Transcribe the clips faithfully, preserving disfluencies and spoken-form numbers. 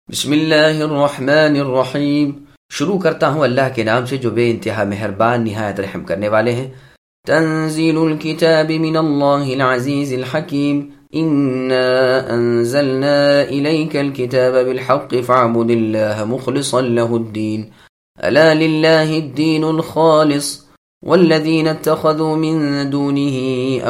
بسم اللہ الرحمن الرحیم۔ شروع کرتا ہوں اللہ کے نام سے جو بے انتہا مہربان نہایت رحم کرنے والے ہیں۔ تنزیل الکتاب من اللہ العزیز الحکیم، انا انزلنا الیک الکتاب بالحق فاعبد اللہ مخلصا له الدین، الا للہ الدین الخالص والذین اتخذوا من دونه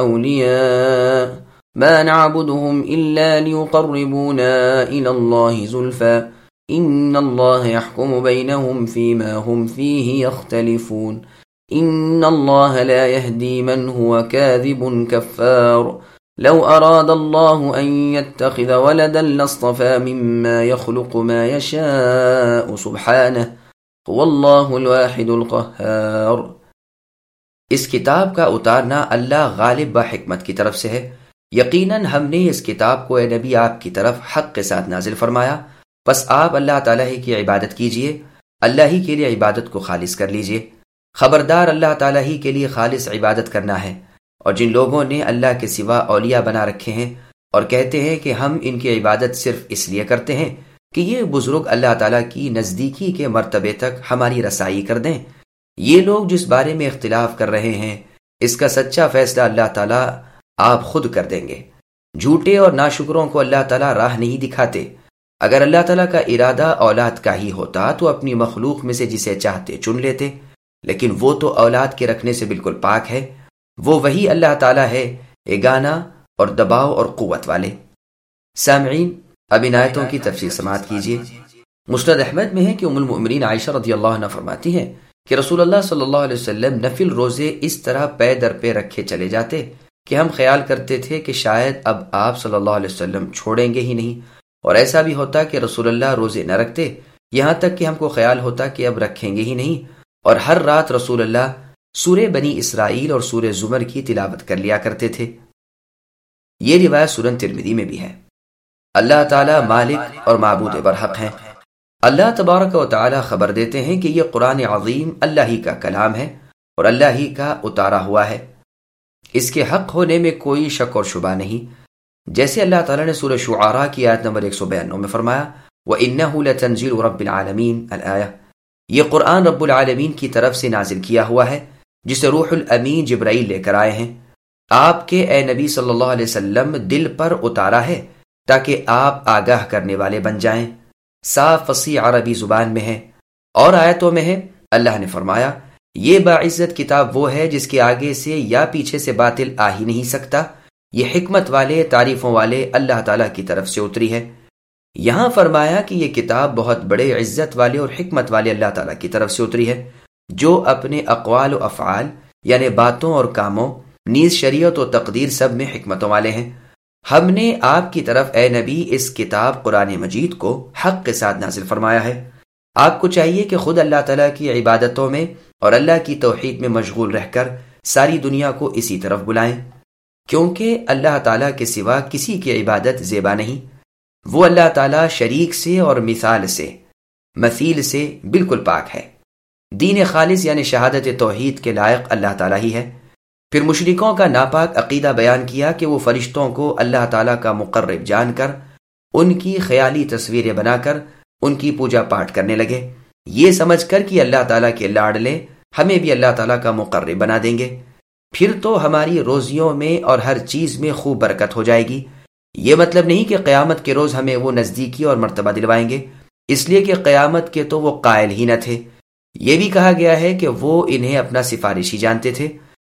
اولیاء ما نعبدهم إلا ليقربونا إلى الله زلفى إن الله يحكم بينهم فيما هم فيه يختلفون إن الله لا يهدي من هو كاذب كفار لو أراد الله أن يتخذ ولدا لاصطفى مما يخلق ما يشاء سبحانه هو الله الواحد القهار۔ اس کتاب کا اتارنا اللہ غالب با حکمت کی طرف سے ہے۔ یقیناً ہم نے اس کتاب کو اے نبی آپ کی طرف حق کے ساتھ نازل فرمایا، پس آپ اللہ تعالیٰ ہی کی عبادت کیجئے، اللہ ہی کے لیے عبادت کو خالص کر لیجئے۔ خبردار اللہ تعالیٰ ہی کے لیے خالص عبادت کرنا ہے، اور جن لوگوں نے اللہ کے سوا اولیاء بنا رکھے ہیں اور کہتے ہیں کہ ہم ان کی عبادت صرف اس لیے کرتے ہیں کہ یہ بزرگ اللہ تعالیٰ کی نزدیکی کے مرتبے تک ہماری رسائی کر دیں، یہ لوگ جس بارے میں اختلاف کر رہے ہیں اس کا سچا فیصلہ اللہ تعالیٰ آپ خود کر دیں گے۔ جھوٹے اور ناشکروں کو اللہ تعالیٰ راہ نہیں دکھاتے۔ اگر اللہ تعالیٰ کا ارادہ اولاد کا ہی ہوتا تو اپنی مخلوق میں سے جسے چاہتے چن لیتے، لیکن وہ تو اولاد کے رکھنے سے بالکل پاک ہے۔ وہ وہی اللہ تعالیٰ ہے اگانا اور دباؤ اور قوت والے۔ سامعین، اب ان آیتوں کی تفسیر سماعت کیجیے۔ مسند احمد میں ہے کہ ام المؤمنین عائشہ رضی اللہ عنہ فرماتی ہیں کہ رسول اللہ صلی اللہ علیہ وسلم نفل روزے اس طرح پے در پے رکھے چلے جاتے کہ ہم خیال کرتے تھے کہ شاید اب آپ صلی اللہ علیہ وسلم چھوڑیں گے ہی نہیں، اور ایسا بھی ہوتا کہ رسول اللہ روزے نہ رکھتے، یہاں تک کہ ہم کو خیال ہوتا کہ اب رکھیں گے ہی نہیں، اور ہر رات رسول اللہ سورہ بنی اسرائیل اور سورہ زمر کی تلاوت کر لیا کرتے تھے۔ یہ روایت سنن ترمذی میں بھی ہے۔ اللہ تعالیٰ مالک اور معبود برحق ہیں۔ اللہ تبارک و تعالیٰ خبر دیتے ہیں کہ یہ قرآن عظیم اللہ ہی کا کلام ہے اور اللہ ہی کا اتارا ہوا ہے، اس کے حق ہونے میں کوئی شک اور شبہ نہیں۔ جیسے اللہ تعالیٰ نے سورہ شعراء کی آیت نمبر ایک سو بیانوے میں فرمایا وَإِنَّهُ لَتَنزِيلُ رَبِّ الْعَالَمِينَ الآیہ، یہ قرآن رب العالمین کی طرف سے نازل کیا ہوا ہے جسے روح الامین جبرائیل لے کر آئے ہیں۔ آپ کے اے نبی صلی اللہ علیہ وسلم دل پر اتارا ہے تاکہ آپ آگاہ کرنے والے بن جائیں۔ صاف فصیح عربی زبان میں ہے۔ اور آیتوں میں ہے اللہ نے فرمایا یہ باعزت کتاب وہ ہے جس کے آگے سے یا پیچھے سے باطل آ ہی نہیں سکتا، یہ حکمت والے تعریفوں والے اللہ تعالیٰ کی طرف سے اتری ہے۔ یہاں فرمایا کہ یہ کتاب بہت بڑے عزت والے اور حکمت والے اللہ تعالیٰ کی طرف سے اتری ہے، جو اپنے اقوال و افعال یعنی باتوں اور کاموں نیز شریعت و تقدیر سب میں حکمتوں والے ہیں۔ ہم نے آپ کی طرف اے نبی اس کتاب قرآن مجید کو حق کے ساتھ نازل فرمایا ہے۔ آپ کو چاہیے کہ خود اللہ تعالیٰ کی عبادتوں میں اور اللہ کی توحید میں مشغول رہ کر ساری دنیا کو اسی طرف بلائیں، کیونکہ اللہ تعالیٰ کے سوا کسی کی عبادت زیبا نہیں۔ وہ اللہ تعالیٰ شریک سے اور مثال سے مثیل سے بالکل پاک ہے۔ دین خالص یعنی شہادت توحید کے لائق اللہ تعالیٰ ہی ہے۔ پھر مشرکوں کا ناپاک عقیدہ بیان کیا کہ وہ فرشتوں کو اللہ تعالیٰ کا مقرب جان کر ان کی خیالی تصویریں بنا کر ان کی پوجا پاٹ کرنے لگے، یہ سمجھ کر کہ اللہ تعالیٰ کے لاڈلے ہمیں بھی اللہ تعالیٰ کا مقرب بنا دیں گے، پھر تو ہماری روزیوں میں اور ہر چیز میں خوب برکت ہو جائے گی۔ یہ مطلب نہیں کہ قیامت کے روز ہمیں وہ نزدیکی اور مرتبہ دلوائیں گے، اس لیے کہ قیامت کے تو وہ قائل ہی نہ تھے۔ یہ بھی کہا گیا ہے کہ وہ انہیں اپنا سفارشی جانتے تھے۔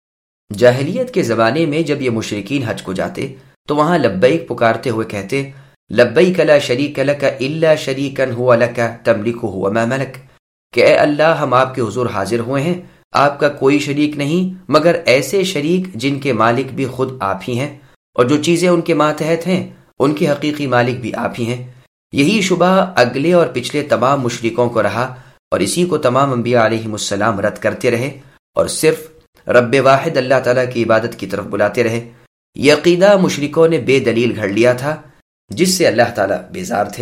جاہلیت کے زمانے میں جب یہ مشرکین حج کو جاتے تو وہاں لبیک پکارتے ہوئے کہتے لبیک لا شریک لک الا شریکا هو لک تملکہ وما ملک، کہ اے اللہ ہم آپ کے حضور حاضر ہوئے ہیں، آپ کا کوئی شریک نہیں مگر ایسے شریک جن کے مالک بھی خود آپ ہی ہیں، اور جو چیزیں ان کے ماتحت ہیں ان کے حقیقی مالک بھی آپ ہی ہیں۔ یہی شبہ اگلے اور پچھلے تمام مشرکوں کو رہا، اور اسی کو تمام انبیاء علیہم السلام رد کرتے رہے اور صرف رب واحد اللہ تعالیٰ کی عبادت کی طرف بلاتے رہے۔ یہ عقیدہ مشرکوں نے بے دلیل گھڑ لیا تھا جس سے اللہ تعالیٰ بیزار تھے۔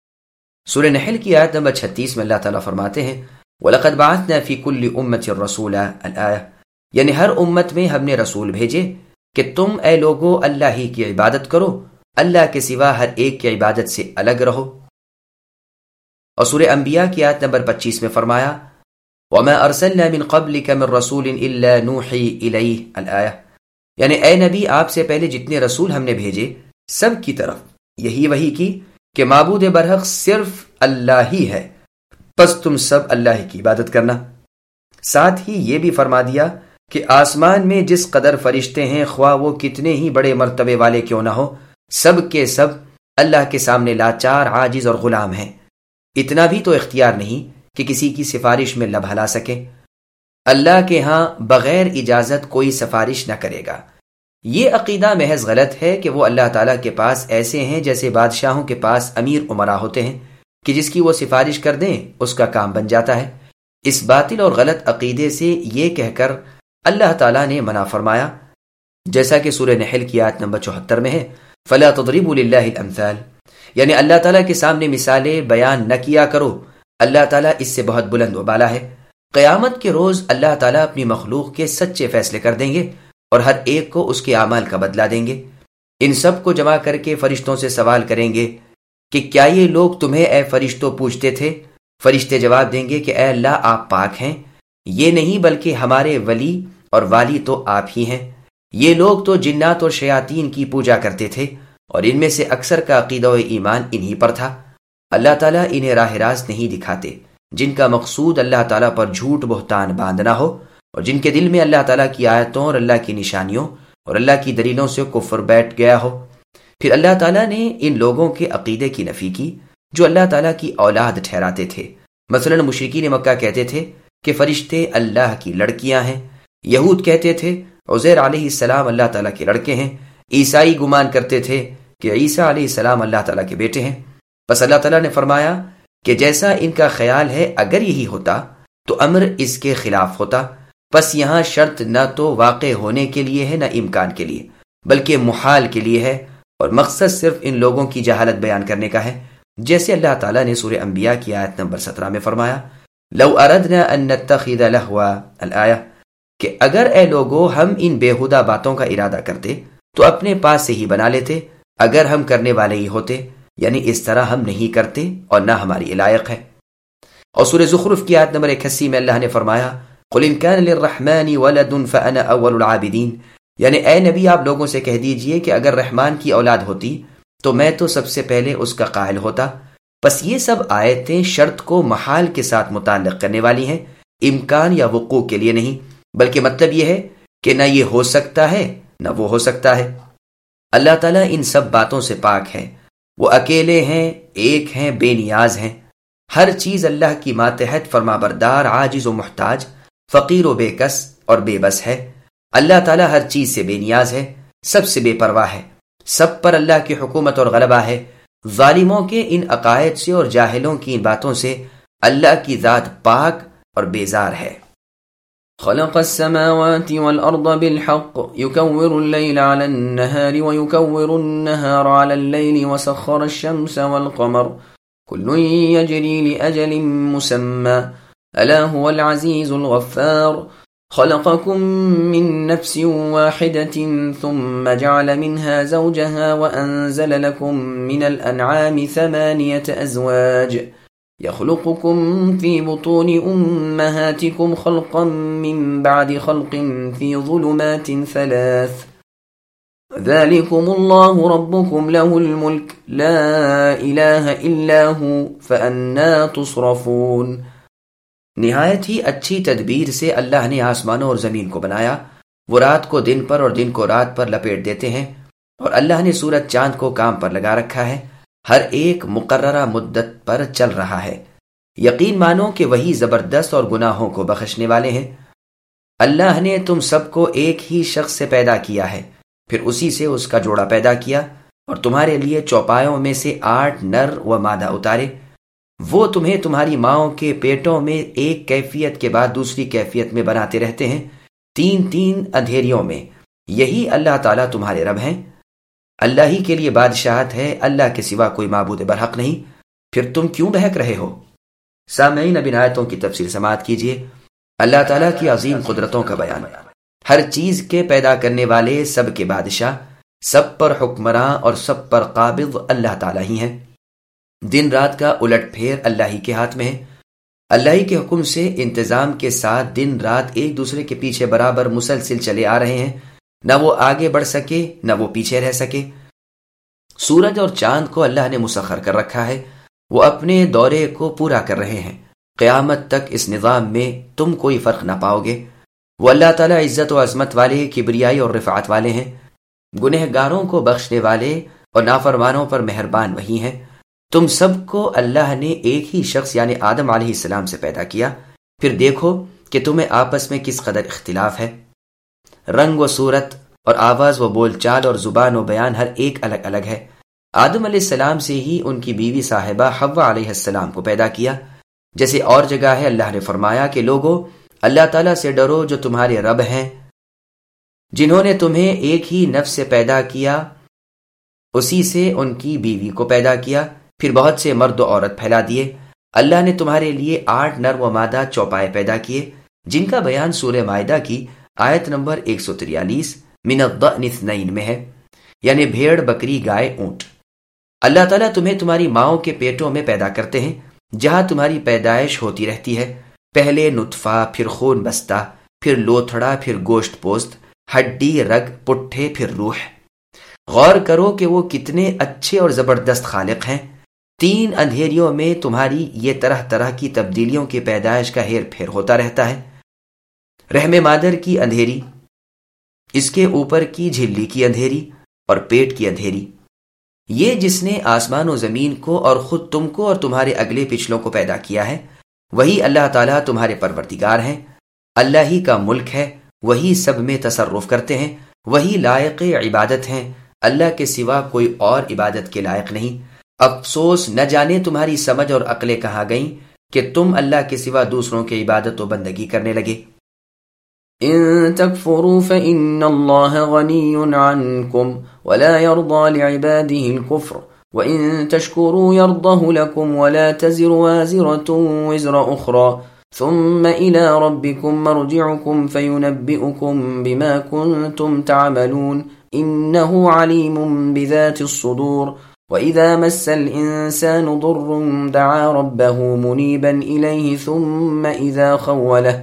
سورہ نحل کی آیت نمبر چھتیس میں اللہ تعالیٰ فرماتے ہیں وَلَقَدْ بَعَثْنَا فِي كُلِّ أُمَّةٍ رَسُولًا الآیہ، یعنی ہر امت میں ہم نے رسول بھیجے کہ تم اے لوگو اللہ ہی کی عبادت کرو، اللہ کے سوا ہر ایک کی عبادت سے الگ رہو۔ اور سورہ انبیاء کی آیت نمبر پچیس میں فرمایا وَمَا أَرْسَلْنَا مِن قَبْلِكَ مِن رَّسُولٍ إِلَّا نُوحِي إِلَيْهِ الآیہ، یعنی اے نبی آپ سے پہلے جتنے رسول ہم نے بھیجے سب کی طرف یہی وحی کی کہ معبود برحق صرف اللہ ہی ہے، پس تم سب اللہ کی عبادت کرنا۔ ساتھ ہی یہ بھی فرما دیا کہ آسمان میں جس قدر فرشتے ہیں خواہ وہ کتنے ہی بڑے مرتبے والے کیوں نہ ہو، سب کے سب اللہ کے سامنے لاچار، عاجز اور غلام ہیں۔ اتنا بھی تو اختیار نہیں کہ کسی کی سفارش میں لب ہلا سکے۔ اللہ کے ہاں بغیر اجازت کوئی سفارش نہ کرے گا۔ یہ عقیدہ محض غلط ہے کہ وہ اللہ تعالیٰ کے پاس ایسے ہیں جیسے بادشاہوں کے پاس امیر امراء ہوتے ہیں کہ جس کی وہ سفارش کر دیں اس کا کام بن جاتا ہے۔ اس باطل اور غلط عقیدے سے یہ کہہ کر اللہ تعالیٰ نے منع فرمایا، جیسا کہ سورہ نحل کی آیت نمبر چوہتر میں ہے فَلَا تَضْرِبُوا لِلَّهِ الْأَمْثَالِ، یعنی اللہ تعالیٰ کے سامنے مثالیں بیان نہ کیا کرو، اللہ تعالیٰ اس سے بہت بلند و بالا ہے۔ قیامت کے روز اللہ تعالیٰ اپنی مخلوق کے سچے فیصلے کر دیں گے اور ہر ایک کو اس کے اعمال کا بدلہ دیں گے۔ ان سب کو جمع کر کے فرشتوں سے سوال کریں گے کہ کیا یہ لوگ تمہیں اے فرشتوں پوچھتے تھے؟ فرشتے جواب دیں گے کہ اے اللہ آپ پاک ہیں، یہ نہیں بلکہ ہمارے ولی اور والی تو آپ ہی ہیں۔ یہ لوگ تو جنات اور شیاطین کی پوجا کرتے تھے اور ان میں سے اکثر کا عقیدہ و ایمان انہی پر تھا۔ اللہ تعالیٰ انہیں راہ راست نہیں دکھاتے جن کا مقصود اللہ تعالیٰ پر جھوٹ بہتان باندھنا ہو اور جن کے دل میں اللہ تعالیٰ کی آیتوں اور اللہ کی نشانیوں اور اللہ کی دلیلوں سے کفر بیٹھ گیا ہو۔ پھر اللہ تعالیٰ نے ان لوگوں کے عقیدے کی نفی کی جو اللہ تعالیٰ کی اولاد ٹھہراتے تھے۔ مثلا مشرکین مکہ کہتے تھے کہ فرشتے اللہ کی لڑکیاں ہیں، یہود کہتے تھے عزیر علیہ السلام اللہ تعالیٰ کے لڑکے ہیں، عیسائی گمان کرتے تھے کہ عیسیٰ علیہ السلام اللہ تعالیٰ کے بیٹے ہیں۔ بس اللہ تعالیٰ نے فرمایا کہ جیسا ان کا خیال ہے اگر یہی ہوتا تو امر اس کے خلاف ہوتا، بس یہاں شرط نہ تو واقع ہونے کے لیے ہے نہ امکان کے لیے بلکہ محال کے لیے ہے، اور مقصد صرف ان لوگوں کی جہالت بیان کرنے کا ہے، جیسے اللہ تعالیٰ نے سورہ انبیاء کی آیت نمبر سترہ میں فرمایا لو اردنا ان نتخذ لہوا الآیہ، کہ اگر اے لوگو ہم ان بیہودہ باتوں کا ارادہ کرتے تو اپنے پاس سے ہی بنا لیتے اگر ہم کرنے والے ہی ہوتے، یعنی اس طرح ہم نہیں کرتے اور نہ ہماری لائق ہے۔ اور سورہ زخرف کی آیت نمبر اکیاسی میں اللہ نے فرمایا قل ان كان للرحمن ولد فانا اول العابدین، یعنی اے نبی آپ لوگوں سے کہہ دیجئے کہ اگر رحمان کی اولاد ہوتی تو میں تو سب سے پہلے اس کا قائل ہوتا۔ بس یہ سب آیتیں شرط کو محال کے ساتھ متعلق کرنے والی ہیں، امکان یا وقوع کے لیے نہیں، بلکہ مطلب یہ ہے کہ نہ یہ ہو سکتا ہے نہ وہ ہو سکتا ہے۔ اللہ تعالیٰ ان سب باتوں سے پاک ہے، وہ اکیلے ہیں، ایک ہیں، بے نیاز ہیں، ہر چیز اللہ کی ماتحت، فرما بردار، عاجز و محتاج، فقیر و بے کس اور بے بس ہے۔ اللہ تعالیٰ ہر چیز سے بے نیاز ہے، سب سے بے پرواہ ہے، سب پر اللہ کی حکومت اور غلبہ ہے۔ ظالموں کے ان عقائد سے اور جاہلوں کی ان باتوں سے اللہ کی ذات پاک اور بیزار ہے۔ خلق السماوات والأرض بالحق يكور الليل على النهار ويكور النهار على الليل وسخر الشمس والقمر كل يجري لأجل مسمى ألا هو العزيز الغفار خلقكم من نفس واحدة ثم جعل منها زوجها وأنزل لكم من الأنعام ثمانية أزواج يخلقكم في بطون أمهاتكم خلقا من بعد خلق في ظلمات ثلاث ذلكم الله ربكم له الملك لا إله إلا هو فأنا تصرفون۔ نہایت ہی اچھی تدبیر سے اللہ نے آسمانوں اور زمین کو بنایا، وہ رات کو دن پر اور دن کو رات پر لپیٹ دیتے ہیں، اور اللہ نے سورج چاند کو کام پر لگا رکھا ہے، ہر ایک مقررہ مدت پر چل رہا ہے۔ یقین مانو کہ وہی زبردست اور گناہوں کو بخشنے والے ہیں۔ اللہ نے تم سب کو ایک ہی شخص سے پیدا کیا ہے، پھر اسی سے اس کا جوڑا پیدا کیا اور تمہارے لیے چوپایوں میں سے آٹھ نر و مادہ اتارے۔ وہ تمہیں تمہاری ماؤں کے پیٹوں میں ایک کیفیت کے بعد دوسری کیفیت میں بناتے رہتے ہیں، تین تین اندھیریوں میں۔ یہی اللہ تعالیٰ تمہارے رب ہیں۔ اللہ ہی کے لیے بادشاہت ہے، اللہ کے سوا کوئی معبود برحق نہیں، پھر تم کیوں بہک رہے ہو؟ سامعین اب ان آیتوں کی تفسیر سماعت کیجیے۔ اللہ تعالیٰ کی عظیم قدرتوں کا بیان، ہر چیز کے پیدا کرنے والے، سب کے بادشاہ، سب پر حکمراں اور سب پر قابض اللہ تعالیٰ ہی ہیں۔ دن رات کا الٹ پھیر اللہ ہی کے ہاتھ میں ہے۔ اللہ ہی کے حکم سے انتظام کے ساتھ دن رات ایک دوسرے کے پیچھے برابر مسلسل چلے آ رہے ہیں، نہ وہ آگے بڑھ سکے نہ وہ پیچھے رہ سکے۔ سورج اور چاند کو اللہ نے مسخر کر رکھا ہے، وہ اپنے دورے کو پورا کر رہے ہیں۔ قیامت تک اس نظام میں تم کوئی فرق نہ پاؤ گے۔ وہ اللہ تعالیٰ عزت و عظمت والے، کبریائی اور رفعت والے ہیں، گنہگاروں کو بخشنے والے اور نافرمانوں پر مہربان وہی ہیں۔ تم سب کو اللہ نے ایک ہی شخص یعنی آدم علیہ السلام سے پیدا کیا، پھر دیکھو کہ تمہیں آپس میں کس قدر اختلاف ہے۔ رنگ و صورت اور آواز و بول چال اور زبان و بیان ہر ایک الگ الگ ہے۔ آدم علیہ السلام سے ہی ان کی بیوی صاحبہ حوا علیہ السلام کو پیدا کیا۔ جیسے اور جگہ ہے اللہ نے فرمایا کہ لوگو اللہ تعالیٰ سے ڈرو جو تمہارے رب ہیں، جنہوں نے تمہیں ایک ہی نفس سے پیدا کیا، اسی سے ان کی بیوی کو پیدا کیا، پھر بہت سے مرد و عورت پھیلا دیے۔ اللہ نے تمہارے لیے آٹھ نر و مادہ چوپائے پیدا کیے، جن کا بیان سورہ مائدہ کی آیت نمبر ایک سو تریالیس من الضأن اثنین میں ہے، یعنی بھیڑ، بکری، گائے، اونٹ۔ اللہ تعالیٰ تمہیں تمہاری ماؤں کے پیٹوں میں پیدا کرتے ہیں، جہاں تمہاری پیدائش ہوتی رہتی ہے، پہلے نطفہ، پھر خون بستہ، پھر لوتھڑا، پھر گوشت پوست، ہڈی، رگ، پٹھے، پھر روح۔ غور کرو کہ وہ کتنے اچھے اور زبردست خالق ہیں۔ تین اندھیریوں میں تمہاری یہ طرح طرح کی تبدیلیوں کی پیدائش کا ہیر پھیر ہوتا رہتا ہے۔ رحم مادر کی اندھیری، اس کے اوپر کی جھلی کی اندھیری اور پیٹ کی اندھیری، یہ جس نے آسمان و زمین کو اور خود تم کو اور تمہارے اگلے پچھلوں کو پیدا کیا ہے، وہی اللہ تعالیٰ تمہارے پروردگار ہیں۔ اللہ ہی کا ملک ہے، وہی سب میں تصرف کرتے ہیں، وہی لائق عبادت ہیں، اللہ کے سوا کوئی اور عبادت کے لائق نہیں۔ افسوس نہ جانے تمہاری سمجھ اور عقلیں کہاں گئیں کہ تم اللہ کے سوا دوسروں کی عبادت و بندگی کرنے لگے۔ إن تكفروا فإن الله غني عنكم ولا يرضى لعباده الكفر وإن تشكروا يرضه لكم ولا تزر وازرة وزر أخرى ثم إلى ربكم مرجعكم فينبئكم بما كنتم تعملون إنه عليم بذات الصدور وإذا مس الإنسان ضر دعا ربه منيبا إليه ثم إذا خوله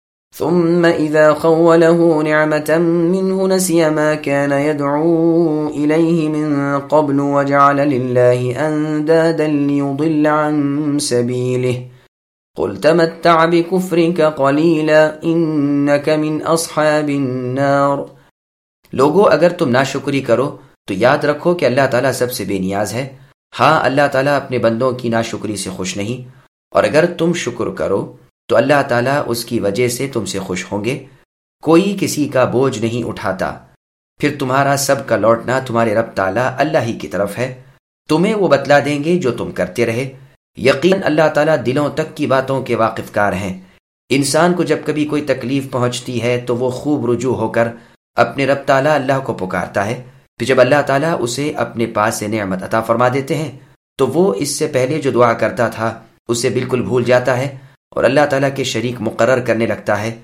ثم إذا خوله نعمة منه نسي ما كان يدعو إليه من قبل وجعل لله أندادا ليضل عن سبيله قل تمتع بكفرك قليلا إنك من أصحاب النار۔ لوگو اگر تم ناشکری کرو تو یاد رکھو کہ اللہ تعالیٰ سب سے بے نیاز ہے۔ ہاں، اللہ تعالیٰ اپنے بندوں کی ناشکری سے خوش نہیں، اور اگر تم شکر کرو تو اللہ تعالیٰ اس کی وجہ سے تم سے خوش ہوں گے۔ کوئی کسی کا بوجھ نہیں اٹھاتا، پھر تمہارا سب کا لوٹنا تمہارے رب تعالیٰ اللہ ہی کی طرف ہے۔ تمہیں وہ بتلا دیں گے جو تم کرتے رہے۔ یقین اللہ تعالیٰ دلوں تک کی باتوں کے واقف کار ہیں۔ انسان کو جب کبھی کوئی تکلیف پہنچتی ہے تو وہ خوب رجوع ہو کر اپنے رب تعالیٰ اللہ کو پکارتا ہے، پھر جب اللہ تعالیٰ اسے اپنے پاس سے نعمت عطا فرما دیتے ہیں تو وہ اس سے پہلے جو دعا کرتا تھا اسے بالکل بھول جاتا ہے اور اللہ تعالیٰ کے شریک مقرر کرنے لگتا ہے،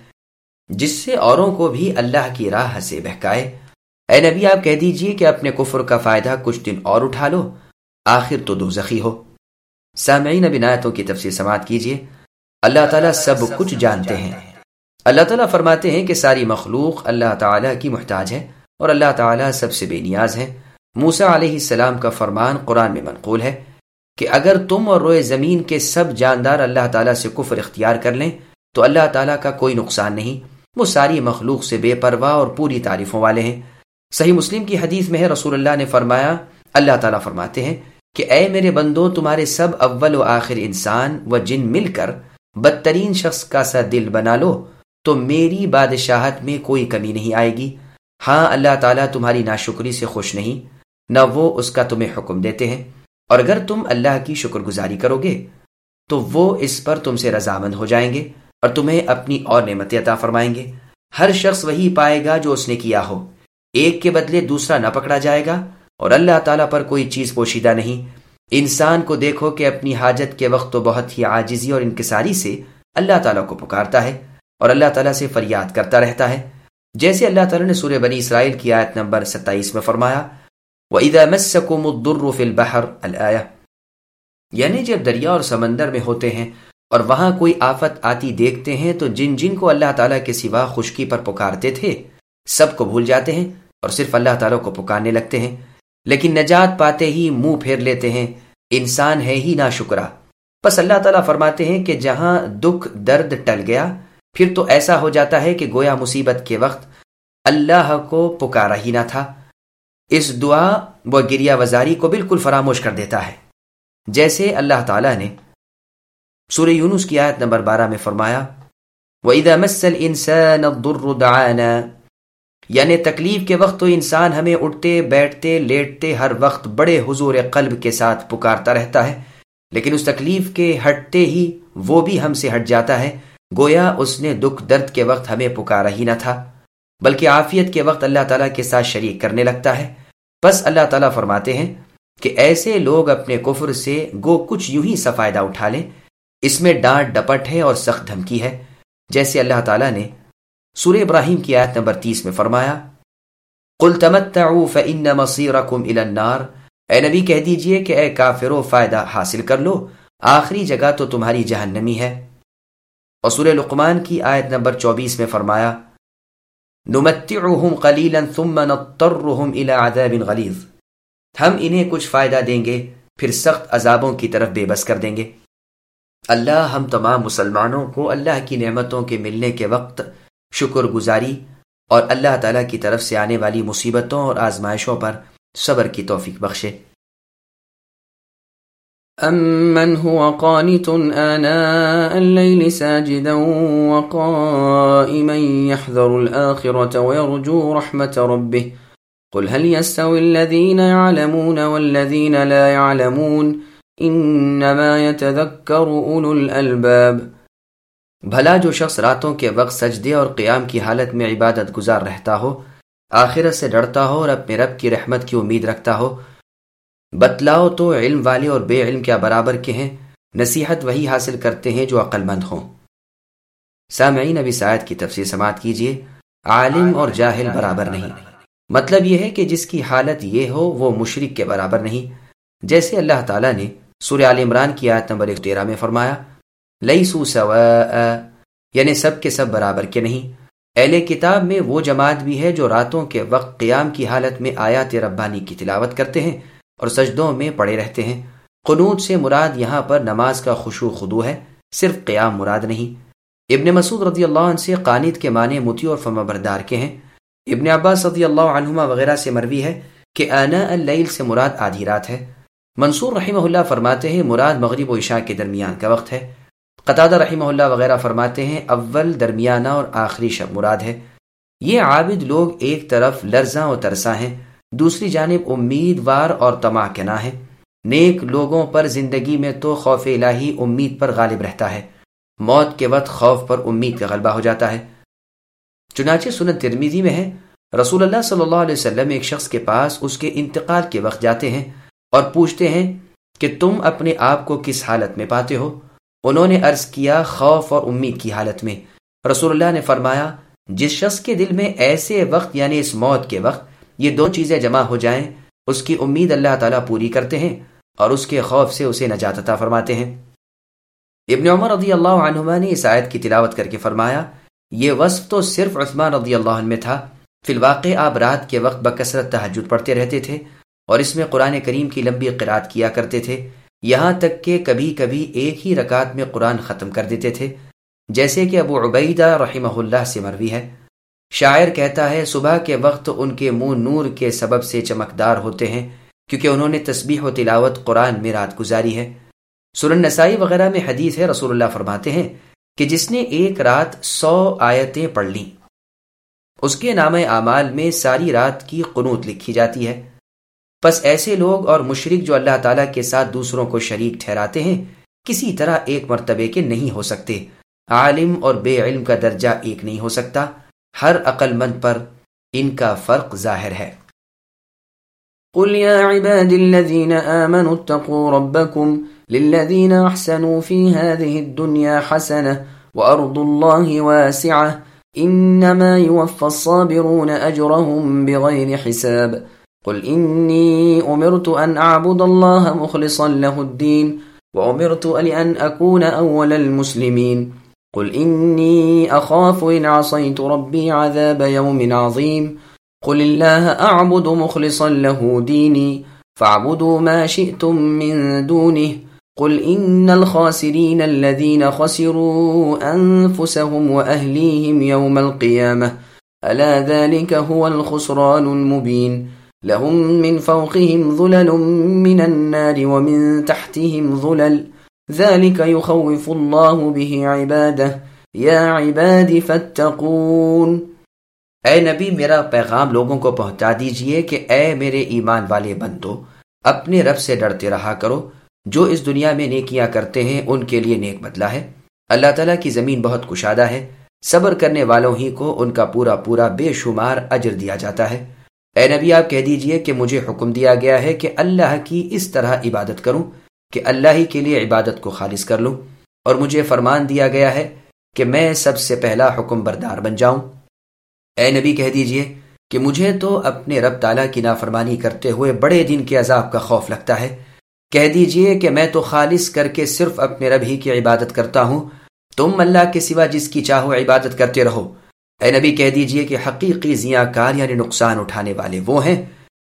جس سے اوروں کو بھی اللہ کی راہ سے بہکائے۔ اے نبی، آپ کہہ دیجئے کہ اپنے کفر کا فائدہ کچھ دن اور اٹھا لو، آخر تو دوزخی ہو۔ سامعین، اب ان آیتوں کی تفسیر سماعت کیجئے۔ اللہ تعالیٰ سب کچھ جانتے ہیں۔ اللہ تعالیٰ فرماتے ہیں کہ ساری مخلوق اللہ تعالیٰ کی محتاج ہے اور اللہ تعالیٰ سب سے بے نیاز ہے۔ موسیٰ علیہ السلام کا فرمان قرآن میں منقول ہے کہ اگر تم اور روئے زمین کے سب جاندار اللہ تعالیٰ سے کفر اختیار کر لیں تو اللہ تعالیٰ کا کوئی نقصان نہیں، وہ ساری مخلوق سے بے پرواہ اور پوری تعریفوں والے ہیں۔ صحیح مسلم کی حدیث میں ہے، رسول اللہ نے فرمایا، اللہ تعالیٰ فرماتے ہیں کہ اے میرے بندو، تمہارے سب اول و آخر انسان و جن مل کر بدترین شخص کا سا دل بنا لو تو میری بادشاہت میں کوئی کمی نہیں آئے گی۔ ہاں، اللہ تعالیٰ تمہاری ناشکری سے خوش نہیں، نہ وہ اس کا تمہیں حکم دیتے ہیں، اور اگر تم اللہ کی شکر گزاری کرو گے تو وہ اس پر تم سے رضامند ہو جائیں گے اور تمہیں اپنی اور نعمتیں عطا فرمائیں گے۔ ہر شخص وہی پائے گا جو اس نے کیا ہو، ایک کے بدلے دوسرا نہ پکڑا جائے گا، اور اللہ تعالیٰ پر کوئی چیز پوشیدہ نہیں۔ انسان کو دیکھو کہ اپنی حاجت کے وقت تو بہت ہی عاجزی اور انکساری سے اللہ تعالیٰ کو پکارتا ہے اور اللہ تعالیٰ سے فریاد کرتا رہتا ہے، جیسے اللہ تعالیٰ نے سورہ بنی اسرائیل کی آیت نمبر ستائیس میں فرمایا، وَإِذَا مَسَّكُمُ الضُّرُّ فِي الْبَحْرِ الآیہ۔ یعنی جب دریا اور سمندر میں ہوتے ہیں اور وہاں کوئی آفت آتی دیکھتے ہیں تو جن جن کو اللہ تعالیٰ کے سوا خشکی پر پکارتے تھے سب کو بھول جاتے ہیں اور صرف اللہ تعالیٰ کو پکارنے لگتے ہیں، لیکن نجات پاتے ہی منہ پھیر لیتے ہیں، انسان ہے ہی ناشکرا۔ بس اللہ تعالیٰ فرماتے ہیں کہ جہاں دکھ درد ٹل گیا پھر تو ایسا ہو جاتا ہے کہ گویا مصیبت کے وقت اللہ کو پکارا ہی نہ تھا۔ اس دعا و گریہ وزاری کو بالکل فراموش کر دیتا ہے، جیسے اللہ تعالیٰ نے سورہ یونس کی آیت نمبر بارہ میں فرمایا وَإِذَا مَسَّ الْإِنسَانَ الضُّرُّ دَعَانَا، یعنی تکلیف کے وقت تو انسان ہمیں اٹھتے بیٹھتے لیٹتے ہر وقت بڑے حضور قلب کے ساتھ پکارتا رہتا ہے، لیکن اس تکلیف کے ہٹتے ہی وہ بھی ہم سے ہٹ جاتا ہے، گویا اس نے دکھ درد کے وقت ہمیں پکارا ہی نہ تھا، بلکہ عافیت کے وقت اللہ تعالیٰ کے ساتھ شریک کرنے لگتا ہے۔ بس اللہ تعالیٰ فرماتے ہیں کہ ایسے لوگ اپنے کفر سے گو کچھ یوں ہی سا فائدہ اٹھا لیں، اس میں ڈانٹ ڈپٹ ہے اور سخت دھمکی ہے، جیسے اللہ تعالیٰ نے سورہ ابراہیم کی آیت نمبر تیس میں فرمایا قُلْ تَمَتَّعُوا فَإِنَّ مَصِيرَكُمْ إِلَى النَّارِ، اے نبی کہہ دیجئے کہ اے کافرو فائدہ حاصل کر لو، آخری جگہ تو تمہاری جہنمی ہے۔ اور سورہ لقمان کی آیت نمبر چوبیس میں فرمایا نُمَتِّعُهُمْ قَلِيلًا ثُمَّ نَضْطَرُّهُمْ إِلَى عَذَابٍ غَلِيظٍ، ہم انہیں کچھ فائدہ دیں گے پھر سخت عذابوں کی طرف بے بس کر دیں گے۔ اللہ ہم تمام مسلمانوں کو اللہ کی نعمتوں کے ملنے کے وقت شکر گزاری اور اللہ تعالیٰ کی طرف سے آنے والی مصیبتوں اور آزمائشوں پر صبر کی توفیق بخشے۔ أَمَّنْ هُوَ قَانِتٌ آنَاءَ اللَّيْلِ سَاجِدًا وَقَائِمًا يَحْذَرُ الْآخِرَةَ وَيَرْجُو رَحْمَةَ رَبِّهِ قُلْ هَلْ يَسْتَوِي الَّذِينَ يَعْلَمُونَ وَالَّذِينَ لَا يَعْلَمُونَ إِنَّمَا يَتَذَكَّرُ أُولُو الْأَلْبَابِ، بھلا جو شخص راتوں کے وقت سجدے اور قیام کی حالت میں عبادت گزار رہتا ہو، آخرت سے ڈرتا ہو اور اپنے رب کی رحمت کی امید رکھتا ہو، بتلاؤ تو علم والے اور بے علم کیا برابر کے ہیں؟ نصیحت وہی حاصل کرتے ہیں جو عقل مند ہوں۔ سامعین، اب اس آیت کی تفسیر سماعت کیجیے۔ عالم اور جاہل برابر نہیں، مطلب یہ ہے کہ جس کی حالت یہ ہو وہ مشرک کے برابر نہیں، جیسے اللہ تعالیٰ نے سورہ آل عمران کی آیت نمبر ایک تیرہ میں فرمایا لیسوا سواء، یعنی سب کے سب برابر کے نہیں۔ اہل کتاب میں وہ جماعت بھی ہے جو راتوں کے وقت قیام کی حالت میں آیات ربانی کی تلاوت کرتے ہیں اور سجدوں میں پڑے رہتے ہیں۔ قنوت سے مراد یہاں پر نماز کا خشوع خضوع ہے، صرف قیام مراد نہیں۔ ابن مسعود رضی اللہ عنہ سے قانت کے معنی مطیع اور فرمانبردار کے ہیں۔ ابن عباس رضی اللہ عنہما وغیرہ سے مروی ہے کہ آناء اللیل سے مراد آدھی رات ہے۔ منصور رحمہ اللہ فرماتے ہیں مراد مغرب و عشاء کے درمیان کا وقت ہے۔ قتادہ رحمہ اللہ وغیرہ فرماتے ہیں اول، درمیانہ اور آخری شب مراد ہے۔ یہ عابد لوگ ایک طرف لرزاں و ترساں ہیں، دوسری جانب امیدوار اور طمع کناں ہیں۔ نیک لوگوں پر زندگی میں تو خوف الہی امید پر غالب رہتا ہے، موت کے وقت خوف پر امید کا غلبہ ہو جاتا ہے۔ چنانچہ سنن ترمذی میں ہے رسول اللہ صلی اللہ علیہ وسلم ایک شخص کے پاس اس کے انتقال کے وقت جاتے ہیں اور پوچھتے ہیں کہ تم اپنے آپ کو کس حالت میں پاتے ہو؟ انہوں نے عرض کیا خوف اور امید کی حالت میں۔ رسول اللہ نے فرمایا جس شخص کے دل میں ایسے وقت یعنی اس موت کے وقت یہ دو چیزیں جمع ہو جائیں اس کی امید اللہ تعالیٰ پوری کرتے ہیں اور اس کے خوف سے اسے نجات عطا فرماتے ہیں۔ ابن عمر رضی اللہ عنہما نے اس آیت کی تلاوت کر کے فرمایا یہ وصف تو صرف عثمان رضی اللہ عنہ میں تھا، فی الواقع آپ رات کے وقت بکثرت تہجد پڑھتے رہتے تھے اور اس میں قرآن کریم کی لمبی قرات کیا کرتے تھے، یہاں تک کہ کبھی کبھی ایک ہی رکعت میں قرآن ختم کر دیتے تھے، جیسے کہ ابو عبیدہ رحمہ اللہ سے مروی ہے۔ شاعر کہتا ہے صبح کے وقت ان کے منہ نور کے سبب سے چمکدار ہوتے ہیں کیونکہ انہوں نے تسبیح و تلاوت قرآن میں رات گزاری ہے۔ سنن نسائی وغیرہ میں حدیث ہے رسول اللہ فرماتے ہیں کہ جس نے ایک رات سو آیتیں پڑھ لیں اس کے نامہ اعمال میں ساری رات کی قنوت لکھی جاتی ہے۔ پس ایسے لوگ اور مشرک جو اللہ تعالیٰ کے ساتھ دوسروں کو شریک ٹھہراتے ہیں کسی طرح ایک مرتبے کے نہیں ہو سکتے۔ عالم اور بے علم کا درجہ ایک نہیں ہو سکتا، ہر عقل مند پر ان کا فرق ظاہر ہے۔ قل يا عبادي الذين آمنوا اتقوا ربكم للذين أحسنوا في هذه الدنيا حسنة وأرض الله واسعة إنما يوفى الصابرون أجرهم بغير حساب قل إني أمرت أن أعبد الله مخلصا له الدين وأمرت لأن أكون أول المسلمين قل إني أخاف إن عصيت ربي عذاب يوم عظيم قل الله أعبد مخلصا له ديني فاعبدوا ما شئتم من دونه قل إن الخاسرين الذين خسروا أنفسهم وأهليهم يوم القيامة ألا ذلك هو الخسران المبين لهم من فوقهم ظلل من النار ومن تحتهم ظلل ذلك يخوف الله به عباده يا عباد فاتقون۔ اے نبی، میرا پیغام لوگوں کو پہنچا دیجئے کہ اے میرے ایمان والے بندو، اپنے رب سے ڈرتے رہا کرو۔ جو اس دنیا میں نیکیاں کرتے ہیں ان کے لیے نیک بدلہ ہے۔ اللہ تعالیٰ کی زمین بہت کشادہ ہے، صبر کرنے والوں ہی کو ان کا پورا پورا بے شمار اجر دیا جاتا ہے۔ اے نبی، آپ کہہ دیجئے کہ مجھے حکم دیا گیا ہے کہ اللہ کی اس طرح عبادت کروں کہ اللہ ہی کے لیے عبادت کو خالص کر لوں، اور مجھے فرمان دیا گیا ہے کہ میں سب سے پہلا حکم بردار بن جاؤں۔ اے نبی، کہہ دیجئے کہ مجھے تو اپنے رب تعالیٰ کی نافرمانی کرتے ہوئے بڑے دن کے عذاب کا خوف لگتا ہے۔ کہہ دیجئے کہ میں تو خالص کر کے صرف اپنے رب ہی کی عبادت کرتا ہوں، تم اللہ کے سوا جس کی چاہو عبادت کرتے رہو۔ اے نبی، کہہ دیجئے کہ حقیقی زیاں کار یعنی نقصان اٹھانے والے وہ ہیں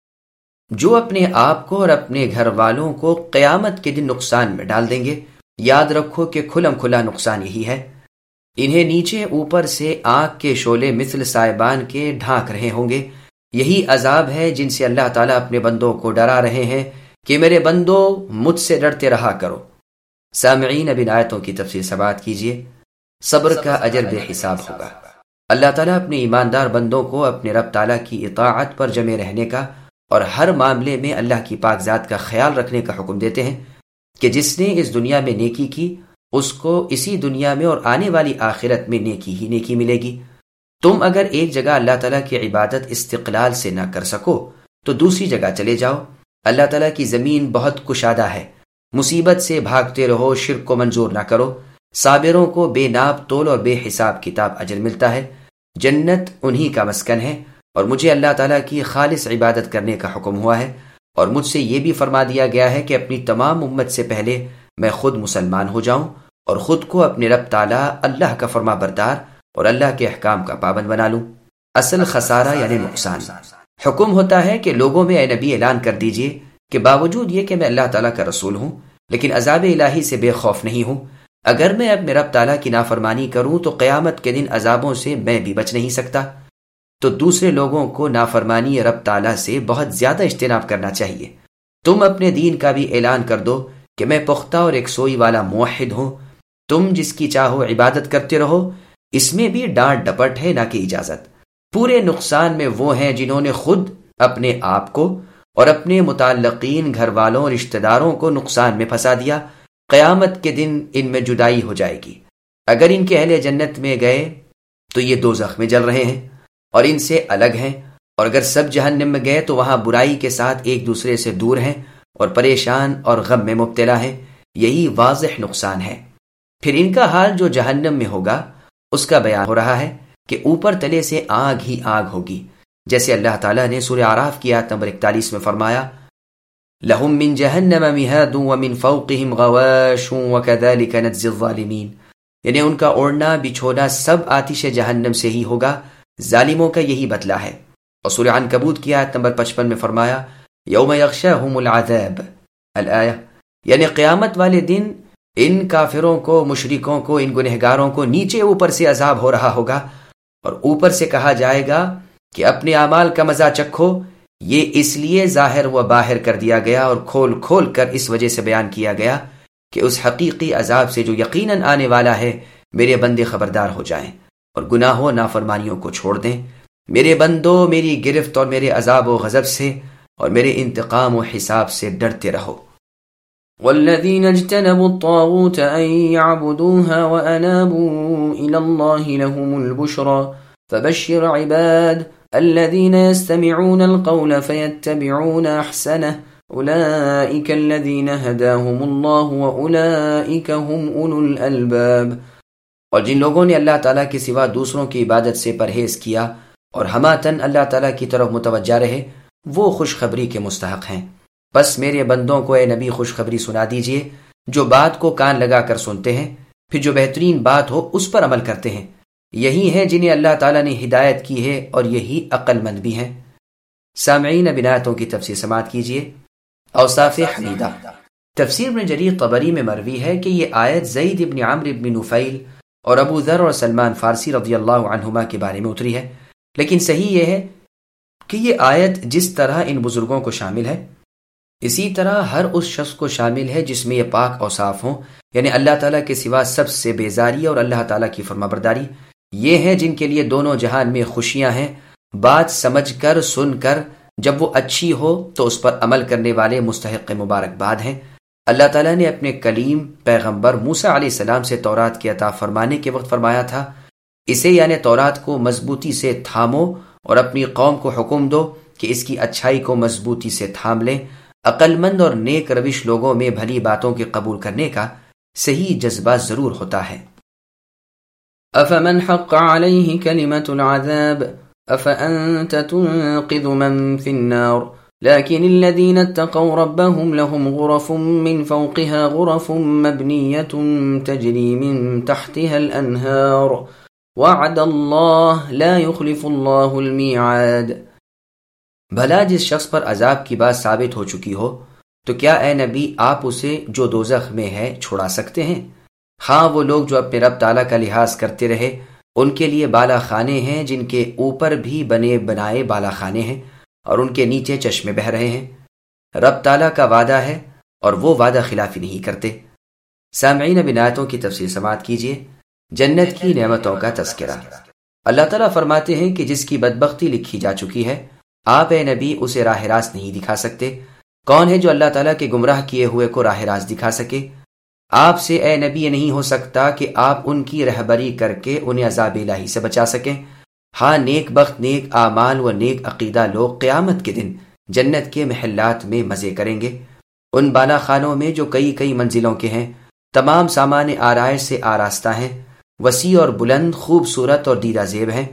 جو اپنے آپ کو اور اپنے گھر والوں کو قیامت کے دن نقصان میں ڈال دیں گے۔ یاد رکھو کہ کھلم کھلا نقصان یہی ہے، انہیں نیچے اوپر سے آگ کے شعلے مثل سائبان کے ڈھانک رہے ہوں گے۔ یہی عذاب ہے جن سے اللہ تعالیٰ اپنے بندوں کو ڈرا رہے ہیں کہ میرے بندو مجھ سے ڈرتے رہا کرو۔ سامعین، اب ان آیتوں کی تفسیر سماعت کیجیے۔ صبر کا اجر بے حساب ہوگا۔ اللہ تعالیٰ اپنے ایماندار بندوں کو اپنے رب تعالیٰ کی اطاعت پر جمے رہنے کا اور ہر معاملے میں اللہ کی پاک ذات کا خیال رکھنے کا حکم دیتے ہیں کہ جس نے اس دنیا میں نیکی کی اس کو اسی دنیا میں اور آنے والی آخرت میں نیکی ہی نیکی ملے گی۔ تم اگر ایک جگہ اللہ تعالیٰ کی عبادت استقلال سے نہ کر سکو تو دوسری جگہ چلے جاؤ۔ اللہ تعالیٰ کی زمین بہت کشادہ ہے، مصیبت سے بھاگتے رہو، شرک کو منظور نہ کرو۔ صابروں کو بے ناپ تول اور بے حساب کتاب اجر ملتا ہے۔ جنت انہی کا مسکن ہے، اور مجھے اللہ تعالیٰ کی خالص عبادت کرنے کا حکم ہوا ہے، اور مجھ سے یہ بھی فرما دیا گیا ہے کہ اپنی تمام امت سے پہلے میں خود مسلمان ہو جاؤں اور خود کو اپنے رب تعالیٰ اللہ کا فرما بردار اور اللہ کے احکام کا پابند بنا لوں۔ اصل خسارہ یعنی نقصان۔ حکم ہوتا ہے کہ لوگوں میں اے نبی اعلان کر دیجئے کہ باوجود یہ کہ میں اللہ تعالیٰ کا رسول ہوں لیکن عذاب الہی سے بے خوف نہیں ہوں۔ اگر میں اپنے رب تعالیٰ کی نافرمانی کروں تو قیامت کے دن عذابوں سے میں بھی بچ نہیں سکتا۔ تو دوسرے لوگوں کو نافرمانی رب تعالیٰ سے بہت زیادہ اجتناب کرنا چاہیے۔ تم اپنے دین کا بھی اعلان کر دو کہ میں پختہ اور ایک سوئی والا موحد ہوں، تم جس کی چاہو عبادت کرتے رہو۔ اس میں بھی ڈانٹ ڈپٹ ہے نہ کہ اجازت۔ پورے نقصان میں وہ ہیں جنہوں نے خود اپنے آپ کو اور اپنے متعلقین گھر والوں اور رشتہ داروں کو نقصان میں پھنسا دیا۔ قیامت کے دن ان میں جدائی ہو جائے گی۔ اگر ان کے اہل جنت میں گئے تو یہ دوزخ میں جل رہے ہیں اور ان سے الگ ہیں، اور اگر سب جہنم میں گئے تو وہاں برائی کے ساتھ ایک دوسرے سے دور ہیں اور پریشان اور غم میں مبتلا ہیں۔ یہی واضح نقصان ہے۔ پھر ان کا حال جو جہنم میں ہوگا اس کا بیان ہو رہا ہے کہ اوپر تلے سے آگ ہی آگ ہوگی، جیسے اللہ تعالیٰ نے سورہ اعراف کی آیت نمبر اکتالیس میں فرمایا، لَهُم مِّن جَهَنَّمَ مِهَادٌ وَمِن فَوْقِهِمْ غَوَاشٌ وَكَذَلِكَ نَجْزِي الظَّالِمِينَ، یعنی ان کا اوڑھنا بچھونا سب آتش جہنم سے ہی ہوگا، ظالموں کا یہی بدلہ ہے۔ اور سورہ عنکبوت کی آیت نمبر پچپن میں فرمایا، یوم یغشاہم العذاب الآیہ، یعنی قیامت والے دن ان کافروں کو، مشرکوں کو، ان گنہگاروں کو نیچے اوپر سے عذاب ہو رہا ہوگا، اور اوپر سے کہا جائے گا کہ اپنے اعمال کا مزہ چکھو۔ یہ اس لیے ظاہر و باہر کر دیا گیا اور کھول کھول کر اس وجہ سے بیان کیا گیا کہ اس حقیقی عذاب سے جو یقیناً آنے والا ہے میرے بندے خبردار ہو جائیں اور گناہوں نافرمانیوں کو چھوڑ دیں۔ میرے بندو میری گرفت اور میرے عذاب و غضب سے اور میرے انتقام و حساب سے ڈرتے رہو۔ والذين اجتنبوا الطاغوت أن يعبدوها وأنابوا إلى الله لهم البشرى فبشر عباد الذين يستمعون القول فيتبعون أحسنه أولئك الذين هداهم الله وأولئك هم أولو الألباب۔ اور جن لوگوں نے اللہ تعالیٰ کے سوا دوسروں کی عبادت سے پرہیز کیا اور ہماتن اللہ تعالیٰ کی طرف متوجہ رہے، وہ خوشخبری کے مستحق ہیں۔ بس میرے بندوں کو اے نبی خوشخبری سنا دیجئے جو بات کو کان لگا کر سنتے ہیں، پھر جو بہترین بات ہو اس پر عمل کرتے ہیں، یہی ہیں جنہیں اللہ تعالیٰ نے ہدایت کی ہے اور یہی عقل مند بھی ہیں۔ سامعین، اب آیتوں کی تفسیر سماعت کیجیے۔ اوصاف حمیدہ۔ تفسیر ابن جریر طبری میں مروی ہے کہ یہ آیت زید ابن عمرو ابن نفیل اور ابو ذر اور سلمان فارسی رضی اللہ عنہما کے بارے میں اتری ہے، لیکن صحیح یہ ہے کہ یہ آیت جس طرح ان بزرگوں کو شامل ہے، اسی طرح ہر اس شخص کو شامل ہے جس میں یہ پاک اوصاف ہوں، یعنی اللہ تعالیٰ کے سوا سب سے بیزاری اور اللہ تعالیٰ کی فرما برداری۔ یہ ہیں جن کے لیے دونوں جہان میں خوشیاں ہیں، بات سمجھ کر سن کر جب وہ اچھی ہو تو اس پر عمل کرنے والے مستحق مبارکباد ہیں۔ اللہ تعالیٰ نے اپنے کلیم پیغمبر موسیٰ علیہ السلام سے تورات کے عطا فرمانے کے وقت فرمایا تھا، اسے یعنی تورات کو مضبوطی سے تھامو اور اپنی قوم کو حکم دو کہ اس کی اچھائی کو مضبوطی سے تھام لیں۔ عقل مند اور نیک روش لوگوں میں بھلی باتوں کے قبول کرنے کا صحیح جذبہ ضرور ہوتا ہے۔ افمن حق عليه كلمة العذاب افانت تنقذ من في النار لكن الذين اتقوا ربهم لهم غرف من فوقها غرف مبنية تجري من تحتها الأنهار وعد الله لا يخلف الله الميعاد۔ بھلا جس شخص پر عذاب کی بات ثابت ہو چکی ہو تو کیا اے نبی آپ اسے جو دوزخ میں ہے چھڑا سکتے ہیں؟ ہاں، وہ لوگ جو اپنے رب تعالیٰ کا لحاظ کرتے رہے ان کے لیے بالا خانے ہیں جن کے اوپر بھی بنے بنائے بالا خانے ہیں اور ان کے نیچے چشمے بہہ رہے ہیں۔ رب تعالیٰ کا وعدہ ہے اور وہ وعدہ خلافی نہیں کرتے۔ سامعین، اب آیتوں کی تفسیر سماعت کیجیے۔ جنت کی نعمتوں کا تذکرہ۔ اللہ تعالیٰ فرماتے ہیں کہ جس کی بدبختی لکھی جا چکی ہے، آپ اے نبی اسے راہ راست نہیں دکھا سکتے۔ کون ہے جو اللہ تعالیٰ کے گمراہ کیے ہوئے کو راہ راست دکھا سکے؟ آپ سے اے نبی یہ نہیں ہو سکتا کہ آپ ان کی رہبری کر کے انہیں عذاب الہی سے بچا سکیں۔ ہاں، نیک بخت، نیک اعمال و نیک عقیدہ لوگ قیامت کے دن جنت کے محلات میں مزے کریں گے، ان بالا خانوں میں جو کئی کئی منزلوں کے ہیں، تمام سامان آرائش سے آراستہ ہیں، وسیع اور بلند، خوبصورت اور دیدہ زیب ہیں۔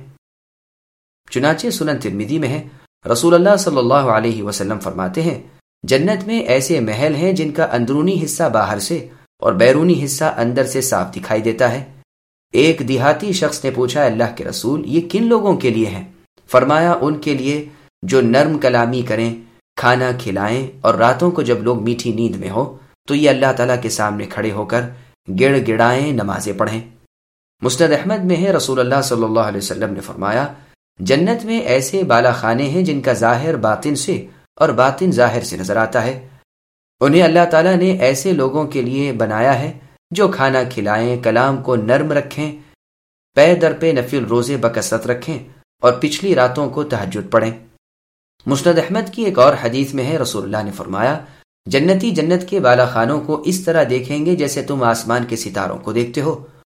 چنانچہ سنن ترمذی میں ہے، رسول اللہ صلی اللہ علیہ وسلم فرماتے ہیں، جنت میں ایسے محل ہیں جن کا اندرونی حصہ باہر سے اور بیرونی حصہ اندر سے صاف دکھائی دیتا ہے۔ ایک دیہاتی شخص نے پوچھا، اللہ کے رسول، یہ کن لوگوں کے لیے ہیں؟ فرمایا، ان کے لیے جو نرم کلامی کریں، کھانا کھلائیں اور راتوں کو جب لوگ میٹھی نیند میں ہو تو یہ اللہ تعالیٰ کے سامنے کھڑے ہو کر گڑ گڑائیں، نمازیں پڑھیں۔ مسند احمد میں ہے، رسول اللہ صلی اللہ علیہ وسلم نے فرمایا، جنت میں ایسے بالا خانے ہیں جن کا ظاہر باطن سے اور باطن ظاہر سے نظر آتا ہے۔ انہیں اللہ تعالیٰ نے ایسے لوگوں کے لیے بنایا ہے جو کھانا کھلائیں، کلام کو نرم رکھیں، پے در پہ نفل روزے بکثرت رکھیں اور پچھلی راتوں کو تہجد پڑھیں۔ مسند احمد کی ایک اور حدیث میں ہے، رسول اللہ نے فرمایا، جنتی جنت کے بالا خانوں کو اس طرح دیکھیں گے جیسے تم آسمان کے ستاروں کو دیکھتے ہو۔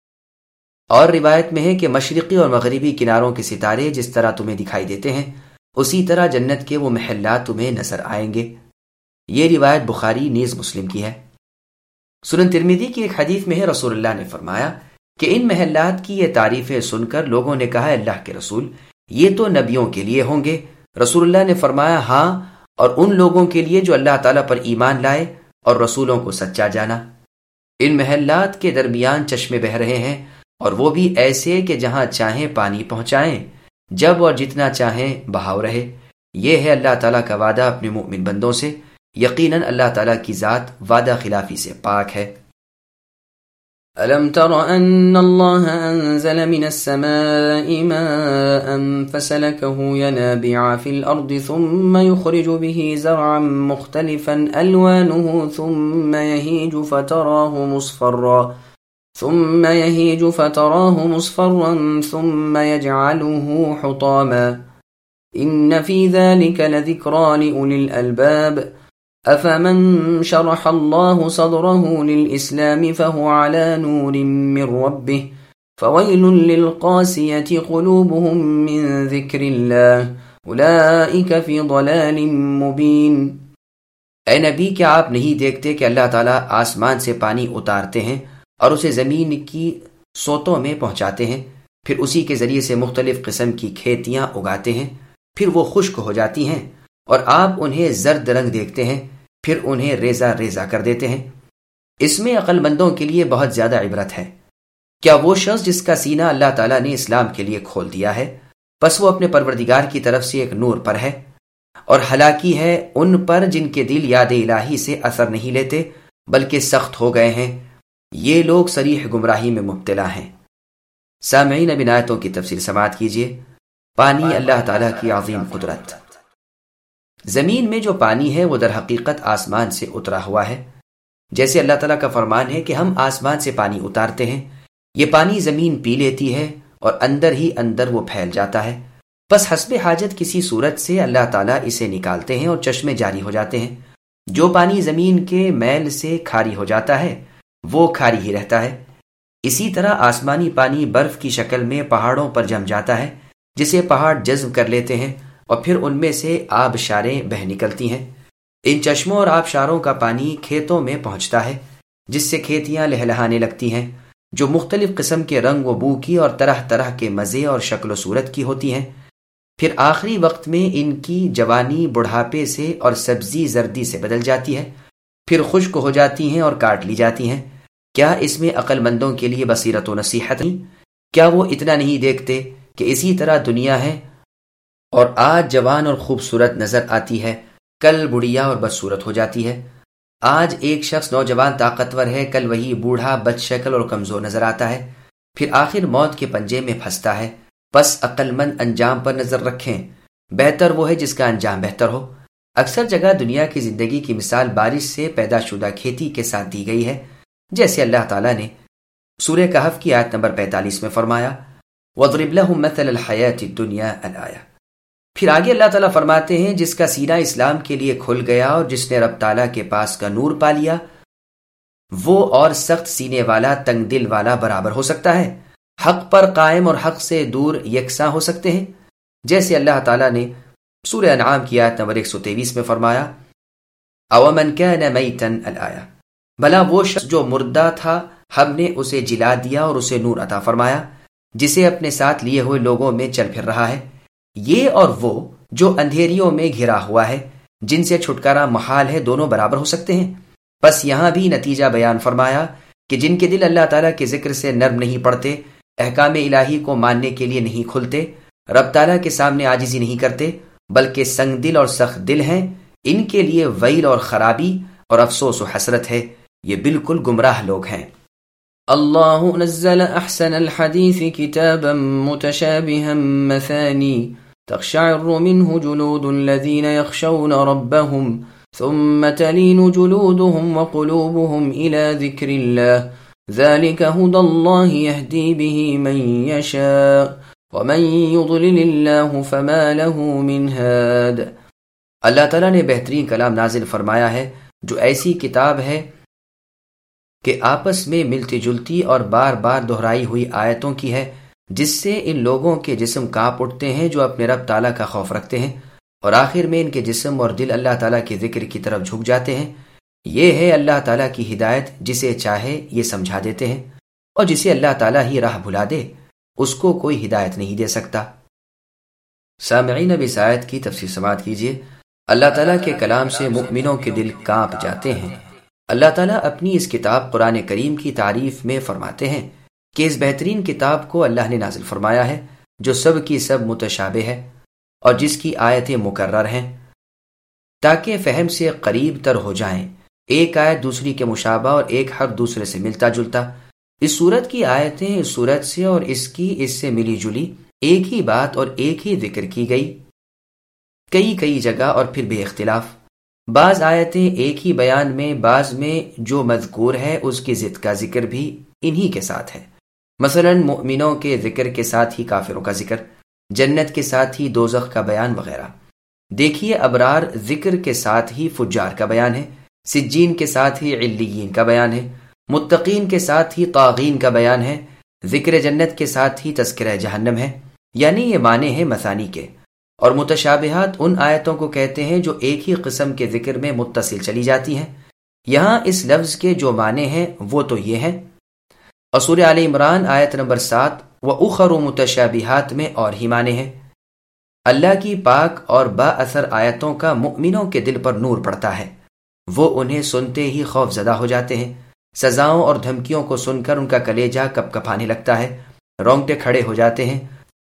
اور روایت میں ہے کہ مشرقی اور مغربی کناروں کے ستارے جس طرح تمہیں دکھائی دیتے ہیں اسی طرح جنت کے وہ محلات تمہیں نظر آئیں گے۔ یہ روایت بخاری نیز مسلم کی ہے۔ سنن ترمذی کی ایک حدیث میں ہے، رسول اللہ نے فرمایا کہ ان محلات کی یہ تعریفیں سن کر لوگوں نے کہا، اللہ کے رسول، یہ تو نبیوں کے لیے ہوں گے۔ رسول اللہ نے فرمایا، ہاں، اور ان لوگوں کے لیے جو اللہ تعالیٰ پر ایمان لائے اور رسولوں کو سچا جانا۔ ان محلات کے درمیان چشمے بہہ رہے ہیں اور وہ بھی ایسے کہ جہاں چاہیں پانی پہنچائیں، جب اور جتنا چاہیں بہاؤ رہے۔ یہ ہے اللہ تعالیٰ کا وعدہ اپنے مؤمن بندوں سے۔ یقیناً اللہ تعالیٰ کی ذات وعدہ خلافی سے پاک ہے۔ ألم تر أن الله أنزل من السماء ماء فسلكه ينابيع في الأرض ثم يخرج به زرعا مختلفا ألوانه ثم يهيج فتراه مصفرا ثم يهيج فتراه مصفرا ثم يجعله حطاما إن في ذلك لذكرى لأولي الألباب أفمن شرح الله صدره للإسلام فهو على نور من ربه فويل للقاسية قلوبهم من ذكر الله أولئك في ضلال مبين۔ اے نبی، کیا آپ نہیں دیکھتے کہ اللہ تعالیٰ آسمان سے پانی اتارتے ہیں اور اسے زمین کی سوتوں میں پہنچاتے ہیں، پھر اسی کے ذریعے سے مختلف قسم کی کھیتیاں اگاتے ہیں، پھر وہ خشک ہو جاتی ہیں اور آپ انہیں زرد رنگ دیکھتے ہیں، پھر انہیں ریزہ ریزہ کر دیتے ہیں۔ اس میں عقل مندوں کے لیے بہت زیادہ عبرت ہے۔ کیا وہ شخص جس کا سینہ اللہ تعالیٰ نے اسلام کے لیے کھول دیا ہے، بس وہ اپنے پروردگار کی طرف سے ایک نور پر ہے، اور ہلاکی ہے ان پر جن کے دل یاد الہی سے اثر نہیں لیتے بلکہ سخت ہو گئے ہیں، یہ لوگ صریح گمراہی میں مبتلا ہیں۔ سامعین، اب ان آیتوں کی تفسیر سماعت کیجیے۔ پانی اللہ تعالیٰ کی عظیم قدرت۔ زمین میں جو پانی ہے وہ در حقیقت آسمان سے اترا ہوا ہے، جیسے اللہ تعالیٰ کا فرمان ہے کہ ہم آسمان سے پانی اتارتے ہیں، یہ پانی زمین پی لیتی ہے اور اندر ہی اندر وہ پھیل جاتا ہے، بس حسب حاجت کسی صورت سے اللہ تعالیٰ اسے نکالتے ہیں اور چشمے جاری ہو جاتے ہیں۔ جو پانی زمین کے میل سے کھاری ہو جاتا ہے وہ کھاری ہی رہتا ہے۔ اسی طرح آسمانی پانی برف کی شکل میں پہاڑوں پر جم جاتا ہے، جسے پہاڑ جذب کر لیتے ہیں اور پھر ان میں سے آبشاریں بہہ نکلتی ہیں۔ ان چشموں اور آبشاروں کا پانی کھیتوں میں پہنچتا ہے، جس سے کھیتیاں لہلہانے لگتی ہیں، جو مختلف قسم کے رنگ و بو کی اور طرح طرح کے مزے اور شکل و صورت کی ہوتی ہیں۔ پھر آخری وقت میں ان کی جوانی بڑھاپے سے اور سبزی زردی سے بدل جاتی ہے، پھر خشک ہو جاتی ہیں اور کاٹ لی جاتی ہیں۔ کیا اس میں عقل مندوں کے لیے بصیرت و نصیحت نہیں؟ کیا وہ اتنا نہیں دیکھتے کہ اسی طرح دنیا ہے، اور آج جوان اور خوبصورت نظر آتی ہے، کل بڑھیا اور بدصورت ہو جاتی ہے۔ آج ایک شخص نوجوان طاقتور ہے، کل وہی بوڑھا بد شکل اور کمزور نظر آتا ہے، پھر آخر موت کے پنجے میں پھنستا ہے۔ بس عقل مند انجام پر نظر رکھیں، بہتر وہ ہے جس کا انجام بہتر ہو۔ اکثر جگہ دنیا کی زندگی کی مثال بارش سے پیدا شدہ کھیتی کے ساتھ دی گئی ہے، جیسے اللہ تعالیٰ نے سورہ کہف کی آیت نمبر پینتالیس میں فرمایا، وَاضْرِبْ لَهُمْ مَثَلَ الْحَيَاةِ الدُّنْيَا الْآيَةِ۔ پھر آگے اللہ تعالیٰ فرماتے ہیں، جس کا سینہ اسلام کے لیے کھل گیا اور جس نے رب تعالیٰ کے پاس کا نور پا لیا، وہ اور سخت سینے والا تنگ دل والا برابر ہو سکتا ہے؟ حق پر قائم اور حق سے دور یکساں ہو سکتے ہیں؟ جیسے اللہ تعالیٰ نے سورہ انعام کی آیت نمبر ایک سو تیئیس میں فرمایا، اَوَمَنْ كَانَ مَيْتًا الْآيَةِ، بھلا وہ شخص جو مردہ تھا ہم نے اسے جلا دیا اور اسے نور عطا فرمایا، جسے اپنے ساتھ لیے ہوئے لوگوں میں چل پھر رہا ہے۔ یہ اور وہ جو اندھیریوں میں گھرا ہوا ہے، جن سے چھٹکارا محال ہے، دونوں برابر ہو سکتے ہیں؟ بس یہاں بھی نتیجہ بیان فرمایا کہ جن کے دل اللہ تعالیٰ کے ذکر سے نرم نہیں پڑتے، احکام الہی کو ماننے کے لیے نہیں کھلتے، رب تعالیٰ کے سامنے عاجزی نہیں کرتے، بلکہ سنگ دل اور سخت دل ہیں، ان کے لیے ویل اور خرابی اور افسوس و حسرت ہے، یہ بالکل گمراہ لوگ ہیں۔ اللہ نزل احسن الحدیث کتابا متشابہا مثانی تقشعر منه جلود الذین یخشون ربهم ثم تلین جلودهم وقلوبهم إلى ذکر اللہ ذلك هدى الله يهدي به من يشاء ومن يضلل الله فما له من هاد۔ اللہ تعالیٰ نے بہترین کلام نازل فرمایا ہے جو ایسی کتاب ہے کہ آپس میں ملتی جلتی اور بار بار دہرائی ہوئی آیتوں کی ہے، جس سے ان لوگوں کے جسم کانپ اٹھتے ہیں جو اپنے رب تعالیٰ کا خوف رکھتے ہیں، اور آخر میں ان کے جسم اور دل اللہ تعالیٰ کے ذکر کی طرف جھک جاتے ہیں۔ یہ ہے اللہ تعالیٰ کی ہدایت، جسے چاہے یہ سمجھا دیتے ہیں، اور جسے اللہ تعالیٰ ہی راہ بھلا دے اس کو کوئی ہدایت نہیں دے سکتا۔ سامعین، اب اس آیت کی تفسیر سماعت کیجیے۔ اللہ تعالیٰ کے کلام سے مؤمنوں کے دل کانپ جاتے ہیں۔ اللہ تعالیٰ اپنی اس کتاب قرآن کریم کی تعریف میں فرماتے ہیں کہ اس بہترین کتاب کو اللہ نے نازل فرمایا ہے جو سب کی سب متشابہ ہے اور جس کی آیتیں مکرر ہیں، تاکہ فہم سے قریب تر ہو جائیں۔ ایک آیت دوسری کے مشابہ اور ایک حرف دوسرے سے ملتا جلتا۔ اس صورت کی آیتیں اس صورت سے اور اس کی اس سے ملی جلی ایک ہی بات اور ایک ہی ذکر کی گئی، کئی کئی جگہ اور پھر بے اختلاف۔ بعض آیتیں ایک ہی بیان میں، بعض میں جو مذکور ہے اس کی ضد کا ذکر بھی انہی کے ساتھ ہے۔ مثلا مؤمنوں کے ذکر کے ساتھ ہی کافروں کا ذکر، جنت کے ساتھ ہی دوزخ کا بیان وغیرہ۔ دیکھیے، ابرار ذکر کے ساتھ ہی فجار کا بیان ہے، سجین کے ساتھ ہی علیین کا بیان ہے، متقین کے ساتھ ہی طاغین کا بیان ہے، ذکر جنت کے ساتھ ہی تذکرہ جہنم ہے۔ یعنی یہ معنی ہیں مثانی کے، اور متشابہات ان آیتوں کو کہتے ہیں جو ایک ہی قسم کے ذکر میں متصل چلی جاتی ہیں۔ یہاں اس لفظ کے جو معنی ہیں وہ تو یہ ہیں، اور سورہ آل عمران آیت نمبر سات وَأُخَرُ مُتَشَابِهَاتِ میں اور ہی معنی ہیں۔ اللہ کی پاک اور با اثر آیتوں کا مؤمنوں کے دل پر نور پڑتا ہے، وہ انہیں سنتے ہی خوف زدہ ہو جاتے ہیں، سزاؤں اور دھمکیوں کو سن کر ان کا کلیجہ کپ کپانے لگتا ہے، رونگٹے کھڑے ہو جاتے ہیں،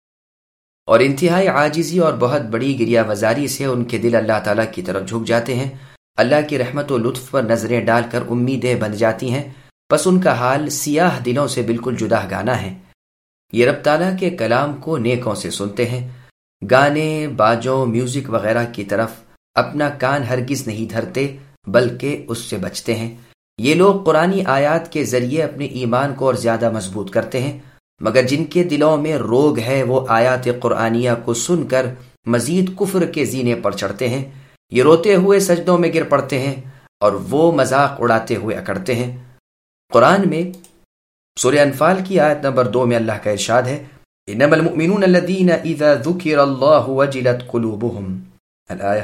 اور انتہائی عاجزی اور بہت بڑی گریہ وزاری سے ان کے دل اللہ تعالیٰ کی طرف جھک جاتے ہیں، اللہ کی رحمت و لطف پر نظریں ڈال کر امیدیں بندھ جاتی ہیں، پس ان کا حال سیاہ دلوں سے بالکل جدا گانا ہے۔ یہ رب تعالیٰ کے کلام کو نیکوں سے سنتے ہیں، گانے، باجوں، میوزک وغیرہ کی طرف اپنا کان ہرگز نہیں دھرتے بلکہ اس سے بچتے ہیں۔ یہ لوگ قرآنی آیات کے ذریعے اپنے ایمان کو اور زیادہ مضبوط کرتے ہیں، مگر جن کے دلوں میں روگ ہے وہ آیات قرآنیہ کو سن کر مزید کفر کے زینے پر چڑھتے ہیں، یہ روتے ہوئے سجدوں میں گر پڑتے ہیں اور وہ مذاق اڑاتے ہوئے اکڑتے ہیں۔ قرآن میں سورہ انفال کی آیت نمبر دو میں اللہ کا ارشاد ہے، انما المؤمنون الذین اذا ذکر اللہ وجلت قلوبہم الآیہ،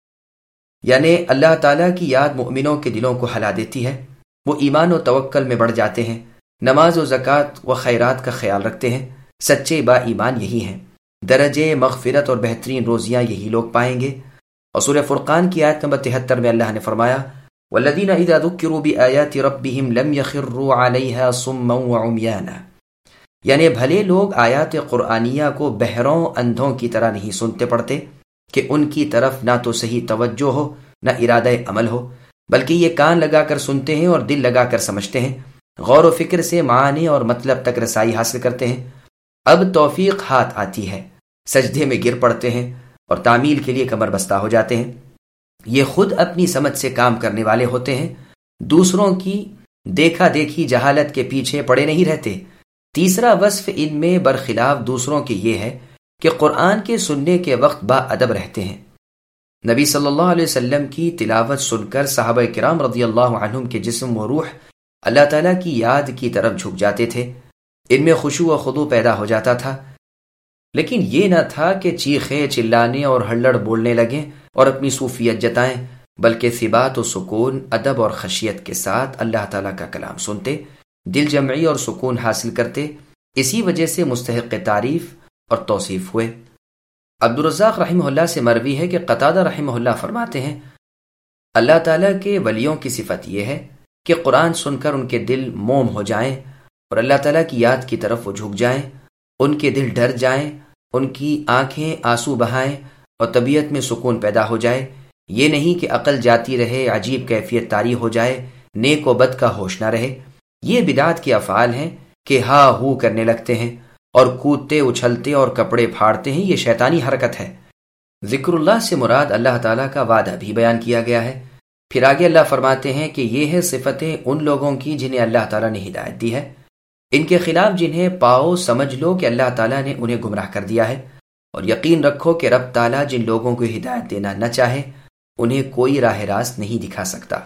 یعنی اللہ تعالیٰ کی یاد مؤمنوں کے دلوں کو ہلا دیتی ہے، وہ ایمان و توکل میں بڑھ جاتے ہیں، نماز و زکوٰۃ و خیرات کا خیال رکھتے ہیں۔ سچے با ایمان یہی ہیں، درجے مغفرت اور بہترین روزیاں یہی لوگ پائیں گے۔ اور سورہ فرقان کی آیت نمبر تہتر میں اللہ نے فرمایا، والذین اذا ذکروا بآیات ربہم لم یخروا علیہا صما وعمیانا، یعنی بھلے لوگ آیات قرآنیہ کو بہروں اندھوں کی طرح نہیں سنتے پڑھتے کہ ان کی طرف نہ تو صحیح توجہ ہو نہ ارادہ عمل ہو، بلکہ یہ کان لگا کر سنتے ہیں اور دل لگا کر سمجھتے ہیں، غور و فکر سے معنی اور مطلب تک رسائی حاصل کرتے ہیں۔ اب توفیق ہاتھ آتی ہے، سجدے میں گر پڑتے ہیں اور تعمیل کے لیے کمر بستہ ہو جاتے ہیں۔ یہ خود اپنی سمجھ سے کام کرنے والے ہوتے ہیں، دوسروں کی دیکھا دیکھی جہالت کے پیچھے پڑے نہیں رہتے۔ تیسرا وصف ان میں برخلاف دوسروں کے یہ ہے کہ قرآن کے سننے کے وقت با ادب رہتے ہیں۔ نبی صلی اللہ علیہ وسلم کی تلاوت سن کر صحابہ کرام رضی اللہ عنہم کے جسم و روح اللہ تعالیٰ کی یاد کی طرف جھک جاتے تھے، ان میں خشوع و خضوع پیدا ہو جاتا تھا، لیکن یہ نہ تھا کہ چیخے چلانے اور ہلڑ بولنے لگیں اور اپنی صوفیت جتائیں، بلکہ ثبات و سکون، ادب اور خشیت کے ساتھ اللہ تعالیٰ کا کلام سنتے، دل جمعی اور سکون حاصل کرتے، اسی وجہ سے مستحق تعریف اور توصیف ہوئے۔ عبدالرزاق رحمہ اللہ سے مروی ہے کہ قتادہ رحمہ اللہ فرماتے ہیں، اللہ تعالیٰ کے ولیوں کی صفت یہ ہے کہ قرآن سن کر ان کے دل موم ہو جائیں اور اللہ تعالیٰ کی یاد کی طرف وہ جھک جائیں، ان کے دل ڈر جائیں، ان کی آنکھیں آنسو بہائیں اور طبیعت میں سکون پیدا ہو جائے، یہ نہیں کہ عقل جاتی رہے، عجیب کیفیت طاری ہو جائے، نیک و بد کا ہوش نہ رہے۔ یہ بدعت کے افعال ہیں کہ ہا ہو کرنے لگتے ہیں اور کودتے اچھلتے اور کپڑے پھاڑتے ہیں، یہ شیطانی حرکت ہے۔ ذکر اللہ سے مراد اللہ تعالیٰ کا وعدہ بھی بیان کیا گیا ہے۔ پھر آگے اللہ فرماتے ہیں کہ یہ ہے صفتیں ان لوگوں کی جنہیں اللہ تعالیٰ نے ہدایت دی ہے، ان کے خلاف جنہیں پاؤ سمجھ لو کہ اللہ تعالیٰ نے انہیں گمراہ کر دیا ہے، اور یقین رکھو کہ رب تعالیٰ جن لوگوں کو ہدایت دینا نہ چاہے انہیں کوئی راہ راست نہیں دکھا سکتا۔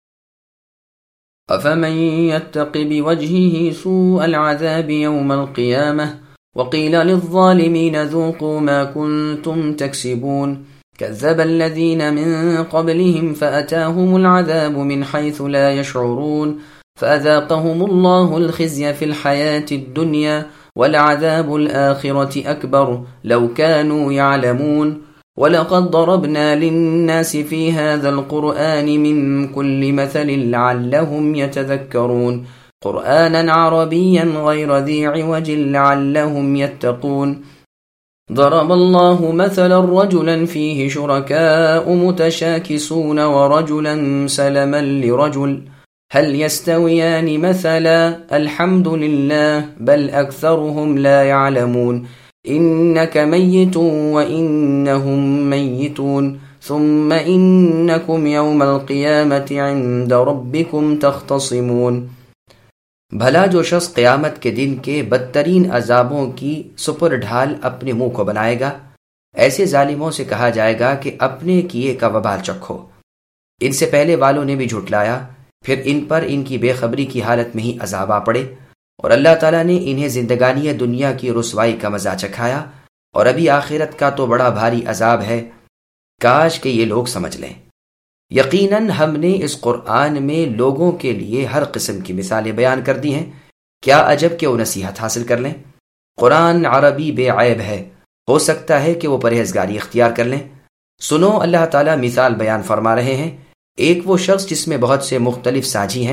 أفمن يتق بوجهه سوء العذاب يوم القيامة وقيل للظالمين ذوقوا ما كنتم تكسبون كذب الذين من قبلهم فأتاهم العذاب من حيث لا يشعرون فأذاقهم الله الخزي في الحياة الدنيا والعذاب الآخرة أكبر لو كانوا يعلمون وَلَقَدْ ضَرَبْنَا لِلنَّاسِ فِي هَذَا الْقُرْآنِ مِنْ كُلِّ مَثَلٍ لَعَلَّهُمْ يَتَذَكَّرُونَ قُرْآنًا عَرَبِيًّا غَيْرَ ذِي عِوَجٍ لَعَلَّهُمْ يَتَّقُونَ ضرب الله مثلا رجلا فيه شركاء متشاكسون ورجلا سلما لرجل هل يستويان مثلا الحمد لله بل أكثرهم لا يعلمون إنك ميت وإنهم ميتون ثم إنكم يوم القيامة عند ربكم تختصمون۔ بھلا جو شخص قیامت کے دن کے بدترین عذابوں کی سپر ڈھال اپنے منہ کو بنائے گا، ایسے ظالموں سے کہا جائے گا کہ اپنے کیے کا وبال چکھو۔ ان سے پہلے والوں نے بھی جھٹلایا، پھر ان پر ان کی بے خبری کی حالت میں ہی عذاب آ پڑے، اور اللہ تعالیٰ نے انہیں زندگانی دنیا کی رسوائی کا مزہ چکھایا، اور ابھی آخرت کا تو بڑا بھاری عذاب ہے، کاش کہ یہ لوگ سمجھ لیں۔ یقیناً ہم نے اس قرآن میں لوگوں کے لیے ہر قسم کی مثالیں بیان کر دی ہیں، کیا عجب کہ وہ نصیحت حاصل کر لیں۔ قرآن عربی بے عیب ہے، ہو سکتا ہے کہ وہ پرہیزگاری اختیار کر لیں۔ سنو، اللہ تعالیٰ مثال بیان فرما رہے ہیں، ایک وہ شخص جس میں بہت سے مختلف ساجی ہیں،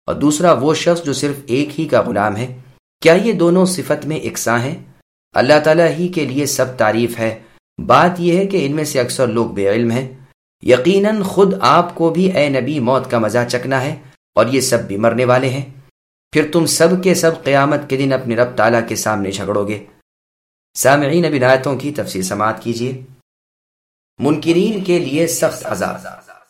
اور دوسرا وہ شخص جو صرف ایک ہی کا غلام ہے، کیا یہ دونوں صفت میں یکساں ہیں؟ اللہ تعالیٰ ہی کے لیے سب تعریف ہے، بات یہ ہے کہ ان میں سے اکثر لوگ بے علم ہیں۔ یقیناً خود آپ کو بھی اے نبی موت کا مزہ چکنا ہے، اور یہ سب بھی مرنے والے ہیں، پھر تم سب کے سب قیامت کے دن اپنے رب تعالیٰ کے سامنے جھگڑو گے۔ سامعین، اب ان آیتوں کی تفسیر سماعت کیجیے۔ منکرین کے لیے سخت عذاب۔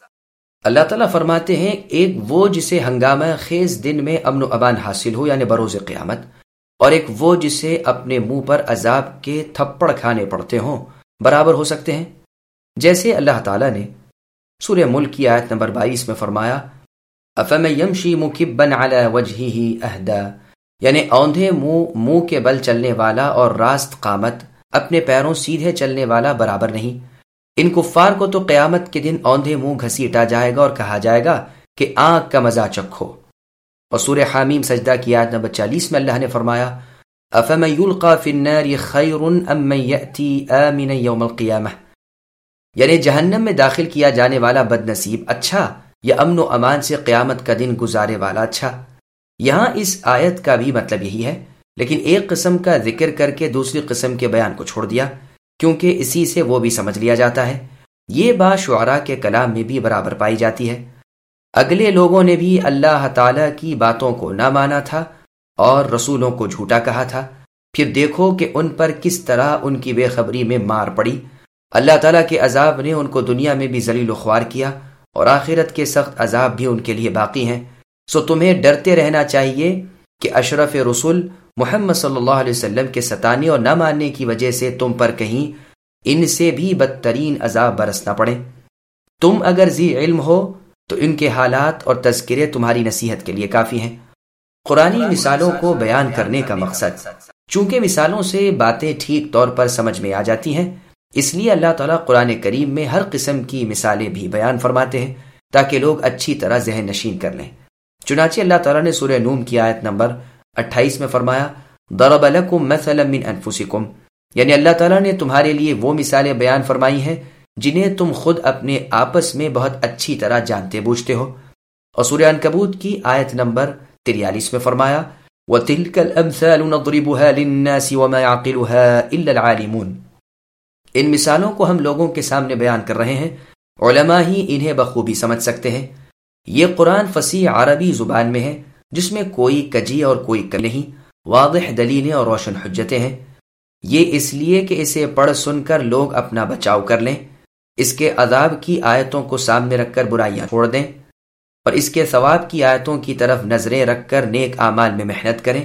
اللہ تعالیٰ فرماتے ہیں، ایک وہ جسے ہنگامہ خیز دن میں امن و امان حاصل ہو یعنی بروز قیامت، اور ایک وہ جسے اپنے منہ پر عذاب کے تھپڑ کھانے پڑتے ہوں، برابر ہو سکتے ہیں؟ جیسے اللہ تعالیٰ نے سورہ ملک کی آیت نمبر بائیس میں فرمایا، أَفَمَن يَمْشِي مُكِبًّا عَلَى وَجْهِهِ أَهْدَىٰ، یعنی اوندھے منہ منہ کے بل چلنے والا اور راست قامت اپنے پیروں سیدھے چلنے والا برابر نہیں۔ ان کفار کو تو قیامت کے دن اوندھے منہ گھسیٹا جائے گا اور کہا جائے گا کہ آنکھ کا مزہ چکھو۔ اور سورہ حامیم سجدہ کی آیت نمبر چالیس میں اللہ نے فرمایا، أَفَمَن يُلْقَىٰ فِي النَّارِ خَيْرٌ أَم مَّن يَأْتِي آمِنًا يَوْمَ الْقِيَامَةِ، یعنی جہنم میں داخل کیا جانے والا بد نصیب اچھا یا امن و امان سے قیامت کا دن گزارے والا اچھا؟ یہاں اس آیت کا بھی مطلب یہی ہے، لیکن ایک قسم کا ذکر کر کے دوسری قسم کے بیان کو چھوڑ دیا، کیونکہ اسی سے وہ بھی سمجھ لیا جاتا ہے۔ یہ بات شعراء کے کلام میں بھی برابر پائی جاتی ہے۔ اگلے لوگوں نے بھی اللہ تعالیٰ کی باتوں کو نہ مانا تھا اور رسولوں کو جھوٹا کہا تھا، پھر دیکھو کہ ان پر کس طرح ان کی بے خبری میں مار پڑی۔ اللہ تعالیٰ کے عذاب نے ان کو دنیا میں بھی ذلیل و خوار کیا، اور آخرت کے سخت عذاب بھی ان کے لیے باقی ہیں۔ سو تمہیں ڈرتے رہنا چاہیے کہ اشرف رسول محمد صلی اللہ علیہ وسلم کے ستانے اور نہ ماننے کی وجہ سے تم پر کہیں ان سے بھی بدترین عذاب برس نہ پڑے۔ تم اگر ذی علم ہو تو ان کے حالات اور تذکرے تمہاری نصیحت کے لیے کافی ہیں۔ قرآنی مثالوں کو بیان کرنے کا مقصد، چونکہ مثالوں سے باتیں ٹھیک طور پر سمجھ میں آ جاتی ہیں، اس لیے اللہ تعالیٰ قرآن کریم میں ہر قسم کی مثالیں بھی بیان فرماتے ہیں تاکہ لوگ اچھی طرح ذہن نشین کر لیں۔ چنانچہ اللہ تعالیٰ نے سورہ نون کی آیت نمبر اٹھائیس میں فرمایا، ضرب لکم مثلا من انفسکم، یعنی اللہ تعالیٰ نے تمہارے لیے وہ مثالیں بیان فرمائی ہیں جنہیں تم خود اپنے آپس میں بہت اچھی طرح جانتے بوجھتے ہو۔ اور سورہ عنکبوت کی آیت نمبر تریالیس میں فرمایا، وَتِلْكَ الْأَمْثَالُ نَضْرِبُهَا لِلنَّاسِ وَمَا يَعْقِلُهَا إِلَّا الْعَالِمُونَ، ان مثالوں کو ہم لوگوں کے سامنے بیان کر رہے ہیں، علماء ہی انہیں بخوبی سمجھ سکتے ہیں۔ یہ قرآن فصیح عربی زبان میں ہے جس میں کوئی کجی اور کوئی کمی نہیں، واضح دلیلیں اور روشن حجتیں ہیں۔ یہ اس لیے کہ اسے پڑھ سن کر لوگ اپنا بچاؤ کر لیں، اس کے عذاب کی آیتوں کو سامنے رکھ کر برائیاں چھوڑ دیں، اور اس کے ثواب کی آیتوں کی طرف نظریں رکھ کر نیک اعمال میں محنت کریں۔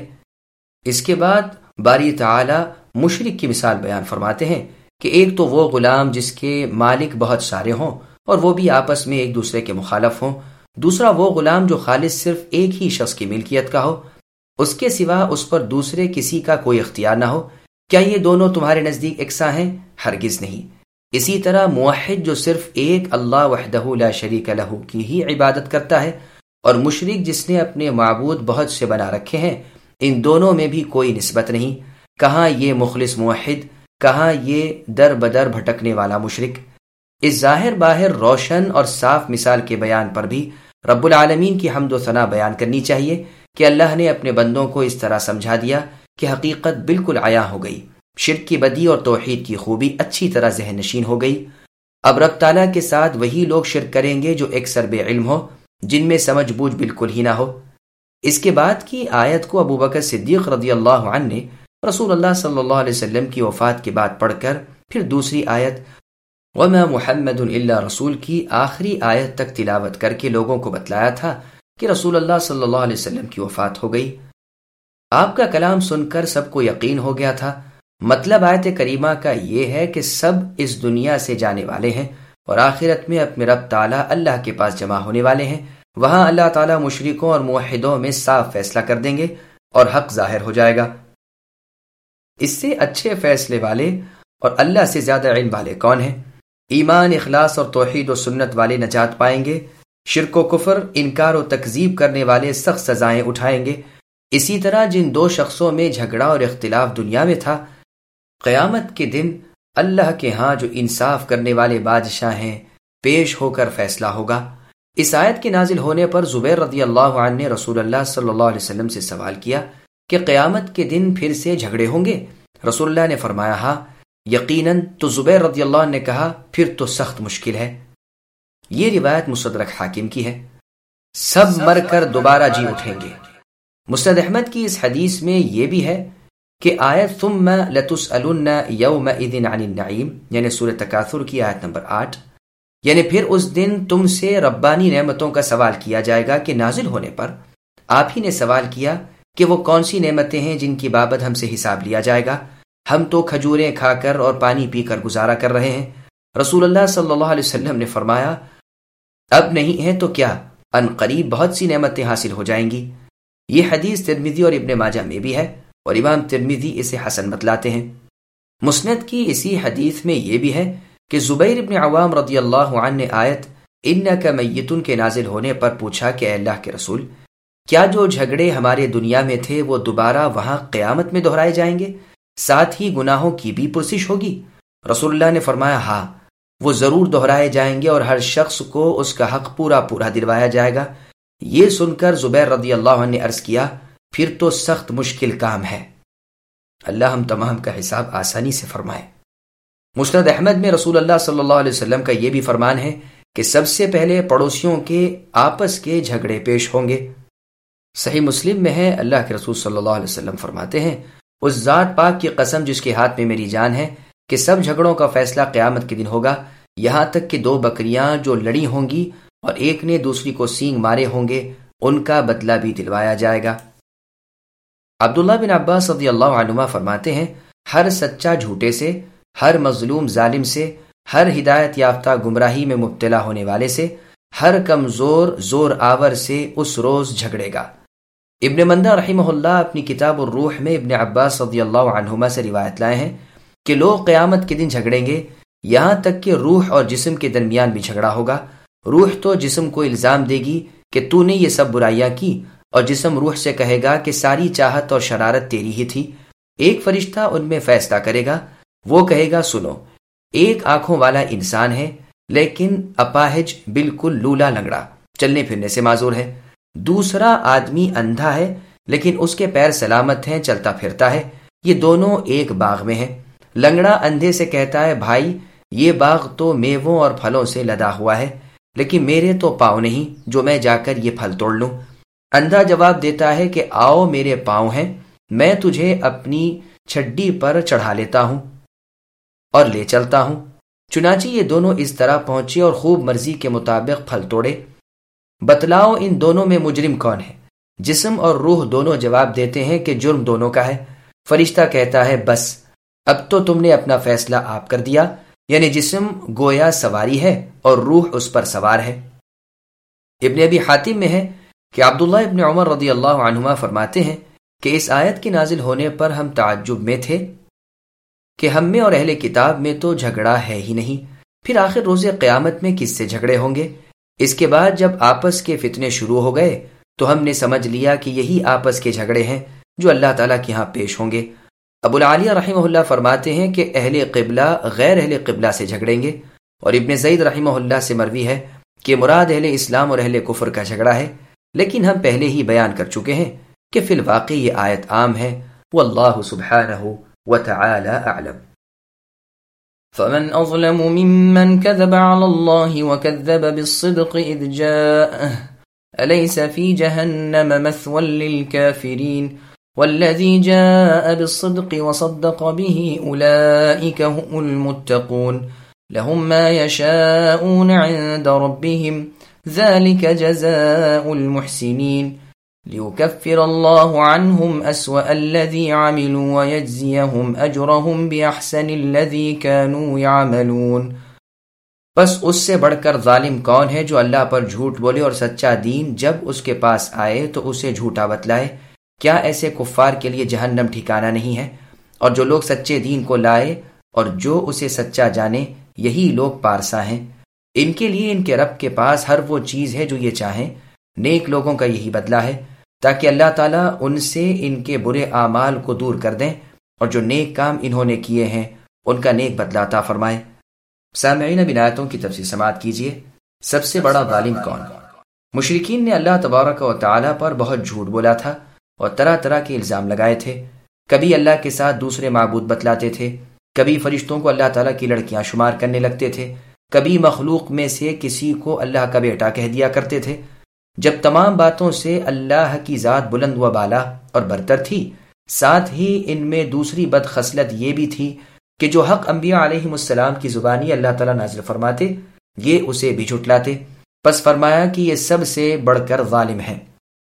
اس کے بعد باری تعالی مشرک کی مثال بیان فرماتے ہیں کہ ایک تو وہ غلام جس کے مالک بہت سارے ہوں اور وہ بھی آپس میں ایک دوسرے کے مخالف ہوں، دوسرا وہ غلام جو خالص صرف ایک ہی شخص کی ملکیت کا ہو، اس کے سوا اس پر دوسرے کسی کا کوئی اختیار نہ ہو۔ کیا یہ دونوں تمہارے نزدیک یکساں ہیں؟ ہرگز نہیں۔ اسی طرح موحد جو صرف ایک اللہ وحدہ لا شریک لہ کی ہی عبادت کرتا ہے، اور مشرک جس نے اپنے معبود بہت سے بنا رکھے ہیں، ان دونوں میں بھی کوئی نسبت نہیں۔ کہاں یہ مخلص موحد، کہاں یہ در بدر بھٹکنے والا مشرک۔ اس ظاہر باہر روشن اور صاف مثال کے بیان پر بھی رب العالمین کی حمد و ثنا بیان کرنی چاہیے کہ اللہ نے اپنے بندوں کو اس طرح سمجھا دیا کہ حقیقت بالکل عیاں ہو گئی، شرک کی بدی اور توحید کی خوبی اچھی طرح ذہن نشین ہو گئی۔ اب رب تعالیٰ کے ساتھ وہی لوگ شرک کریں گے جو اکثر بے علم ہو، جن میں سمجھ بوجھ بالکل ہی نہ ہو۔ اس کے بعد کی آیت کو ابو بکر صدیق رضی اللہ عنہ نے رسول اللہ صلی اللہ علیہ وسلم کی وفات کے بعد پڑھ کر پھر دوسری آیت وَمَا مُحَمَّدٌ إِلَّا رسول کی آخری آیت تک تلاوت کر کے لوگوں کو بتلایا تھا کہ رسول اللہ صلی اللہ علیہ وسلم کی وفات ہو گئی۔ آپ کا کلام سن کر سب کو یقین ہو گیا تھا۔ مطلب آیت کریمہ کا یہ ہے کہ سب اس دنیا سے جانے والے ہیں اور آخرت میں اپنے رب تعالیٰ اللہ کے پاس جمع ہونے والے ہیں۔ وہاں اللہ تعالیٰ مشرکوں اور موحدوں میں صاف فیصلہ کر دیں گے اور حق ظاہر ہو جائے گا۔ اس سے اچھے فیصلے والے اور اللہ سے زیادہ علم والے کون ہیں؟ ایمان، اخلاص اور توحید و سنت والے نجات پائیں گے، شرک و کفر، انکار و تکذیب کرنے والے سخت سزائیں اٹھائیں گے۔ اسی طرح جن دو شخصوں میں جھگڑا اور اختلاف دنیا میں تھا، قیامت کے دن اللہ کے ہاں جو انصاف کرنے والے بادشاہ ہیں پیش ہو کر فیصلہ ہوگا۔ اس آیت کے نازل ہونے پر زبیر رضی اللہ عنہ نے رسول اللہ صلی اللہ علیہ وسلم سے سوال کیا کہ قیامت کے دن پھر سے جھگڑے ہوں گے؟ رسول اللہ نے فرمایا ہاں یقیناً۔ تو زبیر رضی اللہ عنہ نے کہا پھر تو سخت مشکل ہے۔ یہ روایت مستدرک حاکم کی ہے۔ سب مر کر دوبارہ جی اٹھیں گے۔ مسند احمد کی اس حدیث میں یہ بھی ہے کہ آیت ثم لتسألن یومئذ عن النعیم یعنی سورہ تکاثر کی آیت نمبر آٹھ، یعنی پھر اس دن تم سے ربانی نعمتوں کا سوال کیا جائے گا کہ نازل ہونے پر آپ ہی نے سوال کیا کہ وہ کون سی نعمتیں ہیں جن کی بابت ہم سے حساب لیا جائے گا؟ ہم تو کھجوریں کھا کر اور پانی پی کر گزارا کر رہے ہیں۔ رسول اللہ صلی اللہ علیہ وسلم نے فرمایا اب نہیں ہے تو کیا، ان قریب بہت سی نعمتیں حاصل ہو جائیں گی۔ یہ حدیث ترمذی اور ابن ماجہ میں بھی ہے اور امام ترمذی اسے حسن بتلاتے ہیں۔ مسند کی اسی حدیث میں یہ بھی ہے کہ زبیر ابن عوام رضی اللہ عنہ نے آیت انک میتن کے نازل ہونے پر پوچھا کہ اے اللہ کے رسول، کیا جو جھگڑے ہمارے دنیا میں تھے وہ دوبارہ وہاں قیامت میں دہرائے جائیں گے، ساتھ ہی گناہوں کی بھی پرسش ہوگی؟ رسول اللہ نے فرمایا ہاں، وہ ضرور دہرائے جائیں گے اور ہر شخص کو اس کا حق پورا پورا دلوایا جائے گا۔ یہ سن کر زبیر رضی اللہ عنہ نے عرض کیا پھر تو سخت مشکل کام ہے، اللہ ہم تمام کا حساب آسانی سے فرمائے۔ مسند احمد میں رسول اللہ صلی اللہ علیہ وسلم کا یہ بھی فرمان ہے کہ سب سے پہلے پڑوسیوں کے آپس کے جھگڑے پیش ہوں گے۔ صحیح مسلم میں ہے، اللہ کے رسول صلی اللہ علیہ وسلم فرماتے ہیں اس ذات پاک کی قسم جس کے ہاتھ میں میری جان ہے کہ سب جھگڑوں کا فیصلہ قیامت کے دن ہوگا، یہاں تک کہ دو بکریاں جو لڑی ہوں گی اور ایک نے دوسری کو سینگ مارے ہوں گے ان کا بدلہ بھی دلوایا جائے گا۔ عبداللہ بن عباس رضی اللہ عنہما فرماتے ہیں ہر سچا جھوٹے سے، ہر مظلوم ظالم سے، ہر ہدایت یافتہ گمراہی میں مبتلا ہونے والے سے، ہر کمزور زور آور سے اس روز جھگڑے گا۔ ابن مندہ رحمہ اللہ اپنی کتاب الروح میں ابن عباس رضی اللہ عنہما سے روایت لائے ہیں کہ لوگ قیامت کے دن جھگڑیں گے، یہاں تک کہ روح اور جسم کے درمیان بھی جھگڑا ہوگا۔ روح تو جسم کو الزام دے گی کہ تو نے یہ سب برائیاں کی، اور جسم روح سے کہے گا کہ ساری چاہت اور شرارت تیری ہی تھی۔ ایک فرشتہ ان میں فیصلہ کرے گا، وہ کہے گا سنو، ایک آنکھوں والا انسان ہے لیکن اپاہج، بالکل لولا لنگڑا، چلنے پھرنے سے معذور ہے۔ دوسرا آدمی اندھا ہے لیکن اس کے پیر سلامت ہیں، چلتا پھرتا ہے، یہ دونوں ایک باغ میں ہیں۔ لنگڑا اندھے سے کہتا ہے بھائی یہ باغ تو میووں اور پھلوں سے لدا ہوا ہے لیکن میرے تو پاؤں نہیں جو میں جا کر یہ پھل توڑ لوں۔ اندھا جواب دیتا ہے کہ آؤ میرے پاؤں ہیں، میں تجھے اپنی چھڈی پر چڑھا لیتا ہوں اور لے چلتا ہوں۔ چنانچہ یہ دونوں اس طرح پہنچے اور خوب مرضی کے مطابق پھل توڑے۔ بتلاؤ ان دونوں میں مجرم کون ہے؟ جسم اور روح دونوں جواب دیتے ہیں کہ جرم دونوں کا ہے۔ فرشتہ کہتا ہے بس اب تو تم نے اپنا فیصلہ آپ کر دیا، یعنی جسم گویا سواری ہے اور روح اس پر سوار ہے۔ ابن ابی حاتم میں ہے کہ عبداللہ ابن عمر رضی اللہ عنہما فرماتے ہیں کہ اس آیت کے نازل ہونے پر ہم تعجب میں تھے کہ ہم میں اور اہل کتاب میں تو جھگڑا ہے ہی نہیں، پھر آخر روز قیامت میں کس سے جھگڑے ہوں گے؟ اس کے بعد جب آپس کے فتنے شروع ہو گئے تو ہم نے سمجھ لیا کہ یہی آپس کے جھگڑے ہیں جو اللہ تعالیٰ کے ہاں پیش ہوں گے۔ ابو العالیہ رحمہ اللہ فرماتے ہیں کہ اہل قبلہ غیر اہل قبلہ سے جھگڑیں گے، اور ابن زید رحمہ اللہ سے مروی ہے کہ مراد اہل اسلام اور اہل کفر کا جھگڑا ہے، لیکن ہم پہلے ہی بیان کر چکے ہیں کہ فی الواقع یہ آیت عام ہے۔ واللہ سبحانہ وتعالی اعلم۔ فمن أظلم ممن كذب على الله وكذب بالصدق إذ جاءه أليس في جهنم مثوى للكافرين والذي جاء بالصدق وصدق به أولئك هم المتقون لهم ما يشاءون عند ربهم ذلك جزاء المحسنين ليكفر الله عنهم أسوأ الذي عملوا ويجزيهم أجرهم بأحسن الذي كانوا يعملون۔ بس اس سے بڑھ کر ظالم کون ہے جو اللہ پر جھوٹ بولے اور سچا دین جب اس کے پاس آئے تو اسے جھوٹا بتلائے؟ کیا ایسے کفار کے لیے جہنم ٹھکانہ نہیں ہے؟ اور جو لوگ سچے دین کو لائے اور جو اسے سچا جانے، یہی لوگ پارسا ہیں۔ ان کے لیے ان کے رب کے پاس ہر وہ چیز ہے جو یہ چاہیں، نیک لوگوں کا یہی بدلہ ہے، تاکہ اللہ تعالیٰ ان سے ان کے برے اعمال کو دور کر دیں اور جو نیک کام انہوں نے کیے ہیں ان کا نیک بدلہ عطا فرمائے۔ سامعین اب ان آیتوں کی تفسیر سماعت کیجیے۔ سب سے بڑا ظالم کون؟ مشرکین نے اللہ تبارک و تعالیٰ پر بہت جھوٹ بولا تھا اور طرح طرح کے الزام لگائے تھے۔ کبھی اللہ کے ساتھ دوسرے معبود بتلاتے تھے، کبھی فرشتوں کو اللہ تعالیٰ کی لڑکیاں شمار کرنے لگتے تھے، کبھی مخلوق میں سے کسی کو اللہ کا بیٹا کہہ دیا کرتے تھے۔ جب تمام باتوں سے اللہ کی ذات بلند و بالا اور برتر تھی، ساتھ ہی ان میں دوسری بد خصلت یہ بھی تھی کہ جو حق انبیاء علیہم السلام کی زبانی اللہ تعالیٰ نازل فرماتے، یہ اسے بھی جھٹلاتے۔ پس فرمایا کہ یہ سب سے بڑھ کر ظالم ہے۔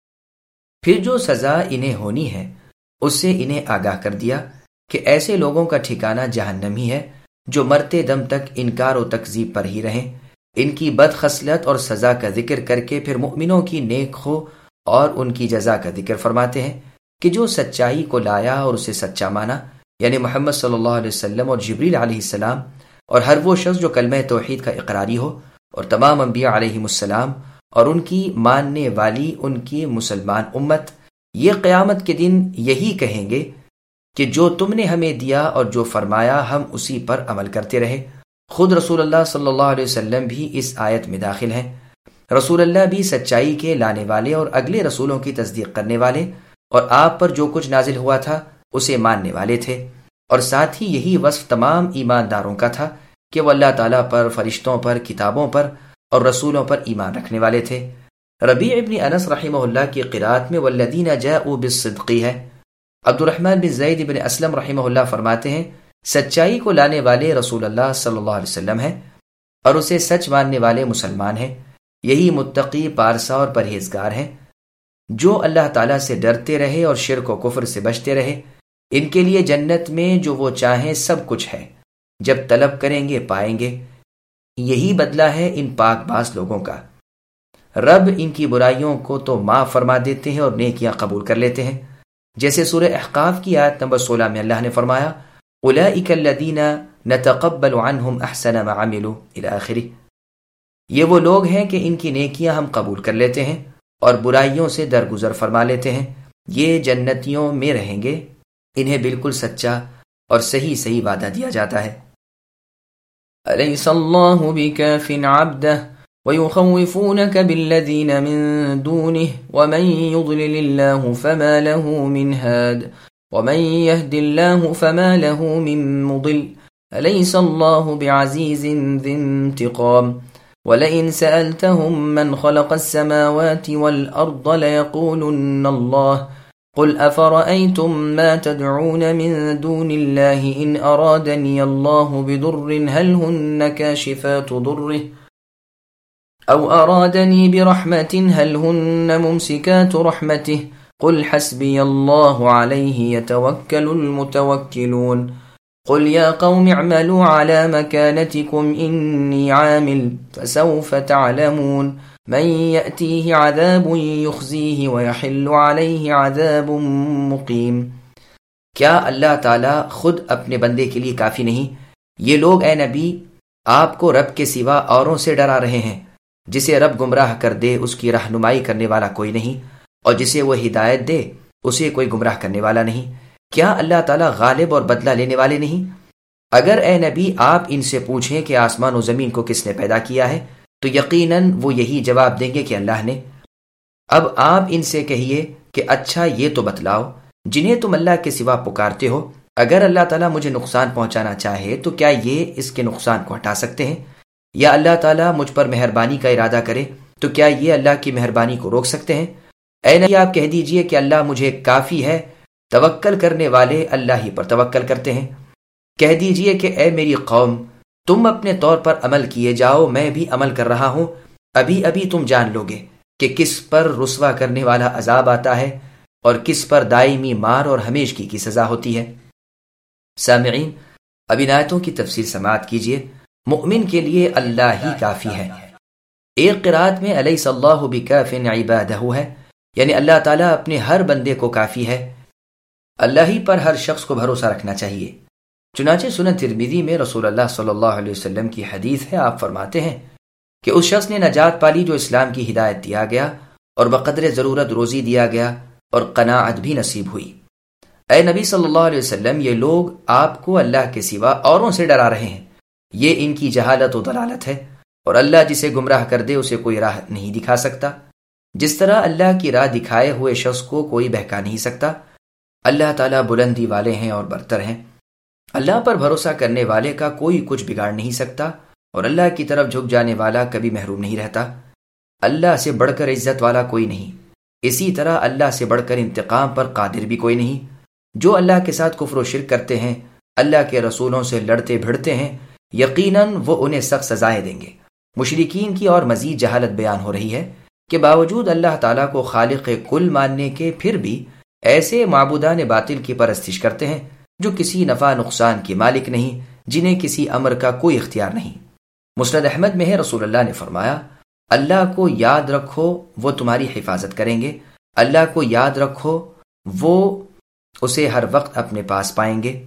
پھر جو سزا انہیں ہونی ہے اس سے انہیں آگاہ کر دیا کہ ایسے لوگوں کا ٹھکانہ جہنم ہی ہے جو مرتے دم تک انکار و تکذیب پر ہی رہیں۔ ان کی بد خصلت اور سزا کا ذکر کر کے پھر مؤمنوں کی نیک خو اور ان کی جزا کا ذکر فرماتے ہیں کہ جو سچائی کو لایا اور اسے سچا مانا، یعنی محمد صلی اللہ علیہ وسلم اور جبریل علیہ السلام، اور ہر وہ شخص جو کلمہ توحید کا اقراری ہو، اور تمام انبیاء علیہم السلام اور ان کی ماننے والی ان کی مسلمان امت، یہ قیامت کے دن یہی کہیں گے کہ جو تم نے ہمیں دیا اور جو فرمایا ہم اسی پر عمل کرتے رہے۔ خود رسول اللہ صلی اللہ علیہ وسلم بھی اس آیت میں داخل ہیں۔ رسول اللہ بھی سچائی کے لانے والے اور اگلے رسولوں کی تصدیق کرنے والے، اور آپ پر جو کچھ نازل ہوا تھا اسے ماننے والے تھے، اور ساتھ ہی یہی وصف تمام ایمانداروں کا تھا کہ وہ اللہ تعالیٰ پر، فرشتوں پر، کتابوں پر اور رسولوں پر ایمان رکھنے والے تھے۔ ربیع ابن انس رحمہ اللہ کی قرات میں والذین جاءوا بالصدق ہے۔ عبد الرحمن بن زید بن اسلم رحمہ اللہ فرماتے ہیں سچائی کو لانے والے رسول اللہ صلی اللہ علیہ وسلم ہیں اور اسے سچ ماننے والے مسلمان ہیں۔ یہی متقی، پارسا اور پرہیزگار ہیں جو اللہ تعالیٰ سے ڈرتے رہے اور شرک و کفر سے بچتے رہے۔ ان کے لیے جنت میں جو وہ چاہیں سب کچھ ہے، جب طلب کریں گے پائیں گے۔ یہی بدلہ ہے ان پاک باز لوگوں کا۔ رب ان کی برائیوں کو تو معاف فرما دیتے ہیں اور نیکیاں قبول کر لیتے ہیں، جیسے سورہ احقاف کی آیت نمبر سولہ میں اللہ نے فرمایا اولئک الذین نتقبل عنہم احسن ما عملوا الی آخرہ۔ یہ وہ لوگ ہیں کہ ان کی نیکیاں ہم قبول کر لیتے ہیں اور برائیوں سے درگزر فرما لیتے ہیں۔ یہ جنتیوں میں رہیں گے، انہیں بالکل سچا اور صحیح صحیح وعدہ دیا جاتا ہے۔ أليس الله بكاف عبده ويخوفونك بالذين من دونه ومن يضلل الله فما له من هاد ومن يهد الله فما له من مضل أليس الله بعزيز ذي انتقام ولئن سألتهم من خلق السماوات والأرض ليقولن الله قل أفرأيتم ما تدعون من دون الله إن أرادني الله بضر هل هن كاشفات ضره أو أرادني برحمة هل هن ممسكات رحمته قل حسبي الله عليه يتوكل المتوكلون قل يا قوم اعملوا على مكانتكم إني عامل فسوف تعلمون من يأتيه عذاب يخزيه ويحل عليه عذاب مقيم۔ کیا اللہ تعالیٰ خود اپنے بندے کے لیے کافی نہیں؟ یہ لوگ اے نبی آپ کو رب کے سوا اوروں سے ڈرا رہے ہیں۔ جسے رب گمراہ کر دے اس کی رہنمائی کرنے والا کوئی نہیں، اور جسے وہ ہدایت دے اسے کوئی گمراہ کرنے والا نہیں۔ کیا اللہ تعالیٰ غالب اور بدلہ لینے والے نہیں؟ اگر اے نبی آپ ان سے پوچھیں کہ آسمان و زمین کو کس نے پیدا کیا ہے تو یقیناً وہ یہی جواب دیں گے کہ اللہ نے۔ اب آپ ان سے کہیے کہ اچھا یہ تو بتلاؤ جنہیں تم اللہ کے سوا پکارتے ہو، اگر اللہ تعالیٰ مجھے نقصان پہنچانا چاہے تو کیا یہ اس کے نقصان کو ہٹا سکتے ہیں؟ یا اللہ تعالیٰ مجھ پر مہربانی کا ارادہ کرے تو کیا یہ اللہ کی مہربانی کو روک سکتے ہیں؟ اے نبی آپ کہہ دیجئے کہ اللہ مجھے کافی ہے، توکل کرنے والے اللہ ہی پر توکل کرتے ہیں۔ کہہ دیجئے کہ اے میری قوم تم اپنے طور پر عمل کیے جاؤ، میں بھی عمل کر رہا ہوں، ابھی ابھی تم جان لو گے کہ کس پر رسوا کرنے والا عذاب آتا ہے اور کس پر دائمی مار اور ہمیشگی کی سزا ہوتی ہے۔ سامعین، اب ان آیتوں کی تفسیر سماعت کیجیے۔ مؤمن کے لیے اللہ ہی کافی ہے۔ ایک قرات میں الیس اللہ بکاف عبادہ ہے، یعنی اللہ تعالیٰ اپنے ہر بندے کو کافی ہے۔ اللہ ہی پر ہر شخص کو بھروسہ رکھنا چاہیے۔ چنانچہ سنن ترمذی میں رسول اللہ صلی اللہ علیہ وسلم کی حدیث ہے، آپ فرماتے ہیں کہ اس شخص نے نجات پالی جو اسلام کی ہدایت دیا گیا اور بقدر ضرورت روزی دیا گیا اور قناعت بھی نصیب ہوئی۔ اے نبی صلی اللہ علیہ وسلم یہ لوگ آپ کو اللہ کے سوا اوروں سے ڈرا رہے ہیں، یہ ان کی جہالت و دلالت ہے، اور اللہ جسے گمراہ کر دے اسے کوئی راہ نہیں دکھا سکتا۔ جس طرح اللہ کی راہ دکھائے ہوئے شخص کو کوئی بہکا نہیں سکتا۔ اللہ تعالیٰ بلندی والے ہیں اور برتر ہیں۔ اللہ پر بھروسہ کرنے والے کا کوئی کچھ بگاڑ نہیں سکتا، اور اللہ کی طرف جھک جانے والا کبھی محروم نہیں رہتا۔ اللہ سے بڑھ کر عزت والا کوئی نہیں، اسی طرح اللہ سے بڑھ کر انتقام پر قادر بھی کوئی نہیں۔ جو اللہ کے ساتھ کفر و شرک کرتے ہیں، اللہ کے رسولوں سے لڑتے بھڑتے ہیں، یقیناً وہ انہیں سخت سزائیں دیں گے۔ مشرکین کی اور مزید جہالت بیان ہو رہی ہے کہ باوجود اللہ تعالیٰ کو خالق کل ماننے کے پھر بھی ایسے معبودان باطل کی پرستش کرتے ہیں جو کسی نفع نقصان کی مالک نہیں، جنہیں کسی امر کا کوئی اختیار نہیں۔ مسند احمد میں ہے، رسول اللہ نے فرمایا، اللہ کو یاد رکھو وہ تمہاری حفاظت کریں گے، اللہ کو یاد رکھو وہ اسے ہر وقت اپنے پاس پائیں گے۔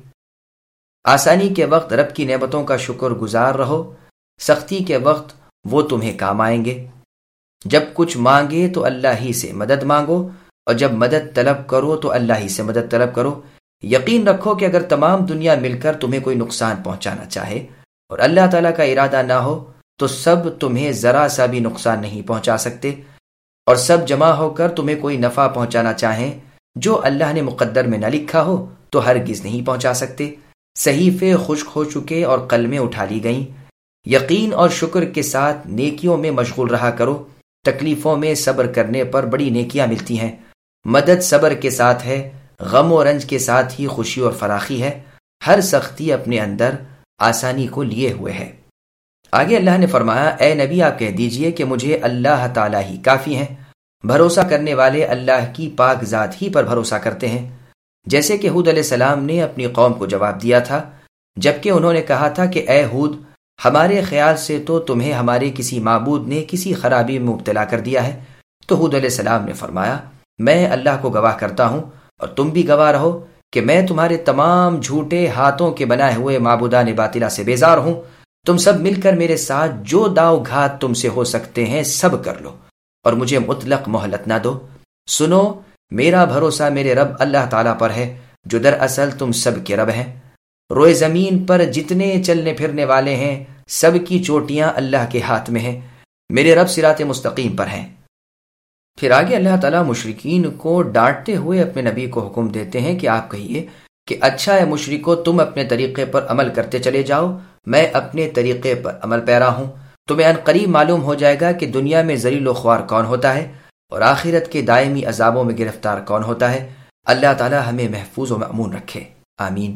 آسانی کے وقت رب کی نعمتوں کا شکر گزار رہو، سختی کے وقت وہ تمہیں کام آئیں گے۔ جب کچھ مانگے تو اللہ ہی سے مدد مانگو، اور جب مدد طلب کرو تو اللہ ہی سے مدد طلب کرو۔ یقین رکھو کہ اگر تمام دنیا مل کر تمہیں کوئی نقصان پہنچانا چاہے اور اللہ تعالیٰ کا ارادہ نہ ہو تو سب تمہیں ذرا سا بھی نقصان نہیں پہنچا سکتے، اور سب جمع ہو کر تمہیں کوئی نفع پہنچانا چاہیں جو اللہ نے مقدر میں نہ لکھا ہو تو ہرگز نہیں پہنچا سکتے۔ صحیفے خشک ہو چکے اور قلمیں اٹھا لی گئیں۔ یقین اور شکر کے ساتھ نیکیوں میں مشغول رہا کرو، تکلیفوں میں صبر کرنے پر بڑی نیکیاں ملتی ہیں۔ مدد صبر کے ساتھ ہے، غم و رنج کے ساتھ ہی خوشی اور فراخی ہے۔ ہر سختی اپنے اندر آسانی کو لیے ہوئے ہے۔ آگے اللہ نے فرمایا، اے نبی آپ کہہ دیجئے کہ مجھے اللہ تعالیٰ ہی کافی ہیں۔ بھروسہ کرنے والے اللہ کی پاک ذات ہی پر بھروسہ کرتے ہیں، جیسے کہ ہود علیہ السلام نے اپنی قوم کو جواب دیا تھا جبکہ انہوں نے کہا تھا کہ اے ہود، ہمارے خیال سے تو تمہیں ہمارے کسی معبود نے کسی خرابی میں مبتلا کر دیا ہے۔ تو ہود علیہ السلام نے فرمایا، میں اللہ کو گواہ کرتا ہوں اور تم بھی گواہ رہو کہ میں تمہارے تمام جھوٹے ہاتھوں کے بنائے ہوئے معبودان باطلہ سے بیزار ہوں۔ تم سب مل کر میرے ساتھ جو داؤ گھات تم سے ہو سکتے ہیں سب کر لو، اور مجھے مطلق مہلت نہ دو۔ سنو، میرا بھروسہ میرے رب اللہ تعالیٰ پر ہے جو دراصل تم سب کے رب ہیں۔ روئے زمین پر جتنے چلنے پھرنے والے ہیں سب کی چوٹیاں اللہ کے ہاتھ میں ہیں، میرے رب صراط مستقیم پر ہیں۔ پھر آگے اللہ تعالیٰ مشرکین کو ڈانٹتے ہوئے اپنے نبی کو حکم دیتے ہیں کہ آپ کہیے کہ اچھا ہے مشرکو، تم اپنے طریقے پر عمل کرتے چلے جاؤ، میں اپنے طریقے پر عمل پیرا ہوں۔ تمہیں ان قریب معلوم ہو جائے گا کہ دنیا میں ذلیل و خوار کون ہوتا ہے اور آخرت کے دائمی عذابوں میں گرفتار کون ہوتا ہے۔ اللہ تعالیٰ ہمیں محفوظ و مأمون رکھے، آمین۔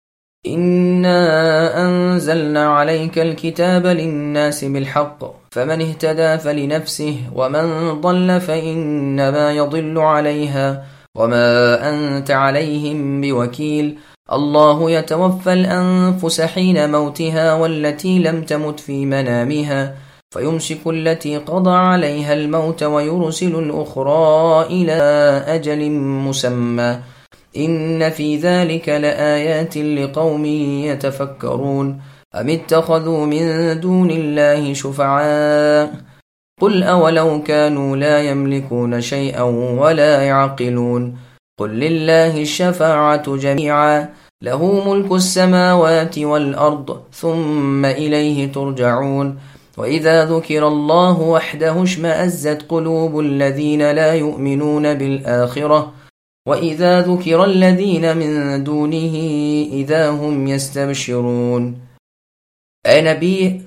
إنا أنزلنا عليك الكتاب للناس بالحق فمن اهتدى فلنفسه ومن ضل فإنما يضل عليها وما أنت عليهم بوكيل الله يتوفى الأنفس حين موتها والتي لم تمت في منامها فيمسك التي قضى عليها الموت ويرسل الأخرى إلى أجل مسمى إن في ذلك لآيات لقوم يتفكرون أم اتخذوا من دون الله شفعاء قل أولو كانوا لا يملكون شيئا ولا يعقلون قل لله الشفاعة جميعا له ملك السماوات والأرض ثم إليه ترجعون وإذا ذكر الله وحده اشمأزت قلوب الذين لا يؤمنون بالآخرة وَإِذَا ذُكِرَ الَّذِينَ مِن دُونِهِ إِذَا هُمْ يَسْتَبْشِرُونَ۔ اے نبی،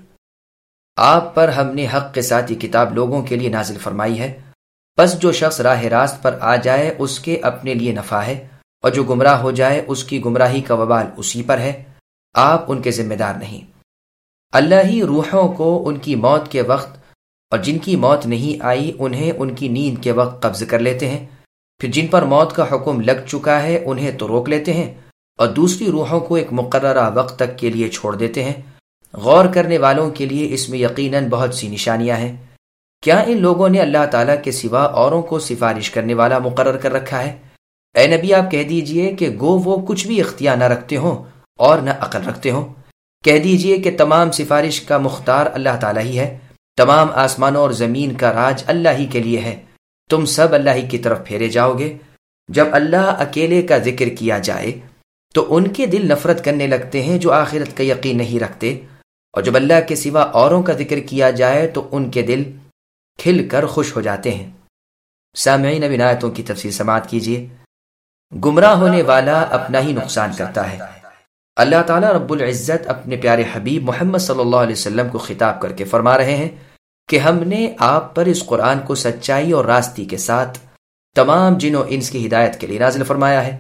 آپ پر ہم نے حق کے ساتھ یہ کتاب لوگوں کے لیے نازل فرمائی ہے، پس جو شخص راہ راست پر آ جائے اس کے اپنے لیے نفع ہے، اور جو گمراہ ہو جائے اس کی گمراہی کا وبال اسی پر ہے، آپ ان کے ذمہ دار نہیں۔ اللہ ہی روحوں کو ان کی موت کے وقت اور جن کی موت نہیں آئی انہیں ان کی نیند کے وقت قبض کر لیتے ہیں، پھر جن پر موت کا حکم لگ چکا ہے انہیں تو روک لیتے ہیں اور دوسری روحوں کو ایک مقررہ وقت تک کے لیے چھوڑ دیتے ہیں۔ غور کرنے والوں کے لیے اس میں یقیناً بہت سی نشانیاں ہیں۔ کیا ان لوگوں نے اللہ تعالیٰ کے سوا اوروں کو سفارش کرنے والا مقرر کر رکھا ہے؟ اے نبی آپ کہہ دیجئے کہ گو وہ کچھ بھی اختیار نہ رکھتے ہوں اور نہ عقل رکھتے ہوں۔ کہہ دیجئے کہ تمام سفارش کا مختار اللہ تعالیٰ ہی ہے، تمام آسمانوں اور زمین کا راج اللہ ہی کے لیے ہے، تم سب اللہ ہی کی طرف پھیرے جاؤ گے۔ جب اللہ اکیلے کا ذکر کیا جائے تو ان کے دل نفرت کرنے لگتے ہیں جو آخرت کا یقین نہیں رکھتے، اور جب اللہ کے سوا اوروں کا ذکر کیا جائے تو ان کے دل کھل کر خوش ہو جاتے ہیں۔ سامعین اب ان آیتوں کی تفسیر سماعت کیجیے۔ گمراہ ہونے والا اپنا ہی نقصان کرتا ہے۔ اللہ تعالیٰ رب العزت اپنے پیارے حبیب محمد صلی اللہ علیہ وسلم کو خطاب کر کے فرما رہے ہیں کہ ہم نے آپ پر اس قرآن کو سچائی اور راستی کے ساتھ تمام جن و انس کی ہدایت کے لیے نازل فرمایا ہے۔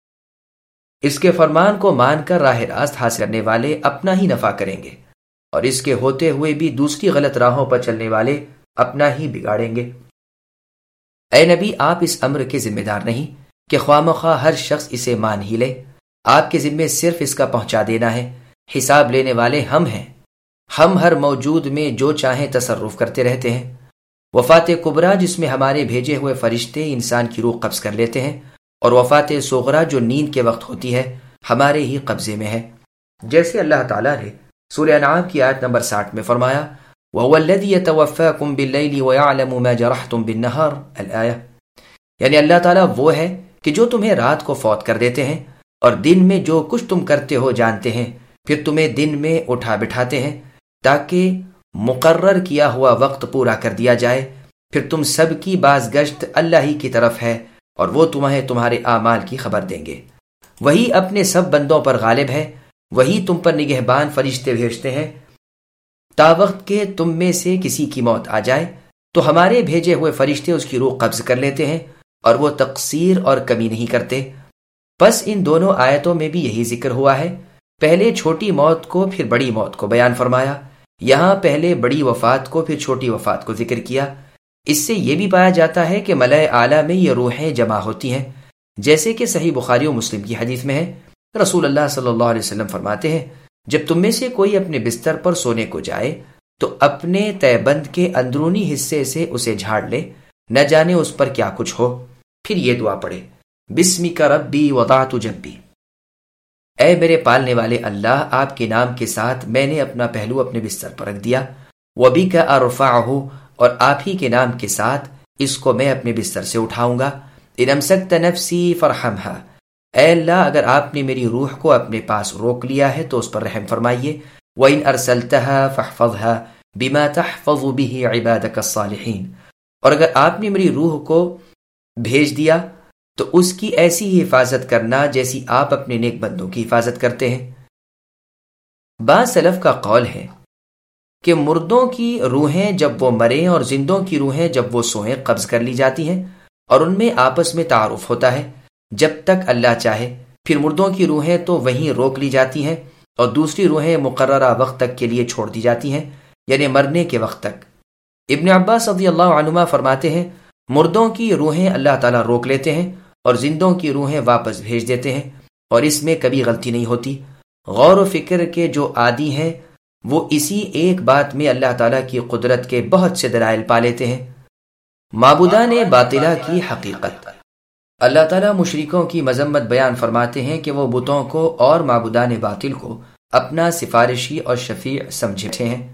اس کے فرمان کو مان کر راہ راست حاصل کرنے والے اپنا ہی نفع کریں گے، اور اس کے ہوتے ہوئے بھی دوسری غلط راہوں پر چلنے والے اپنا ہی بگاڑیں گے۔ اے نبی، آپ اس امر کے ذمہ دار نہیں کہ خواہ مخواہ ہر شخص اسے مان ہی لے۔ آپ کے ذمے صرف اس کا پہنچا دینا ہے۔ حساب لینے والے ہم ہیں۔ ہم ہر موجود میں جو چاہیں تصرف کرتے رہتے ہیں۔ وفات کبریٰ جس میں ہمارے بھیجے ہوئے فرشتے انسان کی روح قبض کر لیتے ہیں، اور وفات صغریٰ جو نیند کے وقت ہوتی ہے، ہمارے ہی قبضے میں ہے۔ جیسے اللہ تعالیٰ نے سورہ انعام کی آیت نمبر ساٹھ میں فرمایا، وَهُوَ الَّذِي يَتَوَفَّاكُمْ بِاللَّيْلِ وَيَعْلَمُ مَا جَرَحْتُمْ بِالنَّهَارِ الآیہ، یعنی اللہ تعالیٰ وہ ہے کہ جو تمہیں رات کو فوت کر دیتے ہیں اور دن میں جو کچھ تم کرتے ہو جانتے ہیں، پھر تمہیں دن میں اٹھا بٹھاتے ہیں تاکہ مقرر کیا ہوا وقت پورا کر دیا جائے۔ پھر تم سب کی بازگشت اللہ ہی کی طرف ہے، اور وہ تمہیں تمہارے اعمال کی خبر دیں گے۔ وہی اپنے سب بندوں پر غالب ہے، وہی تم پر نگہبان فرشتے بھیجتے ہیں تا وقت کہ تم میں سے کسی کی موت آ جائے تو ہمارے بھیجے ہوئے فرشتے اس کی روح قبض کر لیتے ہیں، اور وہ تقصیر اور کمی نہیں کرتے۔ پس ان دونوں آیتوں میں بھی یہی ذکر ہوا ہے۔ پہلے چھوٹی موت کو پھر بڑی موت کو بیان فرمایا، یہاں پہلے بڑی وفات کو پھر چھوٹی وفات کو ذکر کیا۔ اس سے یہ بھی پایا جاتا ہے کہ ملائے اعلیٰ میں یہ روحیں جمع ہوتی ہیں، جیسے کہ صحیح بخاری و مسلم کی حدیث میں ہے، رسول اللہ صلی اللہ علیہ وسلم فرماتے ہیں، جب تم میں سے کوئی اپنے بستر پر سونے کو جائے تو اپنے تہبند کے اندرونی حصے سے اسے جھاڑ لے، نہ جانے اس پر کیا کچھ ہو، پھر یہ دعا پڑھے، بسمک ربی وضعت جنبی، اے میرے پالنے والے اللہ، آپ کے نام کے ساتھ میں نے اپنا پہلو اپنے بستر پر رکھ دیا، وبک ارفعہ، اور آپ ہی کے نام کے ساتھ اس کو میں اپنے بستر سے اٹھاؤں گا، ان امسکت نفسی فرحمہا، اے اللہ اگر آپ نے میری روح کو اپنے پاس روک لیا ہے تو اس پر رحم فرمائیے، وَإِنْ أَرْسَلْتَهَا فَاحْفَظْهَا بِمَا تَحْفَظُ بِهِ عِبَادَكَ الصَّالِحِينَ، اور اگر آپ نے میری روح کو بھیج دیا تو اس کی ایسی ہی حفاظت کرنا جیسی آپ اپنے نیک بندوں کی حفاظت کرتے ہیں۔ بعض سلف کا قول ہے کہ مردوں کی روحیں جب وہ مریں اور زندوں کی روحیں جب وہ سوئیں قبض کر لی جاتی ہیں، اور ان میں آپس میں تعارف ہوتا ہے جب تک اللہ چاہے، پھر مردوں کی روحیں تو وہیں روک لی جاتی ہیں اور دوسری روحیں مقررہ وقت تک کے لیے چھوڑ دی جاتی ہیں، یعنی مرنے کے وقت تک۔ ابن عباس رضی اللہ عنہما فرماتے ہیں، مردوں کی روحیں اللہ تعالیٰ روک لیتے ہیں اور زندوں کی روحیں واپس بھیج دیتے ہیں، اور اس میں کبھی غلطی نہیں ہوتی۔ غور و فکر کے جو عادی ہیں وہ اسی ایک بات میں اللہ تعالیٰ کی قدرت کے بہت سے دلائل پا لیتے ہیں۔ معبودان باطلہ کی حقیقت، اللہ تعالیٰ مشرکوں کی مذمت بیان فرماتے ہیں کہ وہ بتوں کو اور معبودان باطل کو اپنا سفارشی اور شفیع سمجھتے ہیں،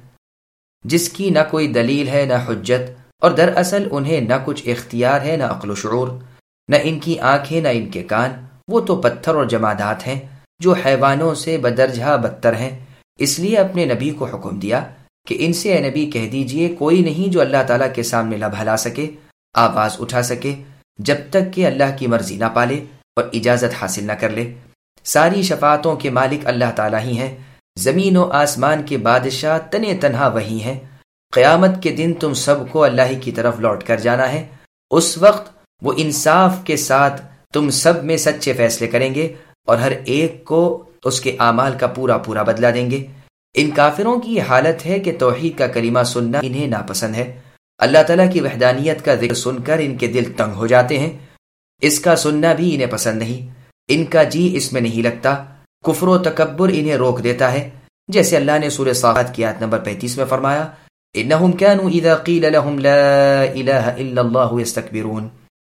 جس کی نہ کوئی دلیل ہے نہ حجت، اور دراصل انہیں نہ کچھ اختیار ہے نہ عقل و شعور، نہ ان کی آنکھیں نہ ان کے کان، وہ تو پتھر اور جمادات ہیں جو حیوانوں سے بدرجہ بدتر ہیں۔ اس لیے اپنے نبی کو حکم دیا کہ ان سے اے نبی کہہ دیجئے، کوئی نہیں جو اللہ تعالیٰ کے سامنے لب ہلا سکے، آواز اٹھا سکے، جب تک کہ اللہ کی مرضی نہ پالے اور اجازت حاصل نہ کر لے۔ ساری شفاعتوں کے مالک اللہ تعالیٰ ہی ہیں، زمین و آسمان کے بادشاہ تنے تنہا وہی ہیں۔ قیامت کے دن تم سب کو اللہ ہی کی طرف لوٹ کر جانا ہے، اس وقت وہ انصاف کے ساتھ تم سب میں سچے فیصلے کریں گے اور ہر ایک کو اس کے اعمال کا پورا پورا بدلہ دیں گے۔ ان کافروں کی یہ حالت ہے کہ توحید کا کلمہ سننا انہیں ناپسند ہے، اللہ تعالیٰ کی وحدانیت کا ذکر سن کر ان کے دل تنگ ہو جاتے ہیں، اس کا سننا بھی انہیں پسند نہیں، ان کا جی اس میں نہیں لگتا، کفر و تکبر انہیں روک دیتا ہے، جیسے اللہ نے سورہ صافات کی آیت نمبر پینتیس میں فرمایا، انہم کانوا اذا قیل لهم لا الہ الا اللہ یستکبرون،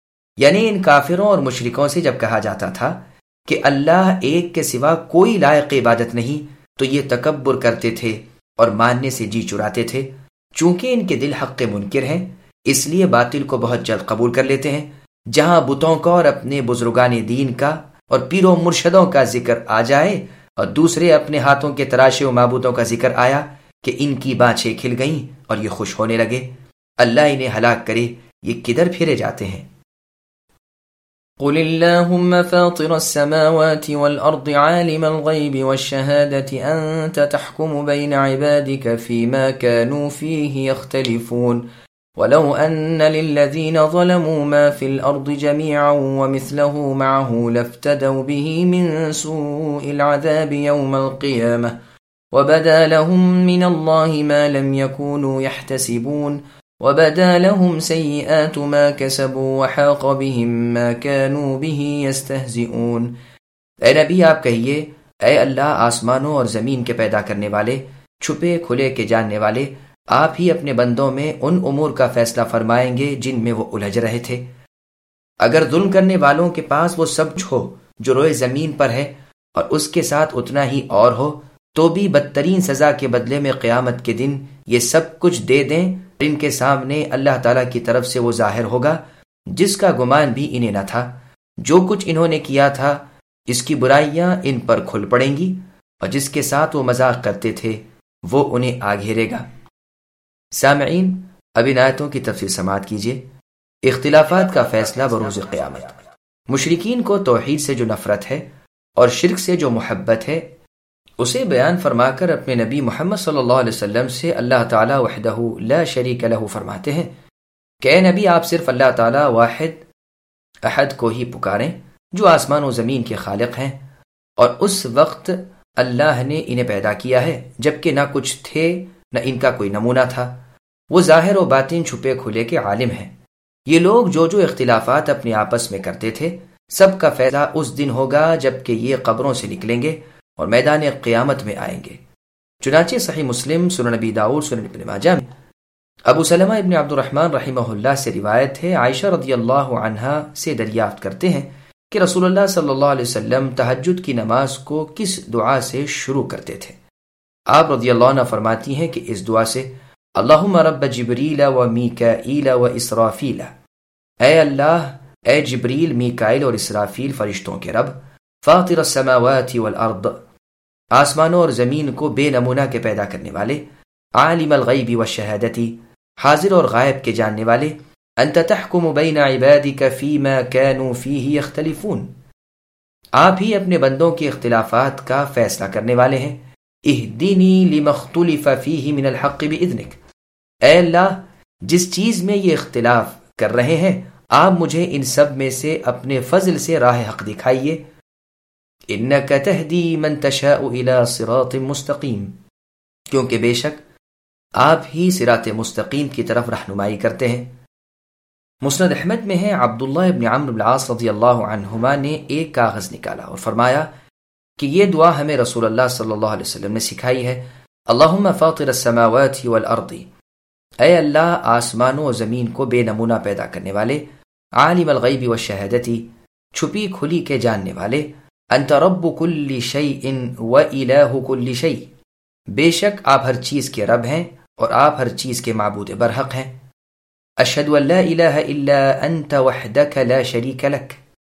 یعنی ان کافروں اور مشرکوں سے جب کہا جاتا تھا کہ اللہ ایک کے سوا کوئی لائق عبادت نہیں تو یہ تکبر کرتے تھے اور ماننے سے جی چراتے تھے۔ چونکہ ان کے دل حق منکر ہیں، اس لیے باطل کو بہت جلد قبول کر لیتے ہیں۔ جہاں بتوں کا اور اپنے بزرگان دین کا اور پیروں مرشدوں کا ذکر آ جائے اور دوسرے اپنے ہاتھوں کے تراشے و معبودوں کا ذکر آیا کہ ان کی بانچھیں کھل گئیں اور یہ خوش ہونے لگے۔ اللہ انہیں ہلاک کرے یہ کدھر پھرے جاتے ہیں؟ قل اللهم فاطر السماوات والأرض عالم الغيب والشهادة أنت تحكم بين عبادك فيما كانوا فيه يختلفون ولو أن للذين ظلموا ما في الأرض جميعا ومثله معه لافتدوا به من سوء العذاب يوم القيامة وبدا لهم من الله ما لم يكونوا يحتسبون وبدا لهم سيئات ما كسبوا وحاق بهم ما كانوا به يستهزئون۔ اے نبی آپ کہیے، اے اللہ آسمانوں اور زمین کے پیدا کرنے والے، چھپے کھلے کے جاننے والے، آپ ہی اپنے بندوں میں ان امور کا فیصلہ فرمائیں گے جن میں وہ الجھ رہے تھے۔ اگر ظلم کرنے والوں کے پاس وہ سب کچھ ہو جو روئے زمین پر ہے اور اس کے ساتھ اتنا ہی اور ہو، تو بھی بدترین سزا کے بدلے میں قیامت کے دن یہ سب کچھ دے دیں، ان کے سامنے اللہ تعالیٰ کی طرف سے وہ ظاہر ہوگا جس کا گمان بھی انہیں نہ تھا۔ جو کچھ انہوں نے کیا تھا اس کی برائیاں ان پر کھل پڑیں گی، اور جس کے ساتھ وہ مذاق کرتے تھے وہ انہیں آ گھیرے گا۔ سامعین، اب ان آیتوں کی تفصیل سماعت کیجیے۔ اختلافات کا فیصلہ بروز قیامت۔ مشرکین کو توحید سے جو نفرت ہے اور شرک سے جو محبت ہے، اسے بیان فرما کر اپنے نبی محمد صلی اللہ علیہ وسلم سے اللہ تعالیٰ وحدہ لا شریک لہ فرماتے ہیں کہ اے نبی، آپ صرف اللہ تعالیٰ واحد احد کو ہی پکاریں جو آسمان و زمین کے خالق ہیں، اور اس وقت اللہ نے انہیں پیدا کیا ہے جبکہ نہ کچھ تھے نہ ان کا کوئی نمونہ تھا۔ وہ ظاہر و باطن چھپے کھلے کے عالم ہیں۔ یہ لوگ جو جو اختلافات اپنے آپس میں کرتے تھے، سب کا فیصلہ اس دن ہوگا جبکہ یہ قبروں سے نکلیں گے اور میدان قیامت میں آئیں گے۔ چنانچہ صحیح مسلم، سنن نبی داؤد، سنن ابن ماجہ میں ابو سلمہ ابن عبد الرحمن رحمہ اللہ سے روایت ہے، عائشہ رضی اللہ عنہا سے دریافت کرتے ہیں کہ رسول اللہ صلی اللہ علیہ وسلم تہجد کی نماز کو کس دعا سے شروع کرتے تھے؟ آپ رضی اللہ عنہ فرماتی ہیں کہ اس دعا سے اللہم رب جبریل و میکائیل و اسرافیل، اے اللہ، اے جبریل، میکائیل اور اسرافیل فرشتوں کے رب، فاطر السماوات والارض، آسمانوں اور زمین کو بے نمونہ کے پیدا کرنے والے، عالم الغیب والشہادتی، حاضر اور غائب کے جاننے والے، انت تحکم بین عبادک فیما کانوا فیہ یختلفون، آپ ہی اپنے بندوں کے اختلافات کا فیصلہ کرنے والے ہیں۔ اہدنی لما اختلف فیہ من الحق باذنک، اے اللہ، جس چیز میں یہ اختلاف کر رہے ہیں آپ مجھے ان سب میں سے اپنے فضل سے راہ حق دکھائیے۔ انک تہدی من تشاء الی صراط مستقیم، کیونکہ بے شک آپ ہی صراط مستقیم کی طرف رہنمائی کرتے ہیں۔ مسند احمد میں ہے، عبداللہ ابن عمرو بن العاص رضی اللہ عنہما نے ایک کاغذ نکالا اور فرمایا کہ یہ دعا ہمیں رسول اللہ صلی اللہ علیہ وسلم نے سکھائی ہے، اللہم فاطر السماوات والارض، اے اللہ آسمانوں و زمین کو بے نمونہ پیدا کرنے والے، عالم الغیب والشہادتی، چھپی کھلی کے جاننے والے، انت رب کل شیء و الہ کل شیء، بے شک آپ ہر چیز کے رب ہیں اور آپ ہر چیز کے معبود برحق ہیں۔ اشہد ان لا الہ الا انت وحدک لا شریک لک،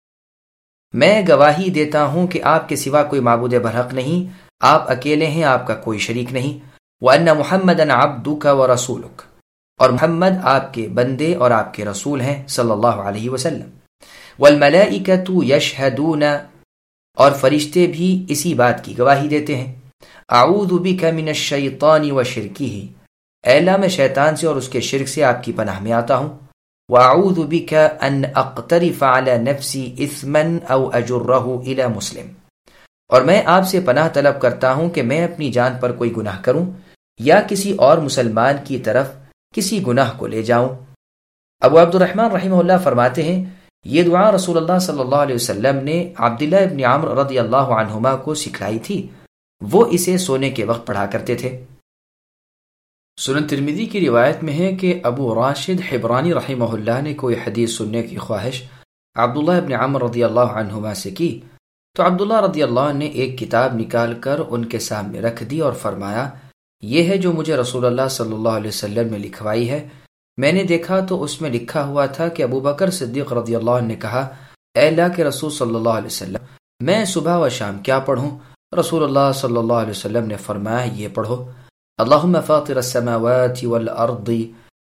میں گواہی دیتا ہوں کہ آپ کے سوا کوئی معبود برحق نہیں، آپ اکیلے ہیں، آپ کا کوئی شریک نہیں۔ وَأَنَّ مُحَمَّدًا عَبْدُكَ وَرَسُولُكَ، اور محمد آپ کے بندے اور آپ کے رسول ہیں صلی اللہ علیہ وسلم۔ وَالْمَلَائِكَةُ يَشْهَدُونَ، اور فرشتے بھی اسی بات کی گواہی دیتے ہیں۔ اعوذ بک من الشیطان وشرکہ، اے اللہ میں شیطان سے اور اس کے شرک سے آپ کی پناہ میں آتا ہوں۔ واعوذ بک ان اقترف علی نفسی اثما او اجرہ الی مسلم، اور میں آپ سے پناہ طلب کرتا ہوں کہ میں اپنی جان پر کوئی گناہ کروں یا کسی اور مسلمان کی طرف کسی گناہ کو لے جاؤں۔ ابو عبد الرحمن رحمہ اللہ فرماتے ہیں یہ دعا رسول اللہ صلی اللہ علیہ وسلم نے عبداللہ ابن عمرو رضی اللہ عنہما کو سکھلائی تھی، وہ اسے سونے کے وقت پڑھا کرتے تھے۔ سنن ترمذی کی روایت میں ہے کہ ابو راشد حبرانی رحمہ اللہ نے کوئی حدیث سننے کی خواہش عبداللہ ابن عمرو رضی اللہ عنہما سے کی، تو عبداللہ رضی اللہ عنہ نے ایک کتاب نکال کر ان کے سامنے رکھ دی اور فرمایا یہ ہے جو مجھے رسول اللہ صلی اللہ علیہ وسلم نے لکھوائی ہے۔ میں نے دیکھا تو اس میں لکھا ہوا تھا کہ ابو بکر صدیق رضی اللہ عنہ نے کہا اے اللہ کے رسول صلی اللہ علیہ وسلم، میں صبح و شام کیا پڑھوں؟ رسول اللہ صلی اللہ علیہ وسلم نے فرمایا یہ پڑھو، اللہم فاطر السماوات والارض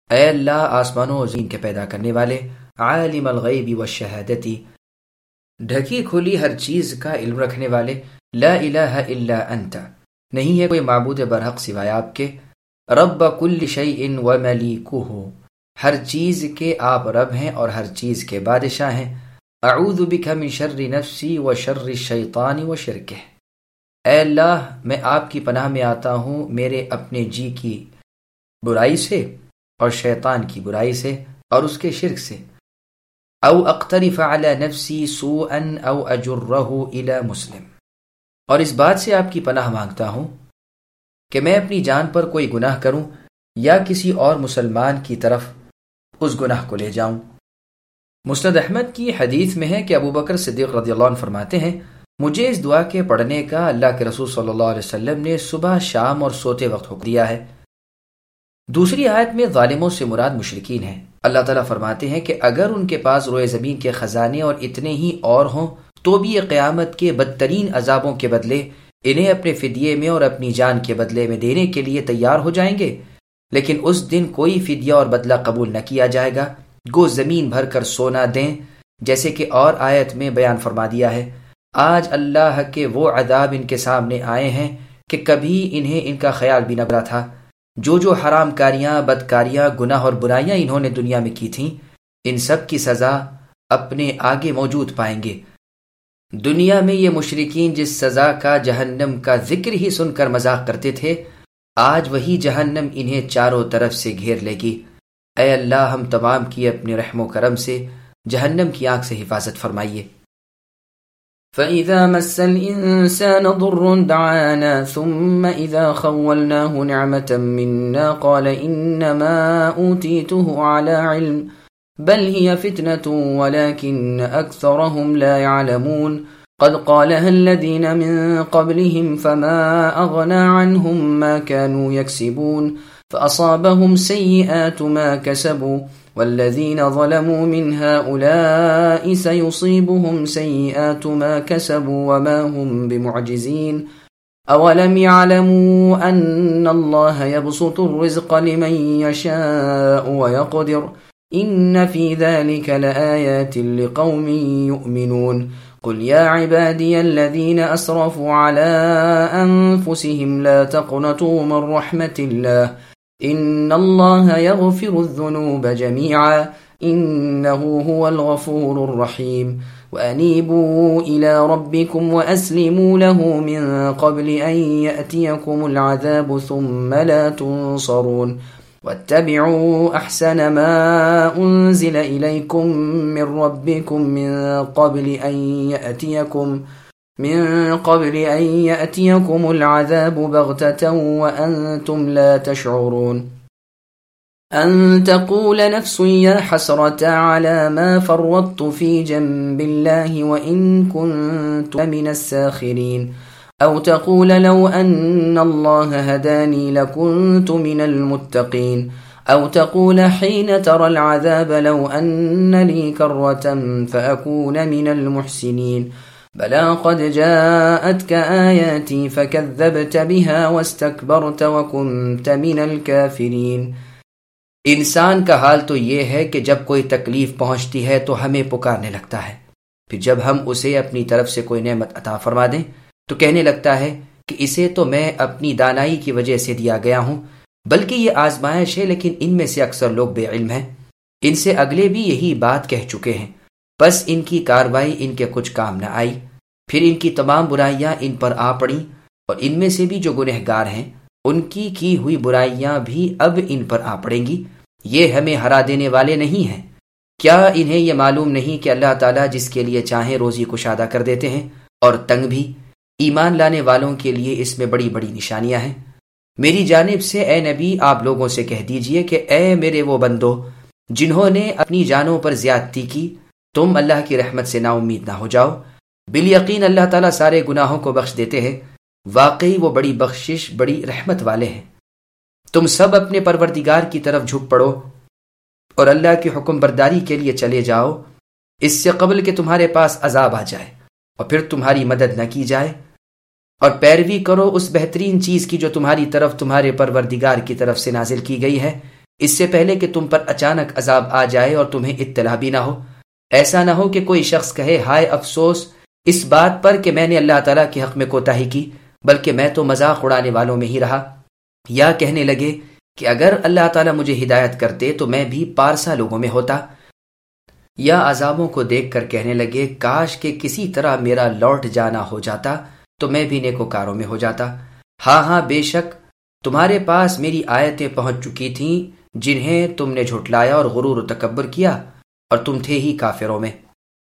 اے اللہ آسمانوں و زمین کے پیدا کرنے والے، عالم الغیب والشہادتی، ڈھکی کھلی ہر چیز کا علم رکھنے والے، لا الہ الا انت، نہیں ہے کوئی معبود برحق سوائے آپ کے، رب کل شیء وملیکہ، ہر چیز کے آپ رب ہیں اور ہر چیز کے بادشاہ ہیں، اعوذ بک من شر نفسی و شر الشیطان و شرکہ، اے اللہ میں آپ کی پناہ میں آتا ہوں میرے اپنے جی کی برائی سے اور شیطان کی برائی سے اور اس کے شرک سے، او اقترف علی نفسی سوءا او اجرہ الی مسلم، اور اس بات سے آپ کی پناہ مانگتا ہوں کہ میں اپنی جان پر کوئی گناہ کروں یا کسی اور مسلمان کی طرف اس گناہ کو لے جاؤں۔ مسند احمد کی حدیث میں ہے کہ ابو بکر صدیق رضی اللہ عنہ فرماتے ہیں، مجھے اس دعا کے پڑھنے کا اللہ کے رسول صلی اللہ علیہ وسلم نے صبح شام اور سوتے وقت حکم دیا ہے۔ دوسری آیت میں ظالموں سے مراد مشرکین ہیں۔ اللہ تعالیٰ فرماتے ہیں کہ اگر ان کے پاس روئے زمین کے خزانے اور اتنے ہی اور ہوں تو بھی یہ قیامت کے بدترین عذابوں کے بدلے انہیں اپنے فدیے میں اور اپنی جان کے بدلے میں دینے کے لیے تیار ہو جائیں گے، لیکن اس دن کوئی فدیہ اور بدلہ قبول نہ کیا جائے گا، گو زمین بھر کر سونا دیں، جیسے کہ اور آیت میں بیان فرما دیا ہے، آج اللہ کے وہ عذاب ان کے سامنے آئے ہیں کہ کبھی انہیں ان کا خیال بھی نہ برا تھا، جو جو حرام کاریاں، بدکاریاں، گناہ اور برائیاں انہوں نے دنیا میں کی تھیں، ان سب کی سزا اپنے آگے موجود پائیں گے۔ دنیا میں یہ مشرکین جس سزا کا، جہنم کا ذکر ہی سن کر مذاق کرتے تھے، آج وہی جہنم انہیں چاروں طرف سے گھیر لے گی۔ اے اللہ ہم تمام کی اپنے رحم و کرم سے جہنم کی آگ سے حفاظت فرمائیے۔ فَإِذَا مَسَّ الْإِنسَانَ ضُرٌّ دَعَانَا ثُمَّ إِذَا خَوَّلْنَاهُ نِعْمَةً مِنَّا قَالَ إِنَّمَا أُوتِيتُهُ عَلَى عِلْمٍ بَلْ هِيَ فِتْنَةٌ وَلَكِنَّ أَكْثَرَهُمْ لَا يَعْلَمُونَ قَدْ قَالَهَا الَّذِينَ مِن قَبْلِهِمْ فَمَا أَغْنَى عَنْهُمْ مَا كَانُوا يَكْسِبُونَ فَأَصَابَهُمْ سَيِّئَاتُ مَا كَسَبُوا وَالَّذِينَ ظَلَمُوا مِنْ هَؤُلَاءِ سَيُصِيبُهُمْ سَيِّئَاتُ مَا كَسَبُوا وَمَا هُمْ بِمُعْجِزِينَ أَوَلَمْ يَعْلَمُوا أَنَّ اللَّهَ يَبْسُطُ الرِّزْقَ لِمَن يَشَاءُ وَيَقْدِرُ إِنَّ فِي ذَلِكَ لَآيَاتٍ لِقَوْمٍ يُؤْمِنُونَ قُلْ يَا عِبَادِيَ الَّذِينَ أَسْرَفُوا عَلَىٰ أَنفُسِهِمْ لَا تَقْنَطُوا مِن رَّحْمَةِ اللَّهِ إِنَّ اللَّهَ يَغْفِرُ الذُّنُوبَ جَمِيعًا إِنَّهُ هُوَ الْغَفُورُ الرَّحِيمُ وَأَنِيبُوا إِلَىٰ رَبِّكُمْ وَأَسْلِمُوا لَهُ مِن قَبْلِ أَن يَأْتِيَكُمُ الْعَذَابُ ثُمَّ لَا تُنصَرُونَ وَاتَّبِعُوا أَحْسَنَ مَا أُنزِلَ إِلَيْكُم مِّن رَّبِّكُم مِّن قَبْلِ أَن يَأْتِيَكُم من قبل أن يأتيكم العذاب بغتة وأنتم لا تشعرون أن تقول نفس يا حسرة على ما فرطت في جنب الله وإن كنت من الساخرين أو تقول لو أن الله هداني لكنت من المتقين أو تقول حين ترى العذاب لو أن لي كرة فأكون من المحسنين بلى قد جاءتك آياتي فكذبت بها واستكبرت وكنت من الكافرين۔ انسان کا حال تو یہ ہے کہ جب کوئی تکلیف پہنچتی ہے تو ہمیں پکارنے لگتا ہے، پھر جب ہم اسے اپنی طرف سے کوئی نعمت عطا فرما دیں تو کہنے لگتا ہے کہ اسے تو میں اپنی دانائی کی وجہ سے دیا گیا ہوں، بلکہ یہ آزمائش ہے، لیکن ان میں سے اکثر لوگ بے علم ہیں۔ ان سے اگلے بھی یہی بات کہہ چکے ہیں، بس ان کی کاروائی ان کے کچھ کام نہ آئی، پھر ان کی تمام برائیاں ان پر آ پڑیں، اور ان میں سے بھی جو گنہگار ہیں ان کی کی ہوئی برائیاں بھی اب ان پر آ پڑیں گی۔ یہ ہمیں ہرا دینے والے نہیں ہیں، کیا انہیں یہ معلوم نہیں کہ اللہ تعالیٰ جس کے لیے چاہیں روزی کشادہ کر دیتے ہیں اور تنگ بھی؟ ایمان لانے والوں کے لیے اس میں بڑی بڑی نشانیاں ہیں۔ میری جانب سے اے نبی آپ لوگوں سے کہہ دیجئے کہ اے میرے وہ بندو جنہوں نے اپنی جانوں پر زیادتی کی، تم اللہ کی رحمت سے نا امید نہ ہو جاؤ، بالیقین اللہ تعالیٰ سارے گناہوں کو بخش دیتے ہیں، واقعی وہ بڑی بخشش بڑی رحمت والے ہیں۔ تم سب اپنے پروردگار کی طرف جھک پڑو اور اللہ کی حکم برداری کے لیے چلے جاؤ، اس سے قبل کہ تمہارے پاس عذاب آ جائے اور پھر تمہاری مدد نہ کی جائے، اور پیروی کرو اس بہترین چیز کی جو تمہاری طرف تمہارے پروردگار کی طرف سے نازل کی گئی ہے، اس سے پہلے کہ تم پر اچانک عذاب آ جائے اور تمہیں اطلاع بھی نہ ہو۔ ایسا نہ ہو کہ کوئی شخص کہے ہائے افسوس اس بات پر کہ میں نے اللہ تعالیٰ کے حق میں کوتاہی کی، بلکہ میں تو مذاق اڑانے والوں میں ہی رہا، یا کہنے لگے کہ اگر اللہ تعالیٰ مجھے ہدایت کرتے تو میں بھی پارسا لوگوں میں ہوتا، یا عذابوں کو دیکھ کر کہنے لگے کاش کہ کسی طرح میرا لوٹ جانا ہو جاتا تو میں بھی نیکوکاروں میں ہو جاتا۔ ہاں ہاں بے شک تمہارے پاس میری آیتیں پہنچ چکی تھیں جنہیں تم نے جھٹلایا اور غرور و تکبر کیا، اور تم تھے ہی کافروں میں۔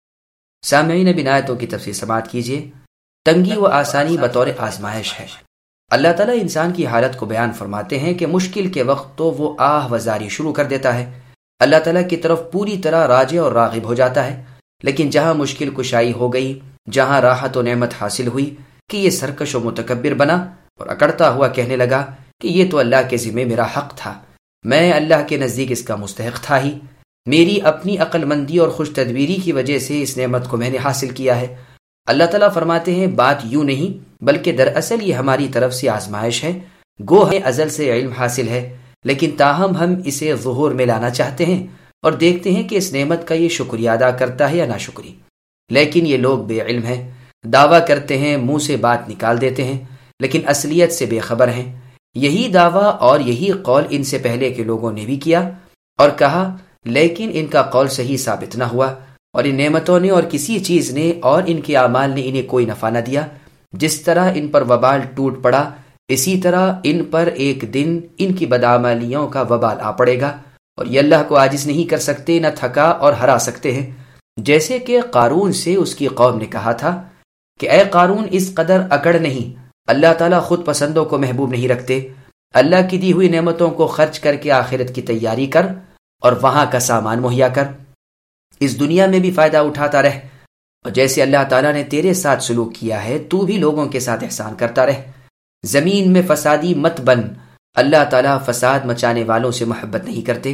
سامعین اب ان آیتوں کی تفسیر سماعت کیجیے۔ تنگی و آسانی بطور آزمائش ہے۔ اللہ تعالیٰ انسان کی حالت کو بیان فرماتے ہیں کہ مشکل کے وقت تو وہ آہ وزاری شروع کر دیتا ہے، اللہ تعالیٰ کی طرف پوری طرح راجع اور راغب ہو جاتا ہے، لیکن جہاں مشکل کشائی ہو گئی، جہاں راحت و نعمت حاصل ہوئی کہ یہ سرکش و متکبر بنا اور اکڑتا ہوا کہنے لگا کہ یہ تو اللہ کے ذمہ میرا حق تھا، میں اللہ کے نزدیک اس کا مستحق تھا ہی، میری اپنی عقل مندی اور خوش تدبیری کی وجہ سے اس نعمت کو میں نے حاصل کیا ہے۔ اللہ تعالیٰ فرماتے ہیں بات یوں نہیں بلکہ دراصل یہ ہماری طرف سے آزمائش ہے، گو ہمیں ازل سے علم حاصل ہے، لیکن تاہم ہم اسے ظہور میں لانا چاہتے ہیں اور دیکھتے ہیں کہ اس نعمت کا یہ شکریہ ادا کرتا ہے یا ناشکری۔ لیکن یہ لوگ بے علم ہیں، دعویٰ کرتے ہیں، منہ سے بات نکال دیتے ہیں، لیکن اصلیت سے بے خبر ہیں۔ یہی دعویٰ اور یہی قول ان سے پہلے کے لوگوں نے بھی کیا اور کہا، لیکن ان کا قول صحیح ثابت نہ ہوا، اور ان نعمتوں نے اور کسی چیز نے اور ان کے اعمال نے انہیں کوئی نفع نہ دیا۔ جس طرح ان پر وبال ٹوٹ پڑا، اسی طرح ان پر ایک دن ان کی بدعمالیوں کا وبال آ پڑے گا، اور یہ اللہ کو عاجز نہیں کر سکتے، نہ تھکا اور ہرا سکتے ہیں۔ جیسے کہ قارون سے اس کی قوم نے کہا تھا کہ اے قارون اس قدر اکڑ نہیں، اللہ تعالیٰ خود پسندوں کو محبوب نہیں رکھتے، اللہ کی دی ہوئی نعمتوں کو خرچ کر کے آخرت کی تیاری کر اور وہاں کا سامان مہیا کر، اس دنیا میں بھی فائدہ اٹھاتا رہ، اور جیسے اللہ تعالیٰ نے تیرے ساتھ سلوک کیا ہے تو بھی لوگوں کے ساتھ احسان کرتا رہ، زمین میں فسادی مت بن، اللہ تعالیٰ فساد مچانے والوں سے محبت نہیں کرتے۔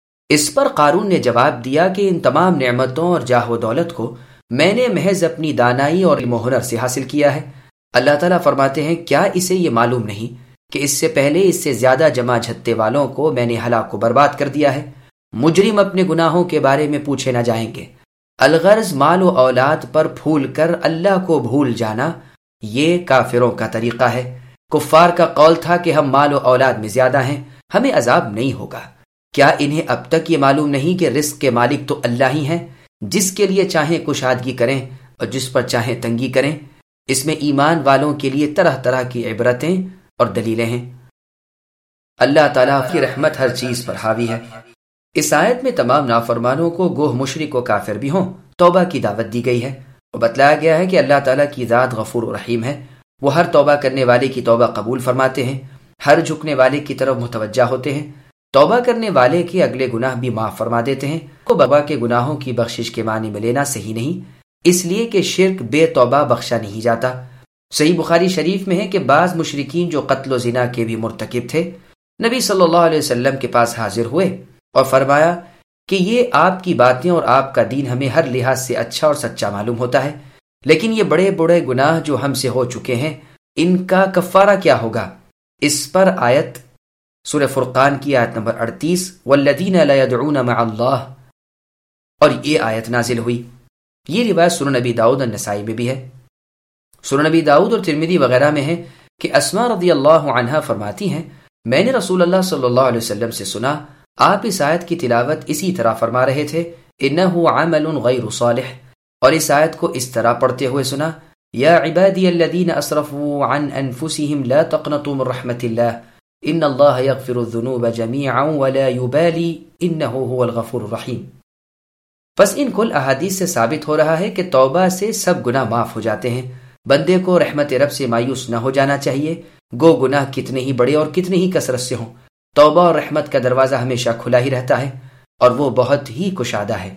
اس پر قارون نے جواب دیا کہ ان تمام نعمتوں اور جاہ و دولت کو میں نے محض اپنی دانائی اور علم و ہنر سے حاصل کیا ہے۔ اللہ تعالیٰ فرماتے ہیں کیا اسے یہ معلوم نہیں کہ اس سے پہلے اس سے زیادہ جمع جھتے والوں کو میں نے ہلاک و برباد کر دیا ہے۔ مجرم اپنے گناہوں کے بارے میں پوچھے نہ جائیں گے۔ الغرض مال و اولاد پر پھول کر اللہ کو بھول جانا یہ کافروں کا طریقہ ہے۔ کفار کا قول تھا کہ ہم مال و اولاد میں زیادہ ہیں، ہمیں عذاب نہیں ہوگا۔ کیا انہیں اب تک یہ معلوم نہیں کہ رزق کے مالک تو اللہ ہی ہیں، جس کے لیے چاہیں کشادگی کریں اور جس پر چاہیں تنگی کریں؟ اس میں ایمان والوں کے لیے طرح طرح کی عبرتیں اور دلیلیں ہیں۔ اللہ تعالیٰ کی رحمت ہر چیز پر حاوی ہے۔ اس آیت میں تمام نافرمانوں کو گوہ مشرک و کافر بھی ہوں توبہ کی دعوت دی گئی ہے، اور بتلایا گیا ہے کہ اللہ تعالیٰ کی ذات غفور و رحیم ہے، وہ ہر توبہ کرنے والے کی توبہ قبول فرماتے ہیں، ہر جھکنے والے کی طرف متوجہ ہوتے ہیں، توبہ کرنے والے کے اگلے گناہ بھی معاف فرما دیتے ہیں۔ کو بابا کے گناہوں کی بخشش کے معنی میں لینا صحیح نہیں، اس لیے کہ شرک بے توبہ بخشا نہیں جاتا۔ صحیح بخاری شریف میں ہے کہ بعض مشرکین جو قتل و زنا کے بھی مرتکب تھے نبی صلی اللہ علیہ وسلم کے پاس حاضر ہوئے اور فرمایا کہ یہ آپ کی باتیں اور آپ کا دین ہمیں ہر لحاظ سے اچھا اور سچا معلوم ہوتا ہے، لیکن یہ بڑے بڑے گناہ جو ہم سے ہو چکے ہیں ان کا کفارہ کیا ہوگا؟ اس پر آیت سورہ فرقان کی آیت نمبر اڑتیس والذین لا يدعون مع اللہ، اور یہ آیت نازل ہوئی۔ یہ روایت سنن نبی داؤد اور نسائی میں بھی ہے۔ سنن نبی داؤد اور ترمذی وغیرہ میں ہے کہ اسماء رضی اللہ عنہا فرماتی ہیں میں نے رسول اللہ صلی اللہ علیہ وسلم سے سنا آپ اس آیت کی تلاوت اسی طرح فرما رہے تھے انہ عمل غیر صالح، اور اس آیت کو اس طرح پڑھتے ہوئے سنا یا عبادی الذین اسرفوا عن انفسهم لا تقنطوا من رحمت اللہ ان اللہ یغفر الذنوب جميعا ولا يبالی انہ هو الغفور الرحیم۔ پس ان کل احادیث سے ثابت ہو رہا ہے کہ توبہ سے سب گناہ معاف ہو جاتے ہیں، بندے کو رحمت رب سے مایوس نہ ہو جانا چاہیے، گو گناہ کتنے ہی بڑے اور کتنے ہی کثرت سے ہوں، توبہ اور رحمت کا دروازہ ہمیشہ کھلا ہی رہتا ہے اور وہ بہت ہی کشادہ ہے۔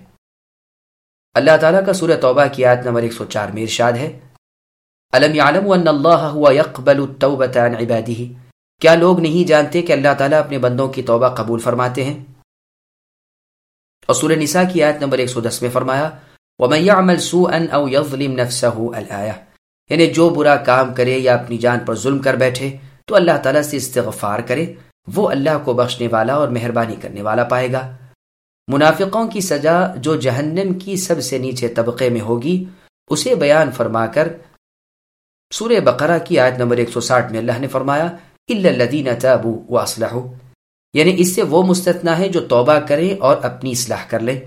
اللہ تعالیٰ کا سورہ توبہ کی آیت نمبر ایک سو چار میں ارشاد ہے الم یعلموا ان اللہ هو يقبل التوبۃ عن عبادہ، کیا لوگ نہیں جانتے کہ اللہ تعالیٰ اپنے بندوں کی توبہ قبول فرماتے ہیں؟ اور سورہ نساء کی آیت نمبر ایک سو دس میں فرمایا وَمَن يَعْمَلْ سُوءًا أَوْ يَظْلِمْ نَفْسَهُ الآیہ، یعنی جو برا کام کرے یا اپنی جان پر ظلم کر بیٹھے تو اللہ تعالیٰ سے استغفار کرے وہ اللہ کو بخشنے والا اور مہربانی کرنے والا پائے گا۔ منافقوں کی سزا جو جہنم کی سب سے نیچے طبقے میں ہوگی اسے بیان فرما کر سورہ بقرہ کی آیت نمبر ایک سو ساٹھ میں اللہ نے فرمایا الا الذین تابوا واصلحوا، یعنی اس سے وہ مستثنا ہے جو توبہ کریں اور اپنی اصلاح کر لیں۔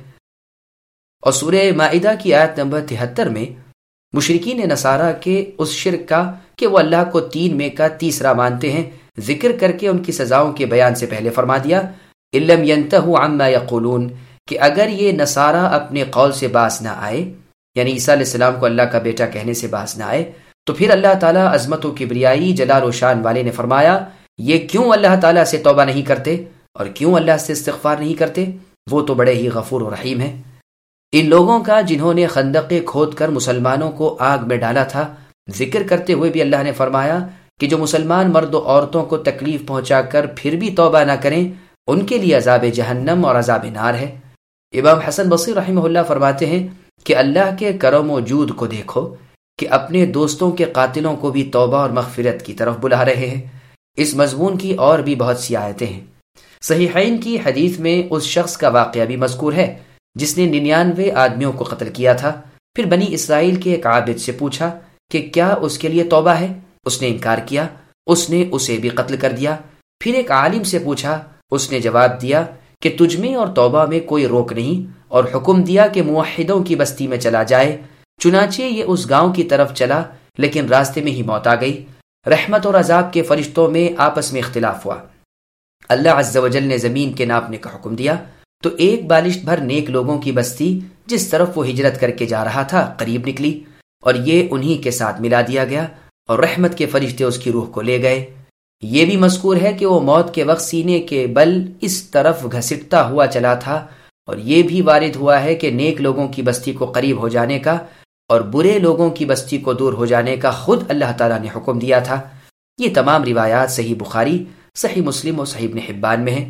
اور سورہ مائدہ کی آیت نمبر تہتر میں مشرکین نصارہ کے اس شرک کا کہ وہ اللہ کو تین میں کا تیسرا مانتے ہیں ذکر کر کے ان کی سزاؤں کے بیان سے پہلے فرما دیا اِلَّمْ يَنْتَهُوا عَمَّا يَقُولُونَ، کہ اگر یہ نصارہ اپنے قول سے باز نہ آئے، یعنی عیسیٰ علیہ السلام کو اللہ کا بیٹا کہنے سے باز نہ آئے، تو پھر اللہ تعالیٰ عظمت و کبریائی جلال و شان والے نے فرمایا یہ کیوں اللہ تعالیٰ سے توبہ نہیں کرتے اور کیوں اللہ سے استغفار نہیں کرتے، وہ تو بڑے ہی غفور و رحیم ہیں۔ ان لوگوں کا جنہوں نے خندقیں کھود کر مسلمانوں کو آگ میں ڈالا تھا ذکر کرتے ہوئے بھی اللہ نے فرمایا کہ جو مسلمان مرد و عورتوں کو تکلیف پہنچا کر پھر بھی توبہ نہ کریں ان کے لیے عذاب جہنم اور عذاب نار ہے۔ امام حسن بصری رحمہ اللہ فرماتے ہیں کہ اللہ کے کرم و جود کو دیکھو کہ اپنے دوستوں کے قاتلوں کو بھی توبہ اور مغفرت کی طرف بلا رہے ہیں۔ اس مضمون کی اور بھی بہت سی آیتیں ہیں۔ صحیحین کی حدیث میں اس شخص کا واقعہ بھی مذکور ہے جس نے ننانوے آدمیوں کو قتل کیا تھا، پھر بنی اسرائیل کے ایک عابد سے پوچھا کہ کیا اس کے لیے توبہ ہے، اس نے انکار کیا، اس نے اسے بھی قتل کر دیا۔ پھر ایک عالم سے پوچھا، اس نے جواب دیا کہ تجھ میں اور توبہ میں کوئی روک نہیں، اور حکم دیا کہ موحدوں کی بستی میں چلا جائے۔ چنانچہ یہ اس گاؤں کی طرف چلا لیکن راستے میں ہی موت آ گئی۔ رحمت اور عذاب کے فرشتوں میں آپس میں اختلاف ہوا۔ اللہ عز و جل نے زمین کے ناپنے کا حکم دیا تو ایک بالشت بھر نیک لوگوں کی بستی جس طرف وہ ہجرت کر کے جا رہا تھا قریب نکلی، اور یہ انہی کے ساتھ ملا دیا گیا، اور رحمت کے فرشتے اس کی روح کو لے گئے۔ یہ بھی مذکور ہے کہ وہ موت کے وقت سینے کے بل اس طرف گھسٹتا ہوا چلا تھا، اور یہ بھی وارد ہوا ہے کہ نیک لوگوں کی بستی کو قریب ہو جانے کا اور برے لوگوں کی بستی کو دور ہو جانے کا خود اللہ تعالیٰ نے حکم دیا تھا۔ یہ تمام روایات صحیح بخاری، صحیح مسلم اور صحیح ابن حبان میں ہیں۔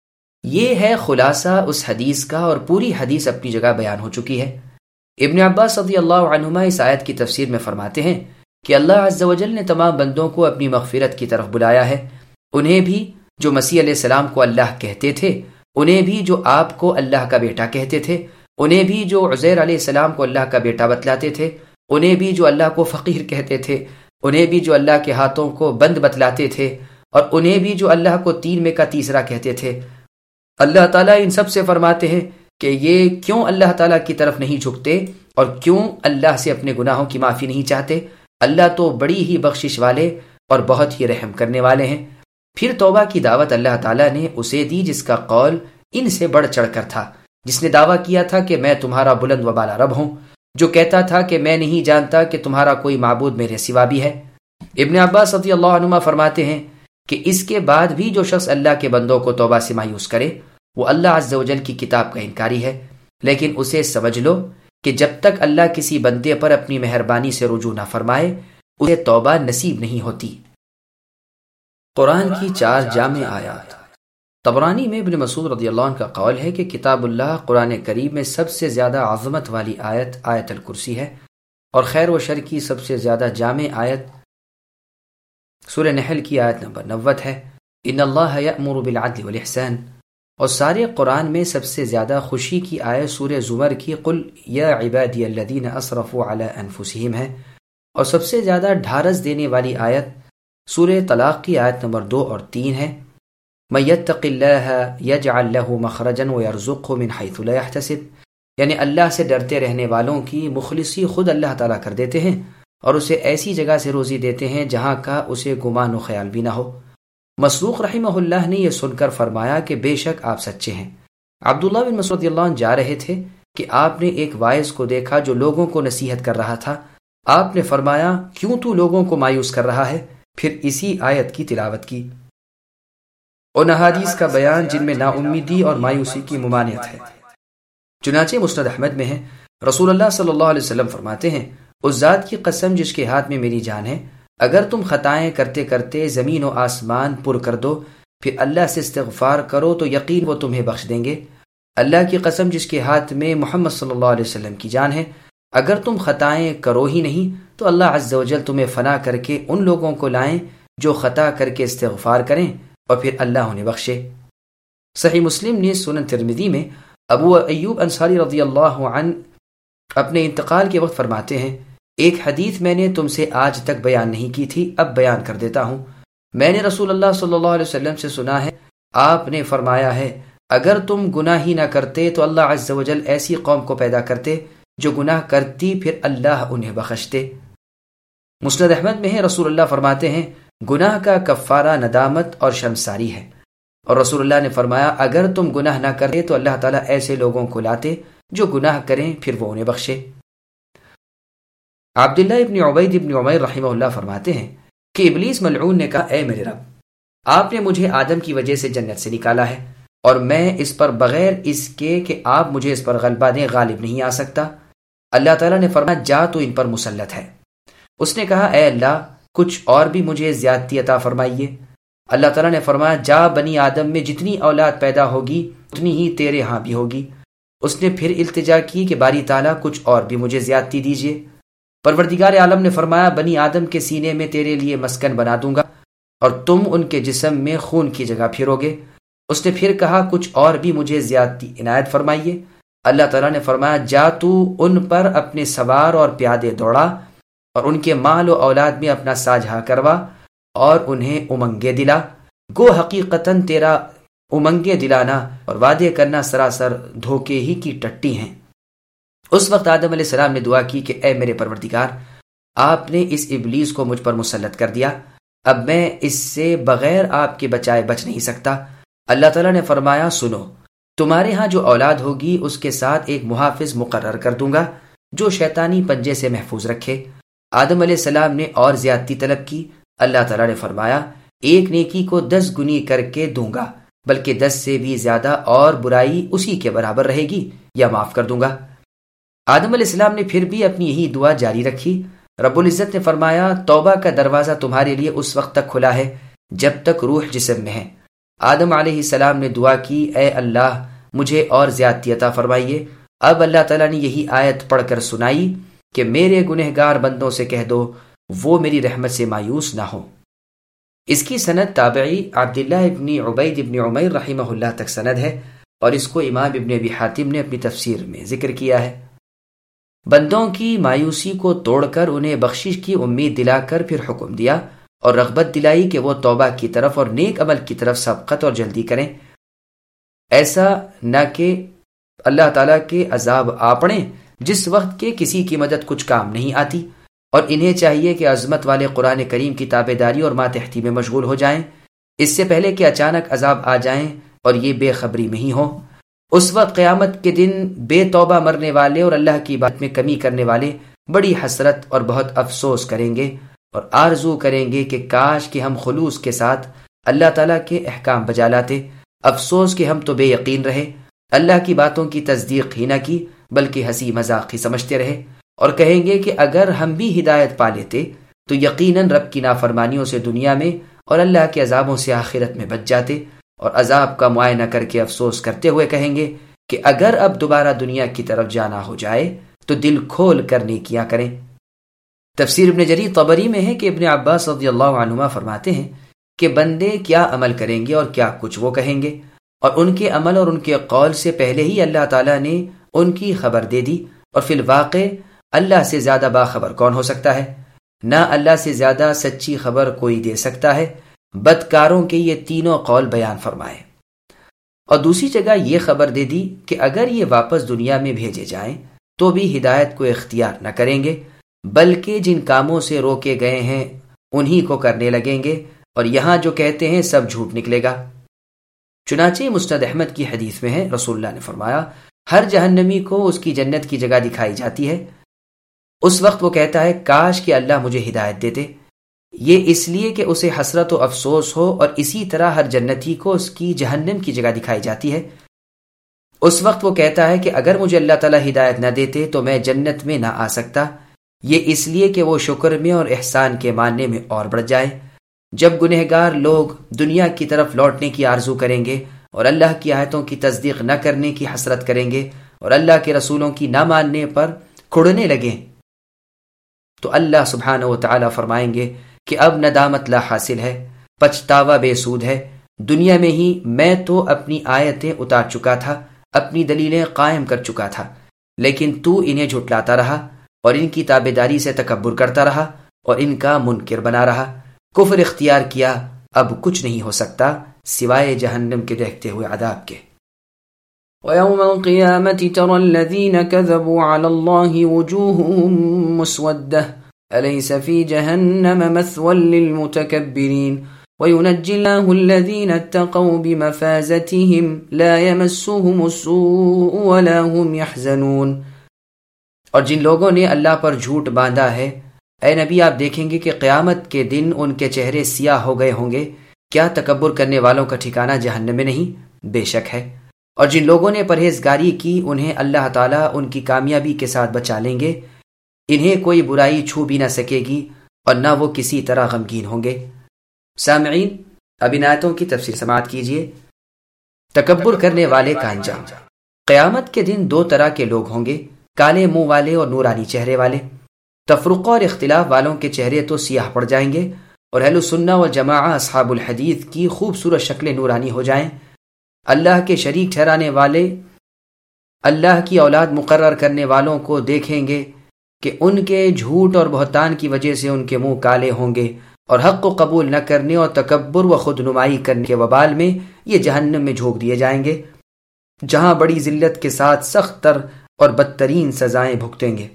یہ ہے خلاصہ اس حدیث کا، اور پوری حدیث اپنی جگہ بیان ہو چکی ہے۔ ابن عباس رضی اللہ عنہما اس آیت کی تفسیر میں فرماتے ہیں کہ اللہ عز و جل نے تمام بندوں کو اپنی مغفرت کی طرف بلایا ہے، انہیں بھی جو مسیح علیہ السلام کو اللہ کہتے تھے، انہیں بھی جو آپ کو اللہ کا بیٹا کہتے تھے، انہیں بھی جو عزیر علیہ السلام کو اللہ کا بیٹا بتلاتے تھے، انہیں بھی جو اللہ کو فقیر کہتے تھے، انہیں بھی جو اللہ کے ہاتھوں کو بند بتلاتے تھے، اور انہیں بھی جو اللہ کو تین میں کا تیسرا کہتے تھے۔ اللہ تعالیٰ ان سب سے فرماتے ہیں کہ یہ کیوں اللہ تعالیٰ کی طرف نہیں جھکتے اور کیوں اللہ سے اپنے گناہوں کی معافی نہیں چاہتے؟ اللہ تو بڑی ہی بخشش والے اور بہت ہی رحم کرنے والے ہیں۔ پھر توبہ کی دعوت اللہ تعالیٰ نے اسے دی جس کا قول ان سے بڑھ چڑھ کر تھا، جس نے دعویٰ کیا تھا کہ میں تمہارا بلند و بالا رب ہوں، جو کہتا تھا کہ میں نہیں جانتا کہ تمہارا کوئی معبود میرے سوا بھی ہے۔ ابن عباس رضی اللہ عنہما فرماتے ہیں کہ اس کے بعد بھی جو شخص اللہ کے بندوں کو توبہ سے مایوس کرے وہ اللہ عز و جل کی کتاب کا انکاری ہے، لیکن اسے سمجھ لو کہ جب تک اللہ کسی بندے پر اپنی مہربانی سے رجوع نہ فرمائے اسے توبہ نصیب نہیں ہوتی۔ قرآن کی چار جامع آیات۔ طبرانی میں ابن مسعود رضی اللہ عنہ کا قول ہے کہ کتاب اللہ قرآن کریم میں سب سے زیادہ عظمت والی آیت آیت الکرسی ہے، اور خیر و شر کی سب سے زیادہ جامع آیت سورہ نحل کی آیت نمبر نوے ہے، ان اللہ یأمر بالعدل والاحسان، اور سارے قرآن میں سب سے زیادہ خوشی کی آیت سورہ زمر کی قل یا عبادی الذین اسرفوا علی انفسہم ہے، اور سب سے زیادہ ڈھارس دینے والی آیت سورہ طلاق کی آیت نمبر دو اور تین ہے، من یتق اللہ یجعل لہ مخرجا ویرزقہ من حیث لا یحتسب، یعنی اللہ سے ڈرتے رہنے والوں کی مخلصی خود اللہ تعالیٰ کر دیتے ہیں اور اسے ایسی جگہ سے روزی دیتے ہیں جہاں کا اسے گمان و خیال بھی نہ ہو۔ مسروق رحمہ اللہ نے یہ سن کر فرمایا کہ بے شک آپ سچے ہیں۔ عبداللہ بن مسعود رضی اللہ عنہ جا رہے تھے کہ آپ نے ایک واعظ کو دیکھا جو لوگوں کو نصیحت کر رہا تھا۔ آپ نے فرمایا کیوں تو لوگوں کو مایوس کر رہا ہے؟ پھر اسی آیت کی تلاوت کی۔ ان احادیث کا بیان جن میں نا امیدی اور مایوسی کی ممانعت ہے۔ چنانچہ مسند احمد میں ہے، رسول اللہ صلی اللہ علیہ وسلم فرماتے ہیں اس ذات کی قسم جس کے ہاتھ میں میری جان ہے، اگر تم خطائیں کرتے کرتے زمین و آسمان پر کر دو پھر اللہ سے استغفار کرو تو یقین وہ تمہیں بخش دیں گے۔ اللہ کی قسم جس کے ہاتھ میں محمد صلی اللہ علیہ وسلم کی جان ہے، اگر تم خطائیں کرو ہی نہیں تو اللہ عز و جل تمہیں فنا کر کے ان لوگوں کو لائیں جو خطا کر کے استغفار کریں اور پھر اللہ انہیں بخشے۔ صحیح مسلم نے سنن ترمذی میں ابو ایوب انصاری رضی اللہ عنہ اپنے انتقال کے وقت فرماتے ہیں، ایک حدیث میں نے تم سے آج تک بیان نہیں کی تھی، اب بیان کر دیتا ہوں۔ میں نے رسول اللہ صلی اللہ علیہ وسلم سے سنا ہے، آپ نے فرمایا ہے، اگر تم گناہ ہی نہ کرتے تو اللہ عز و جل ایسی قوم کو پیدا کرتے جو گناہ کرتی پھر اللہ انہیں بخشتے۔ مسند احمد میں ہے، رسول اللہ فرماتے ہیں، گناہ کا کفارہ ندامت اور شرمساری ہے، اور رسول اللہ نے فرمایا اگر تم گناہ نہ کرتے تو اللہ تعالیٰ ایسے لوگوں کو لاتے جو گناہ کریں پھر وہ انہیں بخشے۔ عبداللہ ابن عبید ابن عمیر رحمہ اللہ فرماتے ہیں کہ ابلیس ملعون نے کہا، اے میرے رب، آپ نے مجھے آدم کی وجہ سے جنت سے نکالا ہے اور میں اس پر بغیر اس کے کہ آپ مجھے اس پر غلبہ دیں غالب نہیں آ سکتا۔ اللہ تعالیٰ نے فرمایا جا تو ان پر مسلط ہے۔ اس نے کہا، اے اللہ کچھ اور بھی مجھے زیادتی عطا فرمائیے۔ اللہ تعالیٰ نے فرمایا جا بنی آدم میں جتنی اولاد پیدا ہوگی اتنی ہی تیرے ہاں بھی ہوگی۔ اس نے پھر التجا کی کہ باری تعالیٰ کچھ اور بھی مجھے زیادتی دیجیے۔ پروردگار عالم نے فرمایا بنی آدم کے سینے میں تیرے لیے مسکن بنا دوں گا اور تم ان کے جسم میں خون کی جگہ پھرو گے۔ اس نے پھر کہا کچھ اور بھی مجھے زیادتی عنایت فرمائیے۔ اللہ تعالیٰ نے فرمایا جا تو ان پر اپنے سوار اور پیادے دوڑا اور ان کے مال و اولاد میں اپنا ساجھا کروا اور انہیں امنگے دلا۔ گو حقیقتاً تیرا امنگے دلانا اور وعدے کرنا سراسر دھوکے ہی کی ٹٹی ہیں۔ اس وقت آدم علیہ السلام نے دعا کی کہ اے میرے پروردگار، آپ نے اس ابلیس کو مجھ پر مسلط کر دیا، اب میں اس سے بغیر آپ کے بچائے بچ نہیں سکتا۔ اللہ تعالیٰ نے فرمایا سنو، تمہارے ہاں جو اولاد ہوگی اس کے ساتھ ایک محافظ مقرر کر دوں گا جو شیطانی پنجے سے محفوظ رکھے۔ آدم علیہ السلام نے اور زیادتی طلب کی۔ اللہ تعالیٰ نے فرمایا ایک نیکی کو دس گنی کر کے دوں گا، بلکہ دس سے بھی زیادہ اور برائی اسی کے برابر رہے گی یا معاف کر دوں گا۔ آدم علیہ السلام نے پھر بھی اپنی یہی دعا جاری رکھی۔ رب العزت نے فرمایا توبہ کا دروازہ تمہارے لیے اس وقت تک کھلا ہے جب تک روح جسم میں ہے۔ آدم علیہ السلام نے دعا کی اے اللہ مجھے اور زیادتی عطا فرمائیے۔ اب اللہ تعالیٰ نے یہی آیت پڑھ کر سنائی کہ میرے گنہگار بندوں سے کہہ دو وہ میری رحمت سے مایوس نہ ہو۔ اس کی سند تابعی عبداللہ ابن عبید ابن عمیر رحمہ اللہ تک سند ہے اور اس کو امام ابن ابی حاتم نے اپنی تفسیر میں ذکر کیا ہے۔ بندوں کی مایوسی کو توڑ کر انہیں بخشش کی امید دلا کر پھر حکم دیا اور رغبت دلائی کہ وہ توبہ کی طرف اور نیک عمل کی طرف سبقت اور جلدی کریں، ایسا نہ کہ اللہ تعالیٰ کے عذاب آ پڑیں جس وقت کے کسی کی مدد کچھ کام نہیں آتی، اور انہیں چاہیے کہ عظمت والے قرآن کریم کی تابع داری اور ماتحتی میں مشغول ہو جائیں اس سے پہلے کہ اچانک عذاب آ جائیں اور یہ بے خبری میں ہی ہو۔ اس وقت قیامت کے دن بے توبہ مرنے والے اور اللہ کی بات میں کمی کرنے والے بڑی حسرت اور بہت افسوس کریں گے اور آرزو کریں گے کہ کاش کہ ہم خلوص کے ساتھ اللہ تعالیٰ کے احکام بجا لاتے۔ افسوس کہ ہم تو بے یقین رہے، اللہ کی باتوں کی تصدیق ہی نہ کی بلکہ ہنسی مذاق ہی سمجھتے رہے، اور کہیں گے کہ اگر ہم بھی ہدایت پا لیتے تو یقیناً رب کی نافرمانیوں سے دنیا میں اور اللہ کے عذابوں سے آخرت میں بچ جاتے، اور عذاب کا معائنہ کر کے افسوس کرتے ہوئے کہیں گے کہ اگر اب دوبارہ دنیا کی طرف جانا ہو جائے تو دل کھول کر نیکیاں کریں۔ تفسیر ابن جریر طبری میں ہے کہ ابن عباس رضی اللہ عنہما فرماتے ہیں کہ بندے کیا عمل کریں گے اور کیا کچھ وہ کہیں گے، اور ان کے عمل اور ان کے قول سے پہلے ہی اللہ تعالیٰ نے ان کی خبر دے دی، اور فی الواقع اللہ سے زیادہ باخبر کون ہو سکتا ہے؟ نہ اللہ سے زیادہ سچی خبر کوئی دے سکتا ہے۔ بدکاروں کے یہ تینوں قول بیان فرمائے، اور دوسری جگہ یہ خبر دے دی کہ اگر یہ واپس دنیا میں بھیجے جائیں تو بھی ہدایت کو اختیار نہ کریں گے بلکہ جن کاموں سے روکے گئے ہیں انہی کو کرنے لگیں گے، اور یہاں جو کہتے ہیں سب جھوٹ نکلے گا۔ چنانچہ مسند احمد کی حدیث میں ہے رسول اللہ نے فرمایا ہر جہنمی کو اس کی جنت کی جگہ دکھائی جاتی ہے، اس وقت وہ کہتا ہے کاش کہ اللہ مجھے ہدایت دیتے، یہ اس لیے کہ اسے حسرت و افسوس ہو، اور اسی طرح ہر جنتی کو اس کی جہنم کی جگہ دکھائی جاتی ہے۔ اس وقت وہ کہتا ہے کہ اگر مجھے اللہ تعالیٰ ہدایت نہ دیتے تو میں جنت میں نہ آ سکتا، یہ اس لیے کہ وہ شکر میں اور احسان کے ماننے میں اور بڑھ جائے۔ جب گنہگار لوگ دنیا کی طرف لوٹنے کی آرزو کریں گے اور اللہ کی آیتوں کی تصدیق نہ کرنے کی حسرت کریں گے اور اللہ کے رسولوں کی نہ ماننے پر کھڑنے لگیں تو اللہ سبحانہ و تعالیٰ فرمائیں گے کہ اب ندامت لا حاصل ہے، پچھتاوا بے سود ہے، دنیا میں ہی میں تو اپنی آیتیں اتار چکا تھا، اپنی دلیلیں قائم کر چکا تھا، لیکن تو انہیں جھٹلاتا رہا اور ان کی تابعداری سے تکبر کرتا رہا اور ان کا منکر بنا رہا، کفر اختیار کیا، اب کچھ نہیں ہو سکتا سوائے جہنم کے دیکھتے ہوئے عذاب کے۔ وَيَوْمَ الْقِيَامَةِ تَرَى الَّذِينَ كَذَبُوا عَلَى اللَّهِ وُجُوهُهُمْ مُسْوَدَّةٌ أَلَيْسَ فِي جَهَنَّمَ مَثْوًى لِّلْمُتَكَبِّرِينَ وَيُنَجِّي اللَّهُ الَّذِينَ اتَّقَوْا بِمَفَازَتِهِمْ لَا يَمَسُّهُمُ السُّوءُ وَلَا هُمْ يَحْزَنُونَ۔ اور جن لوگوں نے اللہ پر جھوٹ باندھا ہے، اے نبی آپ دیکھیں گے کہ قیامت کے دن ان کے چہرے سیاہ ہو گئے ہوں گے، کیا تکبر کرنے والوں کا ٹھکانہ جہنم میں نہیں؟ بے شک ہے۔ اور جن لوگوں نے پرہیزگاری کی انہیں اللہ تعالیٰ ان کی کامیابی کے ساتھ بچا لیں گے، انہیں کوئی برائی چھو بھی نہ سکے گی اور نہ وہ کسی طرح غمگین ہوں گے۔ سامعین، اب ان آیتوں کی تفسیر سماعت کیجیے۔ تکبر کرنے والے کا انجام۔ قیامت کے دن دو طرح کے لوگ ہوں گے، کالے منہ والے اور نورانی چہرے والے۔ تفرقہ اور اختلاف والوں کے چہرے تو سیاہ پڑ جائیں گے اور اہل سنہ والجماعہ اصحاب الحدیث کی خوبصورت شکلیں نورانی ہو جائیں۔ اللہ کے شریک ٹھہرانے والے اللہ کی اولاد مقرر کرنے والوں کو دیکھیں گے کہ ان کے جھوٹ اور بہتان کی وجہ سے ان کے منہ کالے ہوں گے اور حق کو قبول نہ کرنے اور تکبر و خود نمائی کرنے کے وبال میں یہ جہنم میں جھونک دیے جائیں گے، جہاں بڑی ذلت کے ساتھ سخت تر اور بدترین سزائیں بھگتیں گے۔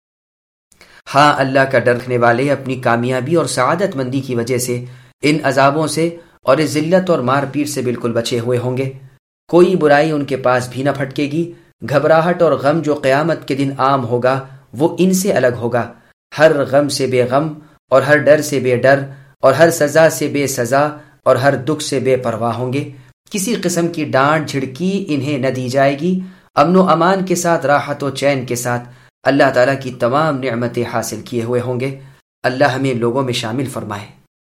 ہاں، اللہ کا ڈر رکھنے والے اپنی کامیابی اور سعادت مندی کی وجہ سے ان عذابوں سے اور اس ذلت اور مار پیٹ سے بالکل بچے ہوئے ہوں گے۔ کوئی برائی ان کے پاس بھی نہ پھٹکے گی۔ گھبراہٹ اور غم جو قیامت کے دن عام ہوگا وہ ان سے الگ ہوگا۔ ہر غم سے بے غم اور ہر ڈر سے بے ڈر اور ہر سزا سے بے سزا اور ہر دکھ سے بے پرواہ ہوں گے۔ کسی قسم کی ڈانٹ جھڑکی انہیں نہ دی جائے گی۔ امن و امان کے ساتھ، راحت و چین کے ساتھ اللہ تعالیٰ کی تمام نعمتیں حاصل کیے ہوئے ہوں گے۔ اللہ ہمیں لوگوں میں شامل فرمائے۔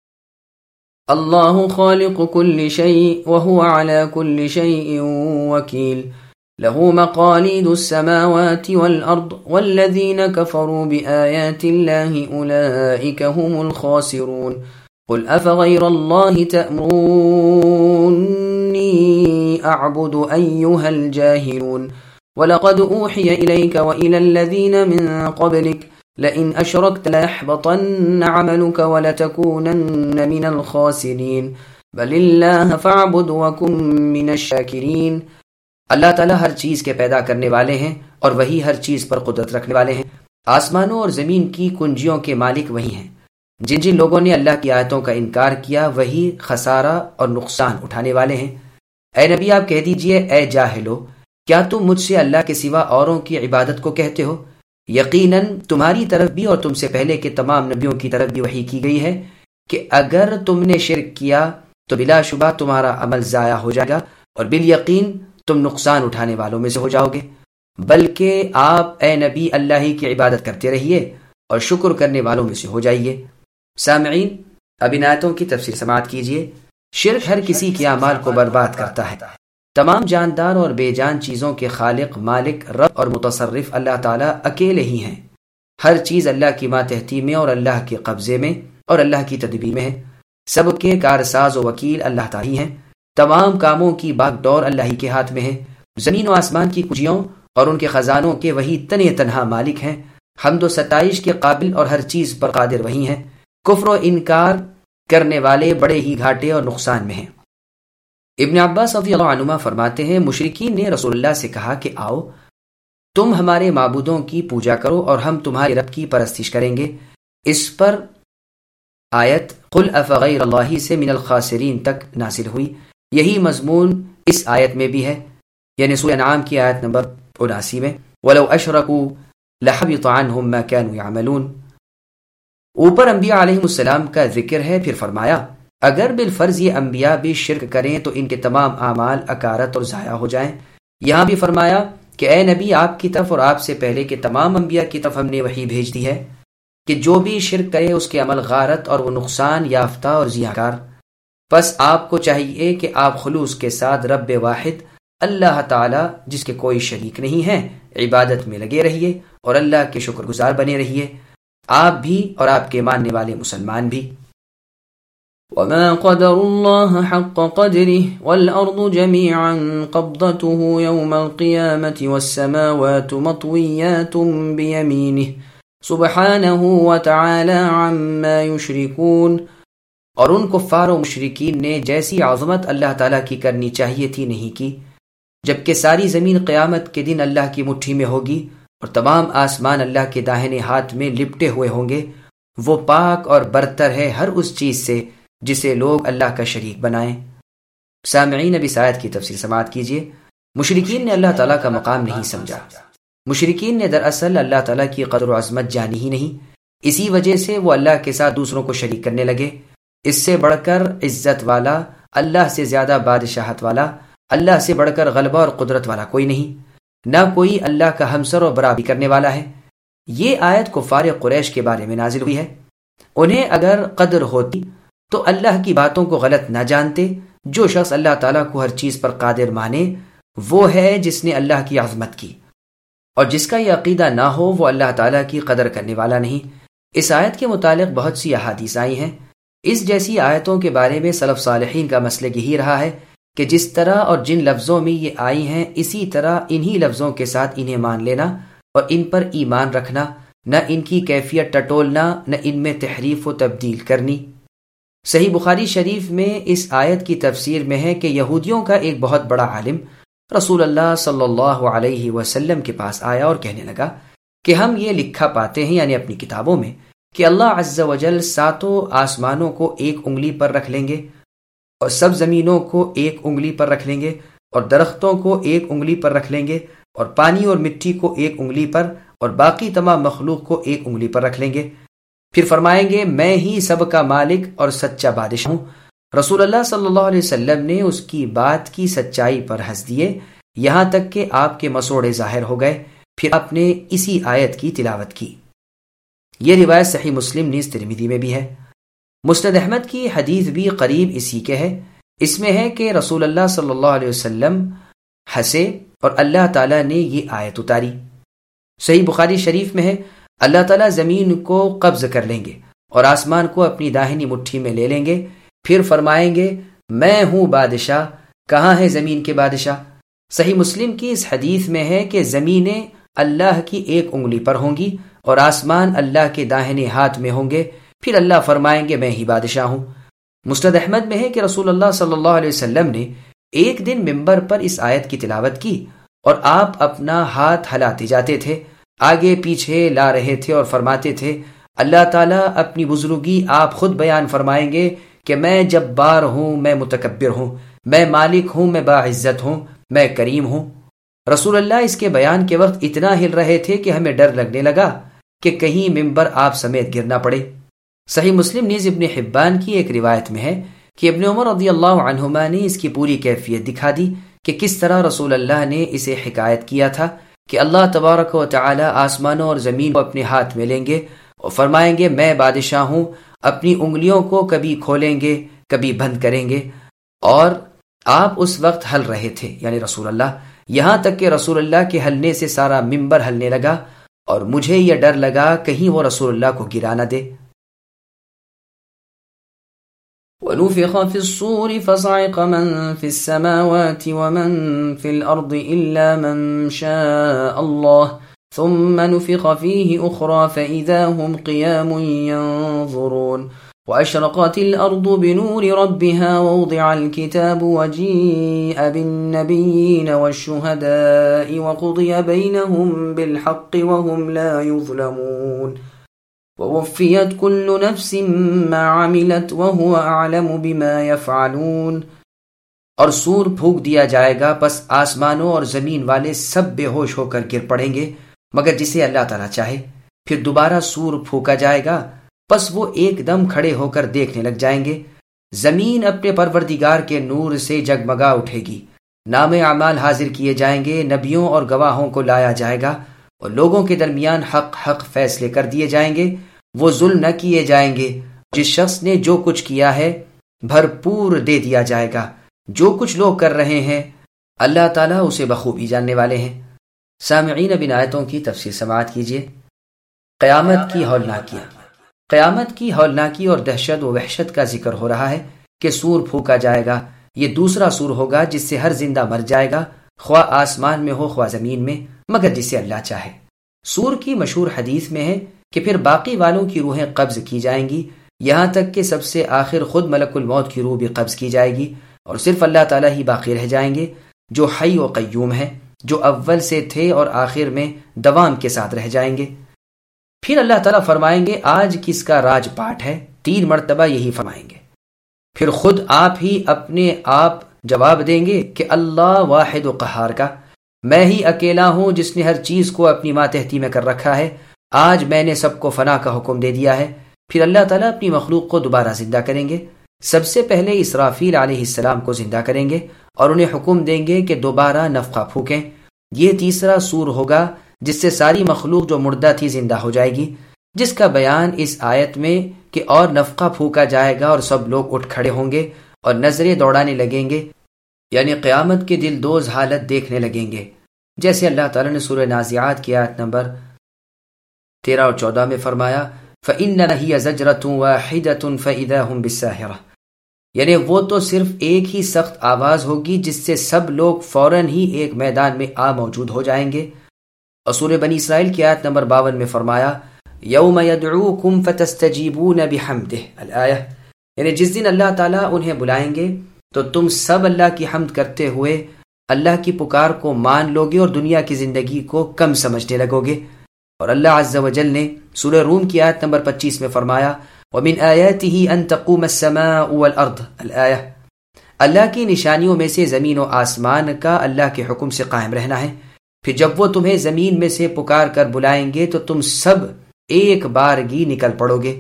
اللہ خالق كل شيء وهو على كل شيء وكيل له مقاليد السماوات والأرض والذين كفروا بآيات الله أولئك هم الخاسرون قل أفغير الله تأمروني أعبد أيها الجاهلون وَلَقَدْ أُوحِيَ إِلَيْكَ وَإِلَى الَّذِينَ مِن قَبْلِكَ لَئِنْ أَشْرَكْتَ لَيَحْبَطَنَّ عَمَلُكَ وَلَتَكُونَنَّ مِنَ الْخَاسِرِينَ بَلِ اللَّهَ فَاعْبُدْ وَكُن مِّنَ الشَّاكِرِينَ۔ اللہ تعالیٰ ہر چیز کے پیدا کرنے والے ہیں اور وہی ہر چیز پر قدرت رکھنے والے ہیں۔ آسمانوں اور زمین کی کنجیوں کے مالک وہی ہیں۔ جن جن لوگوں نے اللہ کی آیتوں کا انکار کیا وہی خسارہ اور نقصان اٹھانے والے ہیں۔ اے نبی آپ کہہ دیجئے، اے جاہلو، کیا تم مجھ سے اللہ کے سوا اوروں کی عبادت کو کہتے ہو؟ یقیناً تمہاری طرف بھی اور تم سے پہلے کے تمام نبیوں کی طرف بھی وحی کی گئی ہے کہ اگر تم نے شرک کیا تو بلا شبہ تمہارا عمل ضائع ہو جائے گا اور بالیقین تم نقصان اٹھانے والوں میں سے ہو جاؤ گے۔ بلکہ آپ اے نبی اللہ ہی کی عبادت کرتے رہیے اور شکر کرنے والوں میں سے ہو جائیے۔ سامعین، اب ان آیتوں کی تفسیر سماعت کیجیے۔ شرک ہر کسی کے اعمال کو برباد کرتا ہے۔ تمام جاندار اور بے جان چیزوں کے خالق، مالک، رب اور متصرف اللہ تعالیٰ اکیلے ہی ہیں۔ ہر چیز اللہ کی ماتحتی میں اور اللہ کے قبضے میں اور اللہ کی تدبیر میں ہے۔ سب کے کارساز و وکیل اللہ تعالیٰ ہیں۔ تمام کاموں کی باغ ڈور اللہ ہی کے ہاتھ میں ہے۔ زمین و آسمان کی کنجیوں اور ان کے خزانوں کے وہی تنے تنہا مالک ہیں۔ حمد و ستائش کے قابل اور ہر چیز پر قادر وہی ہیں۔ کفر و انکار کرنے والے بڑے ہی گھاٹے اور نقصان میں ہیں۔ ابن عباس رضی اللہ عنہما فرماتے ہیں، مشرکین نے رسول اللہ سے کہا کہ آؤ تم ہمارے معبودوں کی پوجا کرو اور ہم تمہارے رب کی پرستش کریں گے۔ اس پر آیت قل افغیر اللہ سے من الخاسرین تک نازل ہوئی۔ یہی مضمون اس آیت میں بھی ہے، یعنی سورہ انعام کی آیت نمبر اناسی میں، وَلَوْ أَشْرَكُوا لَحَبِطَ عَنْهُمْ مَا كَانُوا يَعْمَلُونَ۔ اوپر انبیاء علیہ السلام کا ذکر ہے، پھر فرمایا اگر بالفرض یہ انبیاء بھی شرک کریں تو ان کے تمام اعمال اکارت اور ضائع ہو جائیں۔ یہاں بھی فرمایا کہ اے نبی آپ کی طرف اور آپ سے پہلے کے تمام انبیاء کی طرف ہم نے وحی بھیج دی ہے کہ جو بھی شرک کرے اس کے عمل غارت اور وہ نقصان یافتہ اور ضیاءکار۔ بس آپ کو چاہیے کہ آپ خلوص کے ساتھ رب واحد اللہ تعالی جس کے کوئی شریک نہیں ہے عبادت میں لگے رہیے اور اللہ کے شکر گزار بنے رہیے، آپ بھی اور آپ کے ماننے والے مسلمان بھی۔ وما قدر الله حق قدره والأرض جميعا قبضته يوم القيامة والسماوات مطويات بيمينه سبحانه وتعالى عما يشركون۔ اور ان کفار و مشرکین نے جیسی عظمت اللہ تعالیٰ کی کرنی چاہیے تھی نہیں کی، جبکہ ساری زمین قیامت کے دن اللہ کی مٹھی میں ہوگی اور تمام آسمان اللہ کے داہنے ہاتھ میں لپٹے ہوئے ہوں گے۔ وہ پاک اور برتر ہے ہر اس چیز سے جسے لوگ اللہ کا شریک بنائیں۔ سامعین، اب اس آیت کی تفسیر سماعت کیجیے۔ مشرکین نے اللہ تعالیٰ کا مقام نہیں سمجھا۔ مشرکین نے دراصل اللہ تعالیٰ کی قدر و عظمت جانی ہی نہیں، اسی وجہ سے وہ اللہ کے ساتھ دوسروں کو شریک کرنے لگے۔ اس سے بڑھ کر عزت والا، اللہ سے زیادہ بادشاہت والا، اللہ سے بڑھ کر غلبہ اور قدرت والا کوئی نہیں، نہ کوئی اللہ کا ہمسر و برابری کرنے والا ہے۔ یہ آیت کفار قریش کے بارے میں نازل ہوئی ہے۔ انہیں اگر قدر ہوتی تو اللہ کی باتوں کو غلط نہ جانتے۔ جو شخص اللہ تعالیٰ کو ہر چیز پر قادر مانے وہ ہے جس نے اللہ کی عظمت کی، اور جس کا یہ عقیدہ نہ ہو وہ اللہ تعالیٰ کی قدر کرنے والا نہیں۔ اس آیت کے متعلق بہت سی احادیث آئی ہیں۔ اس جیسی آیتوں کے بارے میں سلف صالحین کا مسلک یہی رہا ہے کہ جس طرح اور جن لفظوں میں یہ آئی ہیں اسی طرح انہی لفظوں کے ساتھ انہیں مان لینا اور ان پر ایمان رکھنا، نہ ان کی کیفیت ٹٹولنا، نہ ان میں تحریف و تبدیل کرنی۔ صحیح بخاری شریف میں اس آیت کی تفسیر میں ہے کہ یہودیوں کا ایک بہت بڑا عالم رسول اللہ صلی اللہ علیہ وسلم کے پاس آیا اور کہنے لگا کہ ہم یہ لکھا پاتے ہیں، یعنی اپنی کتابوں میں، کہ اللہ عز و جل ساتوں آسمانوں کو ایک انگلی پر رکھ لیں گے اور سب زمینوں کو ایک انگلی پر رکھ لیں گے اور درختوں کو ایک انگلی پر رکھ لیں گے اور پانی اور مٹی کو ایک انگلی پر اور باقی تمام مخلوق کو ایک انگلی پر رکھ لیں گے، پھر فرمائیں گے میں ہی سب کا مالک اور سچا بادشاہ ہوں۔ رسول اللہ صلی اللہ علیہ وسلم نے اس کی بات کی سچائی پر ہنس دیے، یہاں تک کہ آپ کے مسوڑے ظاہر ہو گئے۔ پھر آپ نے اسی آیت کی تلاوت کی۔ یہ روایت صحیح مسلم نیز ترمذی میں بھی ہے۔ مسند احمد کی حدیث بھی قریب اسی کے ہے۔ اس میں ہے کہ رسول اللہ صلی اللہ علیہ وسلم ہنسے اور اللہ تعالیٰ نے یہ آیت اتاری۔ صحیح بخاری شریف میں ہے اللہ تعالیٰ زمین کو قبض کر لیں گے اور آسمان کو اپنی داہنی مٹھی میں لے لیں گے، پھر فرمائیں گے میں ہوں بادشاہ، کہاں ہے زمین کے بادشاہ؟ صحیح مسلم کی اس حدیث میں ہے کہ زمینیں اللہ کی ایک انگلی پر ہوں گی اور آسمان اللہ کے داہنے ہاتھ میں ہوں گے، پھر اللہ فرمائیں گے میں ہی بادشاہ ہوں۔ مسند احمد میں ہے کہ رسول اللہ صلی اللہ علیہ وسلم نے ایک دن منبر پر اس آیت کی تلاوت کی اور آپ اپنا ہاتھ ہلاتے جاتے تھے، آگے پیچھے لا رہے تھے اور فرماتے تھے اللہ تعالیٰ اپنی بزرگی آپ خود بیان فرمائیں گے کہ میں جبار ہوں، میں متکبر ہوں، میں مالک ہوں، میں باعزت ہوں، میں کریم ہوں۔ رسول اللہ اس کے بیان کے وقت اتنا ہل رہے تھے کہ ہمیں ڈر لگنے لگا کہ کہیں منبر آپ سمیت گرنا پڑے۔ صحیح مسلم نیز ابن حبان کی ایک روایت میں ہے کہ ابن عمر رضی اللہ عنہما نے اس کی پوری کیفیت دکھا دی کہ کس طرح رسول اللہ نے اسے حکایت کیا تھا کہ اللہ تبارک و تعالی آسمانوں اور زمین کو اپنے ہاتھ میں لیں گے اور فرمائیں گے میں بادشاہ ہوں، اپنی انگلیوں کو کبھی کھولیں گے کبھی بند کریں گے، اور آپ اس وقت ہل رہے تھے یعنی رسول اللہ، یہاں تک کہ رسول اللہ کے ہلنے سے سارا منبر ہلنے لگا اور مجھے یہ ڈر لگا کہیں وہ رسول اللہ کو گرا نہ دے۔ وَنُفِخَ فِي الصُّورِ فَصَعِقَ مَن فِي السَّمَاوَاتِ وَمَن فِي الْأَرْضِ إِلَّا مَن شَاءَ اللَّهُ ثُمَّ نُفِخَ فِيهِ أُخْرَى فَإِذَا هُمْ قِيَامٌ يَنظُرُونَ وَأَشْرَقَتِ الْأَرْضُ بِنُورِ رَبِّهَا وَوُضِعَ الْكِتَابُ وَجِيءَ بِالنَّبِيِّينَ وَالشُّهَدَاءِ وَقُضِيَ بَيْنَهُم بِالْحَقِّ وَهُمْ لَا يُظْلَمُونَ وَوَفِّيَتْ كُلُّ نَفْسٍ مَا عَمِلَتْ وَهُوَ أَعْلَمُ بِمَا يَفْعَلُونَ۔ اور سور پھونک دیا جائے گا، پس آسمانوں اور زمین والے سب بے ہوش ہو کر گر پڑیں گے مگر جسے اللہ تعالیٰ چاہے۔ پھر دوبارہ سور پھونکا جائے گا، پس وہ ایک دم کھڑے ہو کر دیکھنے لگ جائیں گے۔ زمین اپنے پروردگار کے نور سے جگمگا اٹھے گی، نام اعمال حاضر کیے جائیں گے، نبیوں اور گواہوں کو لایا جائے گا اور لوگوں کے درمیان حق حق فیصلے کر دیے جائیں گے، وہ ظلم نہ کیے جائیں گے۔ جس شخص نے جو کچھ کیا ہے بھرپور دے دیا جائے گا، جو کچھ لوگ کر رہے ہیں اللہ تعالیٰ اسے بخوبی جاننے والے ہیں۔ سامعین اب ان آیتوں کی تفسیر سماعت کیجیے۔ قیامت کی ہولناکیاں۔ قیامت کی ہولناکی اور دہشت و وحشت کا ذکر ہو رہا ہے کہ سور پھونکا جائے گا. یہ دوسرا سور ہوگا جس سے ہر زندہ مر جائے گا، خواہ آسمان میں ہو خواہ زمین میں، مگر جسے اللہ چاہے. سور کی مشہور حدیث میں ہے کہ پھر باقی والوں کی روحیں قبض کی جائیں گی، یہاں تک کہ سب سے آخر خود ملک الموت کی روح بھی قبض کی جائے گی، اور صرف اللہ تعالیٰ ہی باقی رہ جائیں گے جو حی و قیوم ہے، جو اول سے تھے اور آخر میں دوام کے ساتھ رہ جائیں گے. پھر اللہ تعالیٰ فرمائیں گے آج کس کا راج پاٹ ہے، تین مرتبہ یہی فرمائیں گے. پھر خود آپ ہی اپنے آپ جواب دیں گے کہ اللہ واحد و قہار کا، میں ہی اکیلا ہوں جس نے ہر چیز کو اپنی ماتحتی میں کر رکھا ہے، آج میں نے سب کو فنا کا حکم دے دیا ہے. پھر اللہ تعالیٰ اپنی مخلوق کو دوبارہ زندہ کریں گے. سب سے پہلے اسرافیل علیہ السلام کو زندہ کریں گے اور انہیں حکم دیں گے کہ دوبارہ نفخہ پھونکیں. یہ تیسرا سور ہوگا جس سے ساری مخلوق جو مردہ تھی زندہ ہو جائے گی، جس کا بیان اس آیت میں کہ اور نفخہ پھونکا جائے گا اور سب لوگ اٹھ کھڑے ہوں گے اور نظریں دوڑانے لگیں گے، یعنی قیامت کے دل دوز حالت دیکھنے لگیں گے، جیسے اللہ تعالیٰ نے سورہ نازعات کی آیت نمبر تیرہ اور چودہ میں فرمایا فَإِنَّ هِيَ زَجْرَةٌ وَاحِدَةٌ فَإِذَا هُمْ بِالسَّاهِرَةِ، یعنی وہ تو صرف ایک ہی سخت آواز ہوگی جس سے سب لوگ فوراً ہی ایک میدان میں آ موجود ہو جائیں گے. اور سورہ بنی اسرائیل کی آیت نمبر باون میں فرمایا یوم یدعوکم فتستجیبون بحمدہ الآیہ، یعنی جس دن اللہ تعالیٰ انہیں بلائیں گے تو تم سب اللہ کی حمد کرتے ہوئے اللہ کی پکار کو مان لو گے اور دنیا کی زندگی کو کم سمجھنے لگو گے. اور اللہ عز و جل نے سورہ روم کی آیت نمبر پچیس میں فرمایا وَمِنْ آيَاتِهِ أَن تَقُومَ السَّمَاءُ وَالْأَرْضُ الآیہ، اللہ کی نشانیوں میں سے زمین و آسمان کا اللہ کے حکم سے قائم رہنا ہے. پھر جب وہ تمہیں زمین میں سے پکار کر بلائیں گے تو تم سب ایک بارگی نکل پڑو گے.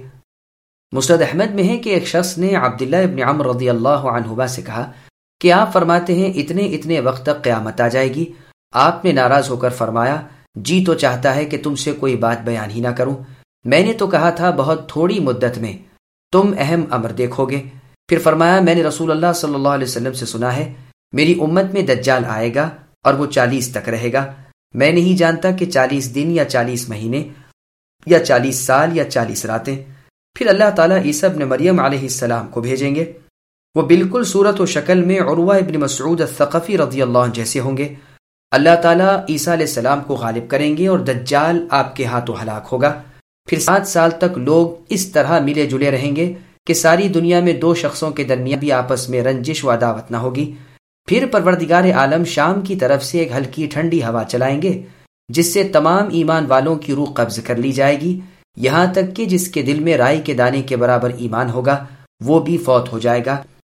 مسند احمد میں ہے کہ ایک شخص نے عبداللہ ابن عمر رضی اللہ عنہما سے کہا کہ آپ فرماتے ہیں اتنے اتنے وقت تک قیامت آ جائے گی. آپ نے ناراض ہو کر فرمایا جی تو چاہتا ہے کہ تم سے کوئی بات بیان ہی نہ کروں، میں نے تو کہا تھا بہت تھوڑی مدت میں تم اہم امر دیکھو گے. پھر فرمایا میں نے رسول اللہ صلی اللہ علیہ وسلم سے سنا ہے میری امت میں دجال آئے گا اور وہ چالیس تک رہے گا، میں نہیں جانتا کہ چالیس دن یا چالیس مہینے یا چالیس سال یا چالیس راتیں. پھر اللہ تعالیٰ عیسیٰ ابن مریم علیہ السلام کو بھیجیں گے، وہ بالکل صورت و شکل میں عروہ ابن مسعود الثقفی رضی اللہ عنہ جیسے ہوں گے. اللہ تعالیٰ عیسیٰ علیہ السلام کو غالب کریں گے اور دجال آپ کے ہاتھوں ہلاک ہوگا. پھر سات سال تک لوگ اس طرح ملے جلے رہیں گے کہ ساری دنیا میں دو شخصوں کے درمیان بھی آپس میں رنجش و عداوت نہ ہوگی. پھر پروردگار عالم شام کی طرف سے ایک ہلکی ٹھنڈی ہوا چلائیں گے جس سے تمام ایمان والوں کی روح قبض کر لی جائے گی، یہاں تک کہ جس کے دل میں رائی کے دانے کے برابر ایمان ہوگا وہ بھی فوت ہو جائے گا،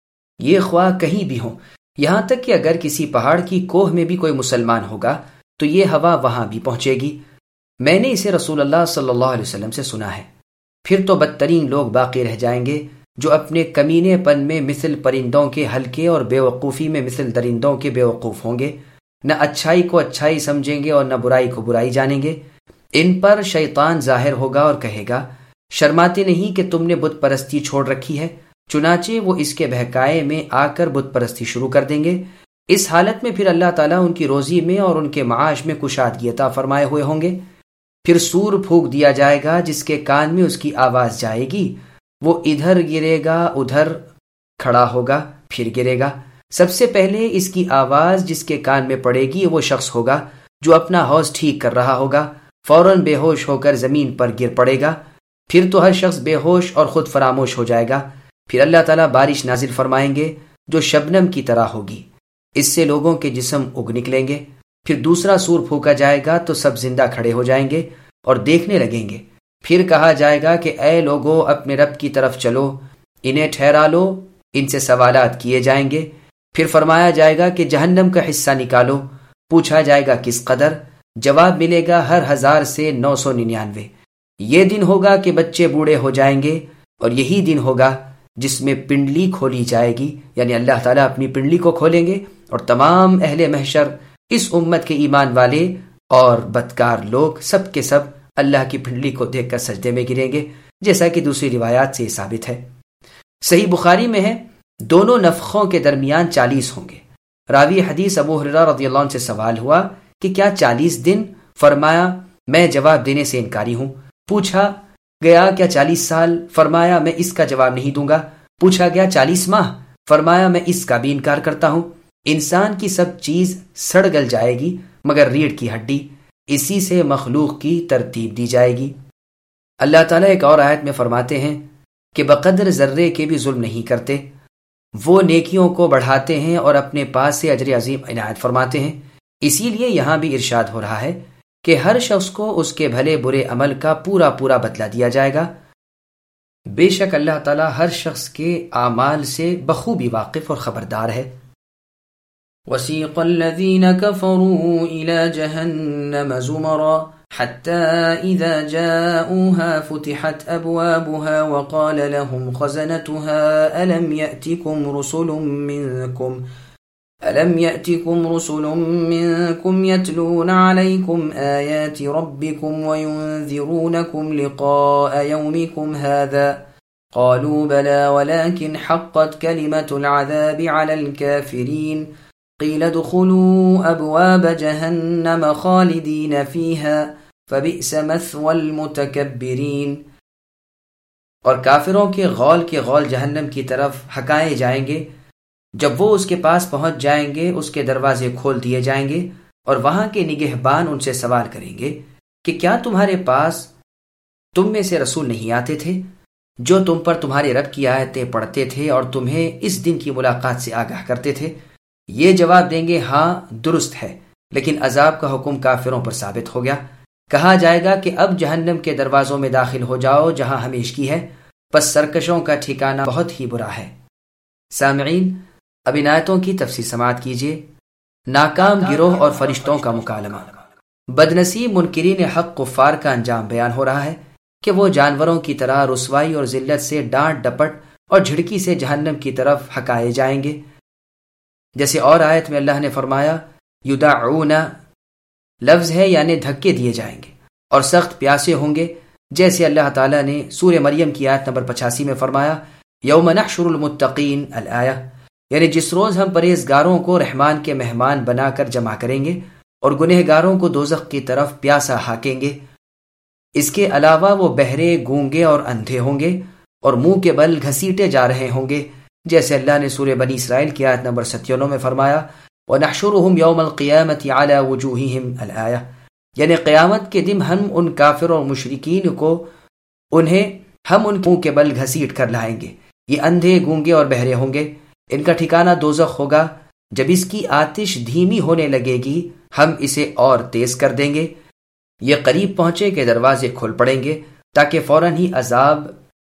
یہ خواہ کہیں بھی ہوں. یہاں تک کہ اگر کسی پہاڑ کی کوہ میں بھی کوئی مسلمان ہوگا تو یہ ہوا وہاں بھی پہنچے گی. میں نے اسے رسول اللہ صلی اللہ علیہ وسلم سے سنا ہے. پھر تو بدترین لوگ باقی رہ جائیں گے جو اپنے کمینے پن میں مثل پرندوں کے ہلکے اور بے وقوفی میں مثل درندوں کے بے وقوف ہوں گے، نہ اچھائی کو اچھائی سمجھیں گے اور نہ برائی کو برائی جانیں گے. ان پر شیطان ظاہر ہوگا اور کہے گا شرماتے نہیں کہ تم نے بت پرستی چھوڑ رکھی ہے، چنانچہ وہ اس کے بہکائے میں آ کر بت پرستی شروع کر دیں گے. اس حالت میں پھر اللہ تعالیٰ ان کی روزی میں اور ان کے معاش میں کشادگی عطا فرمائے ہوئے ہوں گے. پھر سور پھونک دیا جائے گا جس کے کان میں اس کی آواز جائے گی، وہ ادھر گرے گا ادھر کھڑا ہوگا پھر گرے گا. سب سے پہلے اس کی آواز جس کے کان میں پڑے گی وہ شخص ہوگا جو اپنا حوض ٹھیک کر رہا ہوگا، فوراً بے ہوش ہو کر زمین پر گر پڑے گا. پھر تو ہر شخص بے ہوش اور خود فراموش ہو جائے گا. پھر اللہ تعالیٰ بارش نازل فرمائیں گے جو شبنم کی طرح ہوگی، اس سے لوگوں کے جسم اگ نکلیں گے. پھر دوسرا سور پھونکا جائے گا تو سب زندہ کھڑے ہو جائیں گے اور دیکھنے لگیں گے. پھر کہا جائے گا کہ اے لوگو اپنے رب کی طرف چلو، انہیں ٹھہرا لو، ان سے سوالات کیے جائیں گے. پھر فرمایا جائے گا کہ جہنم کا حصہ نکالو، پوچھا جائے گا کس قدر، جواب ملے گا ہر ہزار سے نو سو ننانوے. یہ دن ہوگا کہ بچے بوڑھے ہو جائیں گے اور یہی دن ہوگا جس میں پنڈلی کھولی جائے گی، یعنی اللہ تعالیٰ اپنی پنڈلی کو کھولیں گے اور تمام اہل محشر، اس امت کے ایمان والے اور بدکار لوگ، سب کے سب اللہ کی پنڈلی کو دیکھ کر سجدے میں گریں گے، جیسا کہ دوسری روایات سے ثابت ہے. صحیح بخاری میں ہے دونوں نفخوں کے درمیان چالیس ہوں گے. راوی حدیث ابو ہریرہ رضی اللہ عنہ سے سوال ہوا کہ کیا چالیس دن؟ فرمایا میں جواب دینے سے انکاری ہوں. پوچھا گیا کیا چالیس سال؟ فرمایا میں اس کا جواب نہیں دوں گا۔ پوچھا گیا چالیس ماہ؟ فرمایا میں اس کا بھی انکار کرتا ہوں۔ انسان کی سب چیز سڑ گل جائے گی مگر ریڑھ کی ہڈی، اسی سے مخلوق کی ترتیب دی جائے گی۔ اللہ تعالیٰ ایک اور آیت میں فرماتے ہیں کہ بقدر ذرے کے بھی ظلم نہیں کرتے، وہ نیکیوں کو بڑھاتے ہیں اور اپنے پاس سے اجر عظیم عنایت فرماتے ہیں۔ اسی لیے یہاں بھی ارشاد ہو رہا ہے کہ ہر شخص کو اس کے بھلے برے عمل کا پورا پورا بدلہ دیا جائے گا۔ بے شک اللہ تعالیٰ ہر شخص کے اعمال سے بخوبی واقف اور خبردار ہے۔ وسيق الذين كفروا إلى جهنم زمرا حتى إذا جاءوها فتحت أبوابها وقال لهم خزنتها ألم يأتكم رسل منكم ألم يأتكم رسل منكم يتلون عليكم آيات ربكم وينذرونكم لقاء يومكم هذا قالوا بلى ولكن حقت كلمة العذاب على الكافرين قيل ادخلوا أبواب جهنم خالدين فيها فبئس مثوى المتكبرين۔ اور کافروں کے غول کے غول جہنم کی طرف ہکائے جائیں گے، جب وہ اس کے پاس پہنچ جائیں گے اس کے دروازے کھول دیے جائیں گے اور وہاں کے نگہبان ان سے سوال کریں گے کہ کیا تمہارے پاس تم میں سے رسول نہیں آتے تھے جو تم پر تمہارے رب کی آیتیں پڑھتے تھے اور تمہیں اس دن کی ملاقات سے آگاہ کرتے تھے؟ یہ جواب دیں گے ہاں درست ہے، لیکن عذاب کا حکم کافروں پر ثابت ہو گیا۔ کہا جائے گا کہ اب جہنم کے دروازوں میں داخل ہو جاؤ جہاں ہمیشگی ہے، پس سرکشوں کا ٹھکانہ بہت ہی برا ہے۔ سامعین، اب ان آیتوں کی تفسیر سماعت کیجیے۔ ناکام گروہ اور فرشتوں کا مکالمہ۔ بدنصیب منکرین حق کفار کا انجام بیان ہو رہا ہے کہ وہ جانوروں کی طرح رسوائی اور ذلت سے ڈانٹ ڈپٹ اور جھڑکی سے جہنم کی طرف ہکائے جائیں گے۔ جیسے اور آیت میں اللہ نے فرمایا یدعون، لفظ ہے یعنی دھکے دیے جائیں گے اور سخت پیاسے ہوں گے، جیسے اللہ تعالیٰ نے سورہ مریم کی آیت نمبر پچاسی میں فرمایا یوم نحشر المتقین الآیہ، یعنی جس روز ہم پرہیزگاروں کو رحمان کے مہمان بنا کر جمع کریں گے اور گنہگاروں کو دوزخ کی طرف پیاسا ہاکیں گے۔ اس کے علاوہ وہ بہرے، گونگے اور اندھے ہوں گے اور منہ کے بل گھسیٹے جا رہے ہوں گے، جیسے اللہ نے سورہ بنی اسرائیل کی آیت نمبر ستانوے میں فرمایا وَنَحْشُرُهُمْ يَوْمَ الْقِيَامَةِ عَلَى وُجُوهِهِمْ الْآیَةِ، یعنی قیامت کے دن ہم ان کافر اور مشرکین کو انہیں ہم ان منہ کے بل گھسیٹ کر لائیں گے۔ یہ اندھے، گونگے اور بہرے ہوں گے، ان کا ٹھکانہ دوزخ ہوگا۔ جب اس کی آتش دھیمی ہونے لگے گی ہم اسے اور تیز کر دیں گے، یہ قریب پہنچے کہ دروازے کھل پڑیں گے تاکہ فوراً ہی عذاب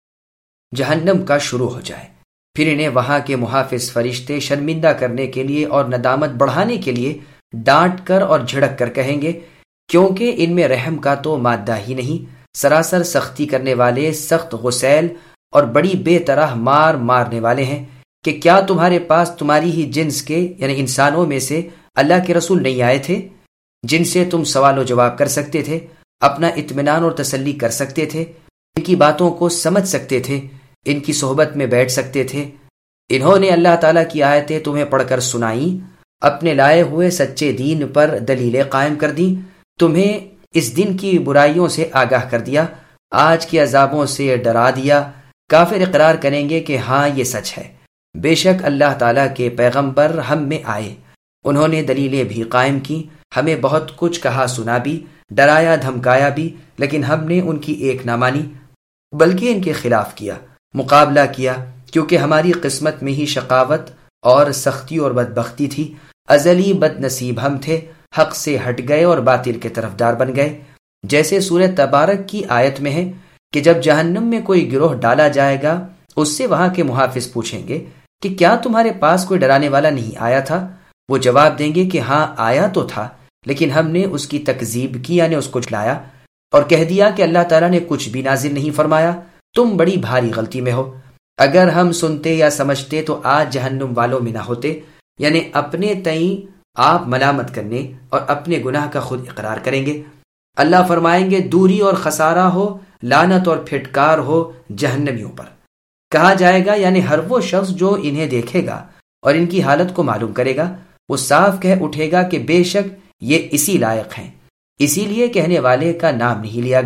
جہنم کا شروع ہو جائے۔ پھر انہیں وہاں کے محافظ فرشتے شرمندہ کرنے کے لیے اور ندامت بڑھانے کے لیے ڈانٹ کر اور جھڑک کر کہیں گے، کیونکہ ان میں رحم کا تو مادہ ہی نہیں، سراسر سختی کرنے والے، سخت غسیل اور بڑی بے طرح مار مارنے والے ہیں، کہ کیا تمہارے پاس تمہاری ہی جنس کے یعنی انسانوں میں سے اللہ کے رسول نہیں آئے تھے جن سے تم سوال و جواب کر سکتے تھے، اپنا اطمینان اور تسلی کر سکتے تھے، ان کی باتوں کو سمجھ سکتے تھے، ان کی صحبت میں بیٹھ سکتے تھے؟ انہوں نے اللہ تعالیٰ کی آیتیں تمہیں پڑھ کر سنائیں، اپنے لائے ہوئے سچے دین پر دلیلیں قائم کر دیں، تمہیں اس دن کی برائیوں سے آگاہ کر دیا، آج کے عذابوں سے ڈرا دیا۔ کافر اقرار کریں گے کہ ہاں یہ سچ ہے، بے شک اللہ تعالیٰ کے پیغمبر ہم میں آئے، انہوں نے دلیلیں بھی قائم کی، ہمیں بہت کچھ کہا سنا بھی، ڈرایا دھمکایا بھی، لیکن ہم نے ان کی ایک نہ مانی بلکہ ان کے خلاف کیا، مقابلہ کیا، کیونکہ ہماری قسمت میں ہی شقاوت اور سختی اور بدبختی تھی، ازلی بد نصیب ہم تھے، حق سے ہٹ گئے اور باطل کے طرفدار بن گئے۔ جیسے سورہ تبارک کی آیت میں ہے کہ جب جہنم میں کوئی گروہ ڈالا جائے گا اس سے وہاں کے محافظ پوچھیں گے کہ کیا تمہارے پاس کوئی ڈرانے والا نہیں آیا تھا؟ وہ جواب دیں گے کہ ہاں آیا تو تھا، لیکن ہم نے اس کی تکذیب کی، یعنی اس کو جھٹلایا اور کہہ دیا کہ اللہ تعالیٰ نے کچھ بھی نازل نہیں فرمایا، تم بڑی بھاری غلطی میں ہو۔ اگر ہم سنتے یا سمجھتے تو آج جہنم والوں میں نہ ہوتے، یعنی اپنے تئیں آپ ملامت کرنے اور اپنے گناہ کا خود اقرار کریں گے۔ اللہ فرمائیں گے دوری اور خسارہ ہو، لعنت اور پھٹکار ہو جہنمیوں پر۔ کہا جائے گا یعنی ہر وہ شخص جو انہیں دیکھے گا اور ان کی حالت کو معلوم کرے گا وہ صاف کہہ اٹھے گا کہ بے شک یہ اسی لائق ہیں، اسی لیے کہنے والے کا نام نہیں لیا گیا،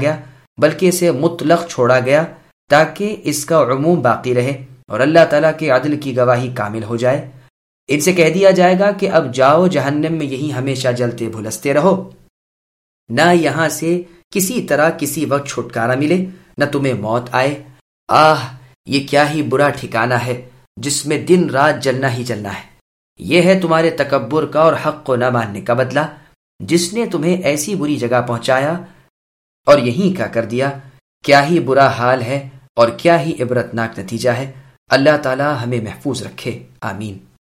بلکہ اسے مطلق چھوڑا گیا تاکہ اس کا عموم باقی رہے اور اللہ تعالیٰ کے عدل کی گواہی کامل ہو جائے۔ ان سے کہہ دیا جائے گا کہ اب جاؤ جہنم میں یہی ہمیشہ جلتے بھلستے رہو، نہ یہاں سے کسی طرح کسی وقت چھٹکارا ملے، نہ تمہیں موت آئے۔ آہ، یہ کیا ہی برا ٹھکانہ ہے جس میں دن رات جلنا ہی جلنا ہے۔ یہ ہے تمہارے تکبر کا اور حق کو نہ ماننے کا بدلہ، جس نے تمہیں ایسی بری جگہ پہنچایا اور یہیں کا کر دیا۔ کیا ہی برا حال ہے اور کیا ہی عبرتناک نتیجہ ہے۔ اللہ تعالی ہمیں محفوظ رکھے، آمین۔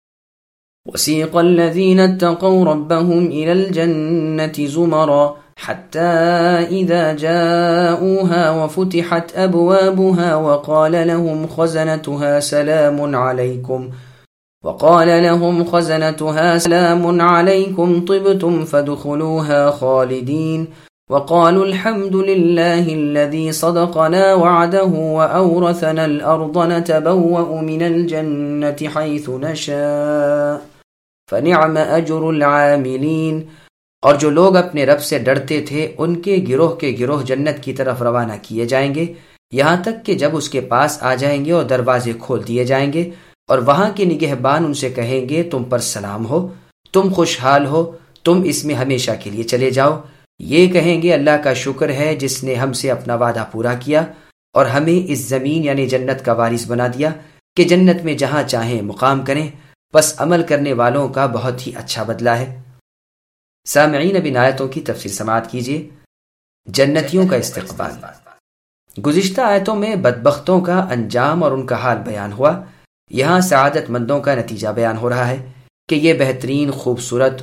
وسيق الذين اتقوا ربهم إلى الجنة زمرا حتى إذا جاءوها وفتحت أبوابها وقال لهم خزنتها سلام عليكم وقال لهم خزنتها سلام عليكم طبتم فادخلوها خالدين وقالوا الحمد لله الذي صدقنا وعده وأورثنا الأرض نتبوأ من الجنة حيث نشاء فنعم اجر العاملین۔ اور جو لوگ اپنے رب سے ڈرتے تھے ان کے گروہ کے گروہ جنت کی طرف روانہ کیے جائیں گے، یہاں تک کہ جب اس کے پاس آ جائیں گے اور دروازے کھول دیے جائیں گے اور وہاں کے نگہبان ان سے کہیں گے تم پر سلام ہو، تم خوشحال ہو، تم اس میں ہمیشہ کے لیے چلے جاؤ۔ یہ کہیں گے اللہ کا شکر ہے جس نے ہم سے اپنا وعدہ پورا کیا اور ہمیں اس زمین یعنی جنت کا وارث بنا دیا کہ جنت میں جہاں چاہیں مقام کریں، بس عمل کرنے والوں کا بہت ہی اچھا بدلہ ہے۔ سامعین، اب ان آیتوں کی تفسیر سماعت کیجیے۔ جنتیوں کا استقبال۔ گزشتہ آیتوں میں بدبختوں کا انجام اور ان کا حال بیان ہوا، یہاں سعادت مندوں کا نتیجہ بیان ہو رہا ہے کہ یہ بہترین خوبصورت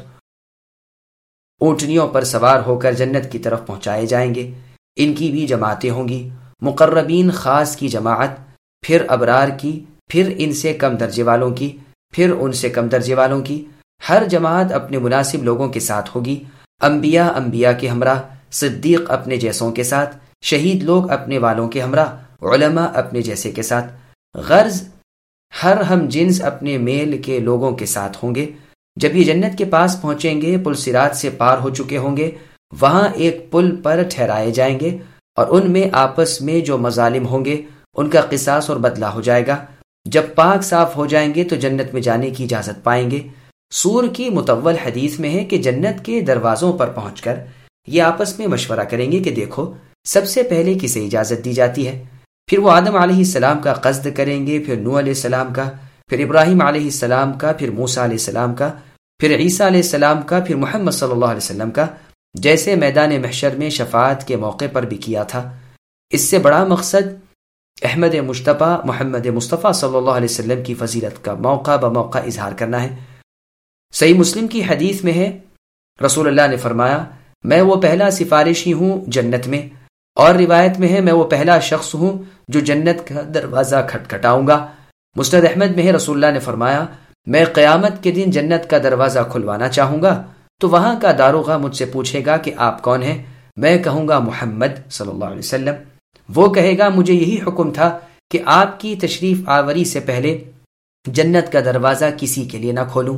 اونٹنیوں پر سوار ہو کر جنت کی طرف پہنچائے جائیں گے۔ ان کی بھی جماعتیں ہوں گی، مقربین خاص کی جماعت، پھر ابرار کی، پھر ان سے کم درجے والوں کی، پھر ان سے کم درجے والوں کی۔ ہر جماعت اپنے مناسب لوگوں کے ساتھ ہوگی، انبیاء انبیاء کے ہمراہ، صدیق اپنے جیسوں کے ساتھ، شہید لوگ اپنے والوں کے ہمراہ، علماء اپنے جیسے کے ساتھ، غرض ہر ہم جنس اپنے میل کے لوگوں کے ساتھ ہوں گے۔ جب یہ جنت کے پاس پہنچیں گے، پل صراط سے پار ہو چکے ہوں گے، وہاں ایک پل پر ٹھہرائے جائیں گے اور ان میں آپس میں جو مظالم ہوں گے ان کا قصاص اور بدلہ ہو جائے گا۔ جب پاک صاف ہو جائیں گے تو جنت میں جانے کی اجازت پائیں گے۔ سور کی مطول حدیث میں ہے کہ جنت کے دروازوں پر پہنچ کر یہ آپس میں مشورہ کریں گے کہ دیکھو سب سے پہلے کسے اجازت دی جاتی ہے۔ پھر وہ آدم علیہ السلام کا قصد کریں گے، پھر نوح علیہ السلام کا، پھر ابراہیم علیہ السلام کا، پھر موسیٰ علیہ السلام کا، پھر عیسیٰ علیہ السلام کا، پھر محمد صلی اللہ علیہ وسلم کا، جیسے میدان محشر میں شفاعت کے موقع پر بھی کیا تھا۔ اس سے بڑا مقصد احمد مجتبیٰ محمد مصطفیٰ صلی اللہ علیہ وسلم کی فضیلت کا موقع بموقع اظہار کرنا ہے۔ صحیح مسلم کی حدیث میں ہے، رسول اللہ نے فرمایا میں وہ پہلا سفارشی ہوں جنت میں، اور روایت میں ہے میں وہ پہلا شخص ہوں جو جنت کا دروازہ کھٹکھٹاؤں گا۔ مسند احمد میں ہے رسول اللہ نے فرمایا میں قیامت کے دن جنت کا دروازہ کھلوانا چاہوں گا تو وہاں کا داروغہ مجھ سے پوچھے گا کہ آپ کون ہیں؟ میں کہوں گا محمد صلی اللہ علیہ وسلم۔ وہ کہے گا مجھے یہی حکم تھا کہ آپ کی تشریف آوری سے پہلے جنت کا دروازہ کسی کے لیے نہ کھولوں۔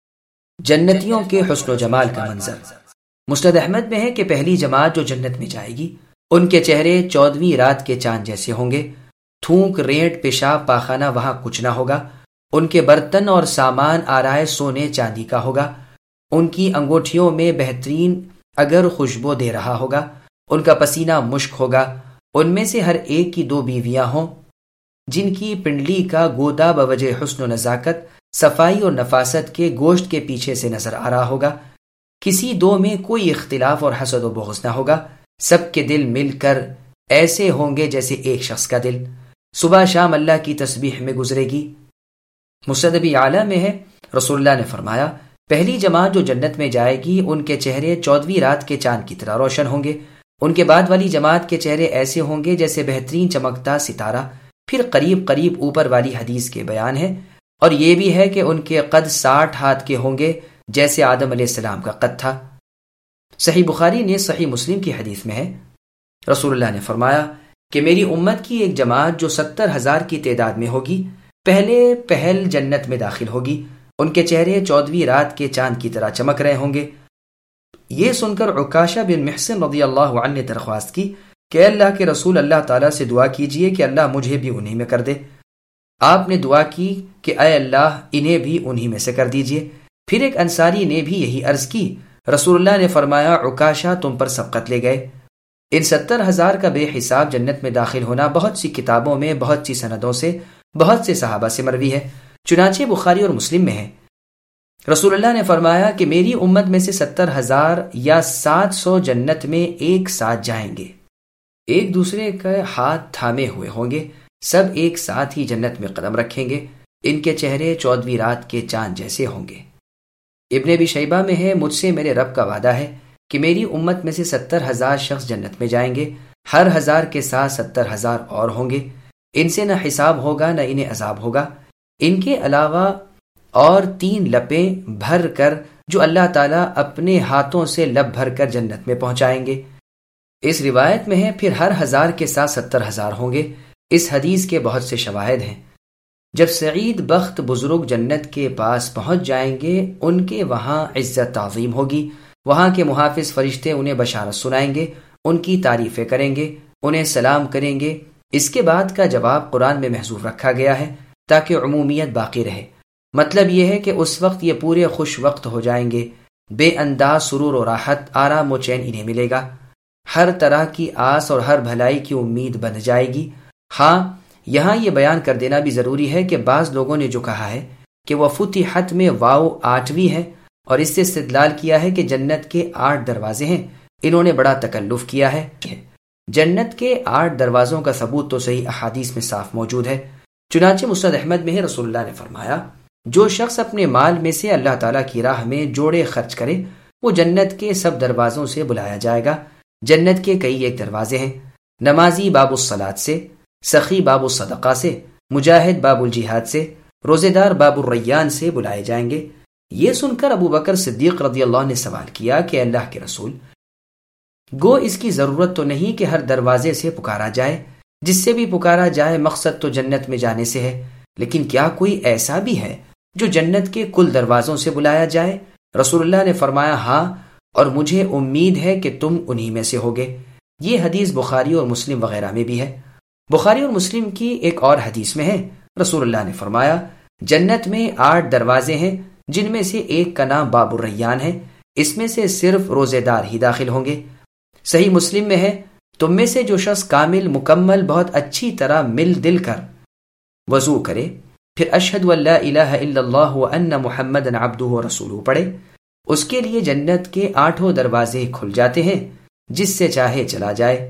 جنتیوں کے حسن و جمال کا منظر۔ مسند احمد میں ہے کہ پہلی جماعت جو جنت میں جائے گی ان کے چہرے چودہویں رات کے چاند جیسے ہوں گے، تھونک رینٹ پیشاب پاخانہ وہاں کچھ نہ ہوگا، ان کے برتن اور سامان آرائے سونے چاندی کا ہوگا، ان کی انگوٹھیوں میں بہترین اگر خوشبو دے رہا ہوگا، ان کا پسینہ مشک ہوگا، ان میں سے ہر ایک کی دو بیویاں ہوں جن کی پنڈلی کا گودا بوجہ حسن و نزاکت، صفائی اور نفاست کے گوشت کے پیچھے سے نظر آ رہا ہوگا، کسی دو میں کوئی اختلاف اور حسد و بغض نہ ہوگا، سب کے دل مل کر ایسے ہوں گے جیسے ایک شخص کا دل، صبح شام اللہ کی تسبیح میں گزرے گی۔ مسند اعلیٰ میں ہے رسول اللہ نے فرمایا پہلی جماعت جو جنت میں جائے گی ان کے چہرے چودہویں رات کے چاند کی طرح روشن ہوں گے، ان کے بعد والی جماعت کے چہرے ایسے ہوں گے جیسے بہترین چمکتا ستارہ۔ پھر قریب قریب اوپر والی حدیث کے بیان ہے، اور یہ بھی ہے کہ ان کے قد ساٹھ ہاتھ کے ہوں گے جیسے آدم علیہ السلام کا قد تھا۔ صحیح بخاری نے صحیح مسلم کی حدیث میں ہے رسول اللہ نے فرمایا کہ میری امت کی ایک جماعت جو ستر ہزار کی تعداد میں ہوگی پہلے پہل جنت میں داخل ہوگی، ان کے چہرے چودہویں رات کے چاند کی طرح چمک رہے ہوں گے۔ یہ سن کر عکاشہ بن محصن رضی اللہ عنہ نے درخواست کی کہ اللہ کے رسول اللہ تعالیٰ سے دعا کیجئے کہ اللہ مجھے بھی انہی میں کر دے۔ آپ نے دعا کی کہ اے اللہ انہیں بھی انہی میں سے کر دیجئے۔ پھر ایک انصاری نے بھی یہی عرض کی۔ رسول اللہ نے فرمایا عکاشہ تم پر سبقت لے گئے۔ ان ستر ہزار کا بے حساب جنت میں داخل ہونا بہت سی کتابوں میں بہت سی سندوں سے بہت سے صحابہ سے مروی ہے، چنانچہ بخاری اور مسلم میں ہے۔ رسول اللہ نے فرمایا کہ میری امت میں سے ستر ہزار یا سات سو جنت میں ایک ساتھ جائیں گے، ایک دوسرے کا ہاتھ تھامے ہوئے ہوں گے، سب ایک ساتھ ہی جنت میں قدم رکھیں گے، ان کے چہرے چودہویں رات کے چاند جیسے ہوں گے۔ ابن ابی شیبہ میں ہے، مجھ سے میرے رب کا وعدہ ہے کہ میری امت میں سے ستر ہزار شخص جنت میں جائیں گے، ہر ہزار کے ساتھ ستر ہزار اور ہوں گے، ان سے نہ حساب ہوگا نہ انہیں عذاب ہوگا، ان کے علاوہ اور تین لپیں بھر کر جو اللہ تعالیٰ اپنے ہاتھوں سے لپ بھر کر جنت میں پہنچائیں گے۔ اس روایت میں ہے پھر ہر ہزار کے ساتھ ستر ہزار ہوں گے۔ اس حدیث کے بہت سے شواہد ہیں۔ جب سعید بخت بزرگ جنت کے پاس پہنچ جائیں گے، ان کے وہاں عزت تعظیم ہوگی، وہاں کے محافظ فرشتے انہیں بشارت سنائیں گے، ان کی تعریفیں کریں گے، انہیں سلام کریں گے۔ اس کے بعد کا جواب قرآن میں محذوف رکھا گیا ہے تاکہ عمومیت باقی رہے۔ مطلب یہ ہے کہ اس وقت یہ پورے خوش وقت ہو جائیں گے، بے انداز سرور و راحت، آرام و چین انہیں ملے گا، ہر طرح کی آس اور ہر بھلائی کی امید بندھ جائے گی۔ ہاں یہاں یہ بیان کر دینا بھی ضروری ہے کہ بعض لوگوں نے جو کہا ہے کہ وہ فتحت میں واو آٹھویں ہے اور اس سے استدلال کیا ہے کہ جنت کے آٹھ دروازے ہیں، انہوں نے بڑا تکلف کیا ہے۔ جنت کے آٹھ دروازوں کا ثبوت تو صحیح احادیث میں صاف موجود ہے۔ چنانچہ مسند احمد میں ہے، رسول اللہ نے فرمایا جو شخص اپنے مال میں سے اللہ تعالیٰ کی راہ میں جوڑے خرچ کرے وہ جنت کے سب دروازوں سے بلایا جائے گا۔ جنت کے کئی ایک دروازے ہیں، نمازی باب الصلاۃ سے، سخی باب الصدقہ سے، مجاہد باب الجہاد سے، روزے دار باب الریان سے بلائے جائیں گے۔ یہ سن کر ابو بکر صدیق رضی اللہ عنہ نے سوال کیا کہ اللہ کے رسول، گو اس کی ضرورت تو نہیں کہ ہر دروازے سے پکارا جائے، جس سے بھی پکارا جائے مقصد تو جنت میں جانے سے ہے، لیکن کیا کوئی ایسا بھی ہے جو جنت کے کل دروازوں سے بلایا جائے؟ رسول اللہ نے فرمایا ہاں، اور مجھے امید ہے کہ تم انہی میں سے ہوگے۔ یہ حدیث بخاری اور مسلم وغیرہ میں بھی ہے۔ بخاری اور مسلم کی ایک اور حدیث میں ہے، رسول اللہ نے فرمایا جنت میں آٹھ دروازے ہیں جن میں سے ایک کا نام باب الریان ہے، اس میں سے صرف روزے دار ہی داخل ہوں گے۔ صحیح مسلم میں ہے تم میں سے جو شخص کامل مکمل بہت اچھی طرح مل دل کر وضو کرے، پھر اشہد ان لا الہ الا اللہ وان محمدا عبدہ ورسولہ پڑھے، اس کے لیے جنت کے آٹھوں دروازے کھل جاتے ہیں، جس سے چاہے چلا جائے۔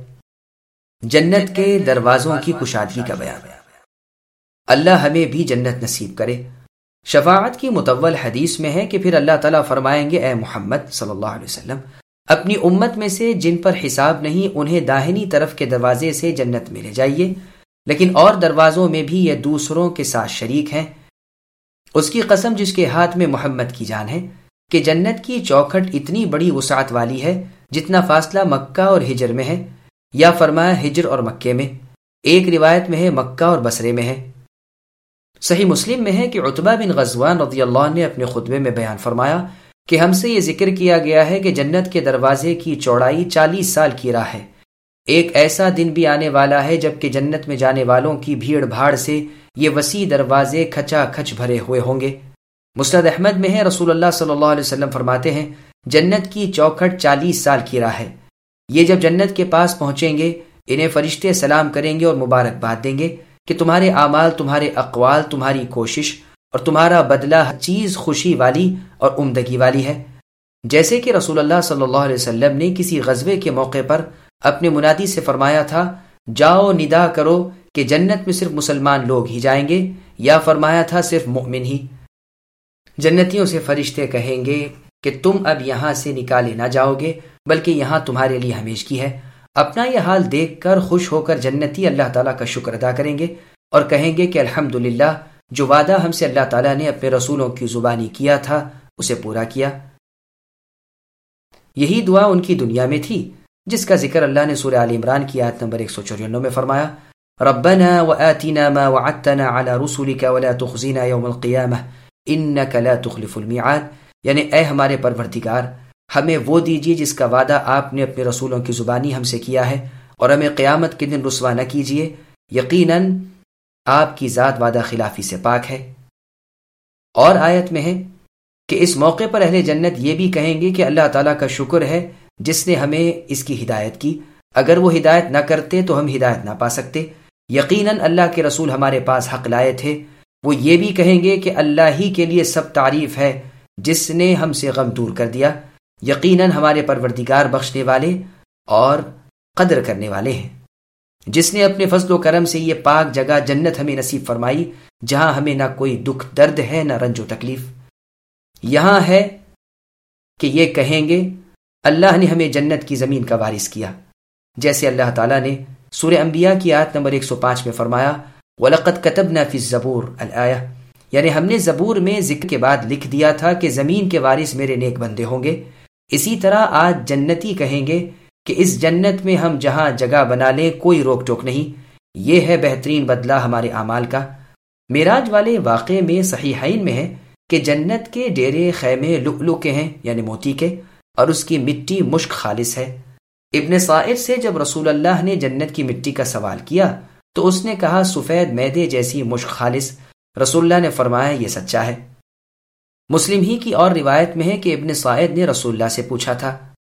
جنت کے دروازوں کی کشادگی کا بیان۔ اللہ ہمیں بھی جنت نصیب کرے۔ شفاعت کی مطول حدیث میں ہے کہ پھر اللہ تعالیٰ فرمائیں گے اے محمد صلی اللہ علیہ وسلم، اپنی امت میں سے جن پر حساب نہیں انہیں داہنی طرف کے دروازے سے جنت میں لے جائیے، لیکن اور دروازوں میں بھی یہ دوسروں کے ساتھ شریک ہیں۔ اس کی قسم جس کے ہاتھ میں محمد کی جان ہے کہ جنت کی چوکھٹ اتنی بڑی وسعت والی ہے جتنا فاصلہ مکہ اور ہجر میں ہے، یا فرمایا ہجر اور مکے میں، ایک روایت میں ہے مکہ اور بصرے میں ہے۔ صحیح مسلم میں ہے کہ عتبہ بن غزوان رضی اللہ عنہ نے اپنے خطبے میں بیان فرمایا کہ ہم سے یہ ذکر کیا گیا ہے کہ جنت کے دروازے کی چوڑائی چالیس سال کی راہ ہے۔ ایک ایسا دن بھی آنے والا ہے جبکہ جنت میں جانے والوں کی بھیڑ بھاڑ سے یہ وسیع دروازے کھچا کھچ بھرے ہوئے ہوں گے۔ مسند احمد میں ہے رسول اللہ صلی اللہ علیہ وسلم فرماتے ہیں جنت کی چوکھٹ چالیس سال کی راہ ہے۔ یہ جب جنت کے پاس پہنچیں گے انہیں فرشتے سلام کریں گے اور مبارکباد دیں گے کہ تمہارے اعمال، تمہارے اقوال، تمہاری کوشش اور تمہارا بدلہ ہر چیز خوشی والی اور عمدگی والی ہے۔ جیسے کہ رسول اللہ صلی اللہ علیہ وسلم نے کسی غزوے کے موقع پر اپنے منادی سے فرمایا تھا جاؤ ندا کرو کہ جنت میں صرف مسلمان لوگ ہی جائیں گے، یا فرمایا تھا صرف مومن ہی۔ جنتیوں سے فرشتے کہیں گے کہ تم اب یہاں سے نکالے نہ جاؤ گے بلکہ یہاں تمہارے لیے ہمیشگی ہے۔ اپنا یہ حال دیکھ کر خوش ہو کر جنتی اللہ تعالیٰ کا شکر ادا کریں گے اور کہیں گے کہ الحمدللہ جو وعدہ ہم سے اللہ تعالیٰ نے اپنے رسولوں کی زبانی کیا تھا اسے پورا کیا۔ یہی دعا ان کی دنیا میں تھی جس کا ذکر اللہ نے سورہ آل عمران کی آیت نمبر ایک سو چورانوے میں فرمایا ربنا وآتنا ما وعدتنا على رسلك ولا تخزنا يوم القیامہ انك لا تخلف الميعاد، یعنی اے ہمارے پروردگار ہمیں وہ دیجیے جس کا وعدہ آپ نے اپنے رسولوں کی زبانی ہم سے کیا ہے، اور ہمیں قیامت کے دن رسوا نہ کیجیے، یقیناً آپ کی ذات وعدہ خلافی سے پاک ہے۔ اور آیت میں ہے کہ اس موقع پر اہل جنت یہ بھی کہیں گے کہ اللہ تعالیٰ کا شکر ہے جس نے ہمیں اس کی ہدایت کی، اگر وہ ہدایت نہ کرتے تو ہم ہدایت نہ پا سکتے۔ یقیناً اللہ کے رسول ہمارے پاس حق لائے تھے۔ وہ یہ بھی کہیں گے کہ اللہ ہی کے لیے سب تعریف ہے جس نے ہم سے غم دور کر دیا، یقیناً ہمارے پروردگار بخشنے والے اور قدر کرنے والے ہیں، جس نے اپنے فضل و کرم سے یہ پاک جگہ جنت ہمیں نصیب فرمائی جہاں ہمیں نہ کوئی دکھ درد ہے نہ رنج و تکلیف۔ یہاں ہے کہ یہ کہیں گے اللہ نے ہمیں جنت کی زمین کا وارث کیا، جیسے اللہ تعالیٰ نے سورہ انبیاء کی آیت نمبر ایک سو پانچ میں فرمایا وَلَقَدْ كَتَبْنَا فِي الزَّبُورِ الآیہ، یعنی ہم نے زبور میں ذکر کے بعد لکھ دیا تھا کہ زمین کے وارث میرے نیک بندے ہوں گے۔ اسی طرح آج جنتی کہیں گے کہ اس جنت میں ہم جہاں جگہ بنا لیں کوئی روک ٹوک نہیں، یہ ہے بہترین بدلہ ہمارے اعمال کا۔ معراج والے واقعے میں صحیحین میں ہے کہ جنت کے ڈیرے خیمے لؤلؤ کے ہیں، یعنی موتی کے، اور اس کی مٹی مشک خالص ہے۔ ابن صائد سے جب رسول اللہ نے جنت کی مٹی کا سوال کیا تو اس نے کہا سفید میدے جیسی مشک خالص۔ رسول اللہ نے فرمایا یہ سچا ہے۔ مسلم ہی کی اور روایت میں ہے کہ ابن صائد نے رسول اللہ سے پوچھا تھا۔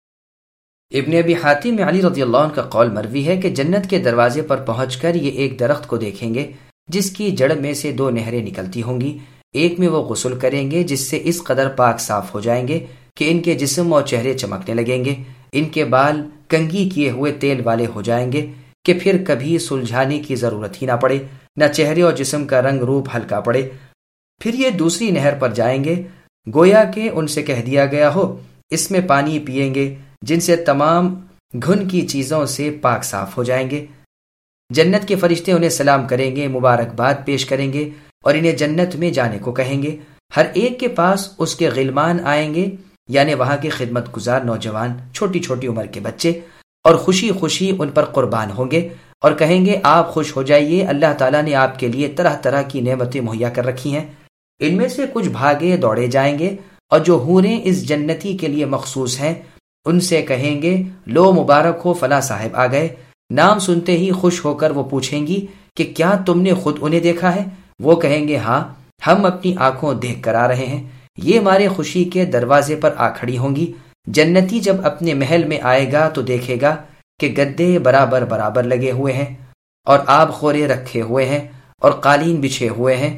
ابن ابی حاتم میں علی رضی اللہ عنہ کا قول مروی ہے کہ جنت کے دروازے پر پہنچ کر یہ ایک درخت کو دیکھیں گے جس کی جڑ میں سے دو نہریں نکلتی ہوں گی، ایک میں وہ غسل کریں گے جس سے اس قدر پاک صاف ہو جائیں گے کہ ان کے جسم اور چہرے چمکنے لگیں گے، ان کے بال کنگھی کیے ہوئے تیل والے ہو جائیں گے کہ پھر کبھی سلجھانے کی ضرورت ہی نہ پڑے، نہ چہرے اور جسم کا رنگ روپ ہلکا پڑے۔ پھر یہ دوسری نہر پر جائیں گے، گویا کہ ان سے کہہ دیا گیا ہو اس میں پانی پئیں گے جن سے تمام گھن کی چیزوں سے پاک صاف ہو جائیں گے۔ جنت کے فرشتے انہیں سلام کریں گے، مبارکباد پیش کریں گے اور انہیں جنت میں جانے کو کہیں گے۔ ہر ایک کے پاس اس کے غلمان آئیں گے، یعنی وہاں کے خدمت گزار نوجوان، چھوٹی چھوٹی عمر کے بچے، اور خوشی خوشی ان پر قربان ہوں گے اور کہیں گے آپ خوش ہو جائیے، اللہ تعالیٰ نے آپ کے لیے طرح طرح کی نعمتیں مہیا کر رکھی ہیں۔ ان میں سے کچھ بھاگے دوڑے جائیں گے اور جو حوریں اس جنتی کے لیے مخصوص ہیں ان سے کہیں گے لو مبارک ہو فلاں صاحب آ گئے۔ نام سنتے ہی خوش ہو کر وہ پوچھیں گی کہ کیا تم نے خود انہیں دیکھا ہے؟ وہ کہیں گے ہاں، ہم اپنی آنکھوں دیکھ کر آ رہے ہیں۔ یہ ہمارے خوشی کے دروازے پر آ کھڑی ہوں گی۔ جنتی جب اپنے محل میں آئے گا تو دیکھے گا کہ گدے برابر برابر لگے ہوئے ہیں اور آب خورے رکھے ہوئے ہیں اور قالین بچھے ہوئے ہیں۔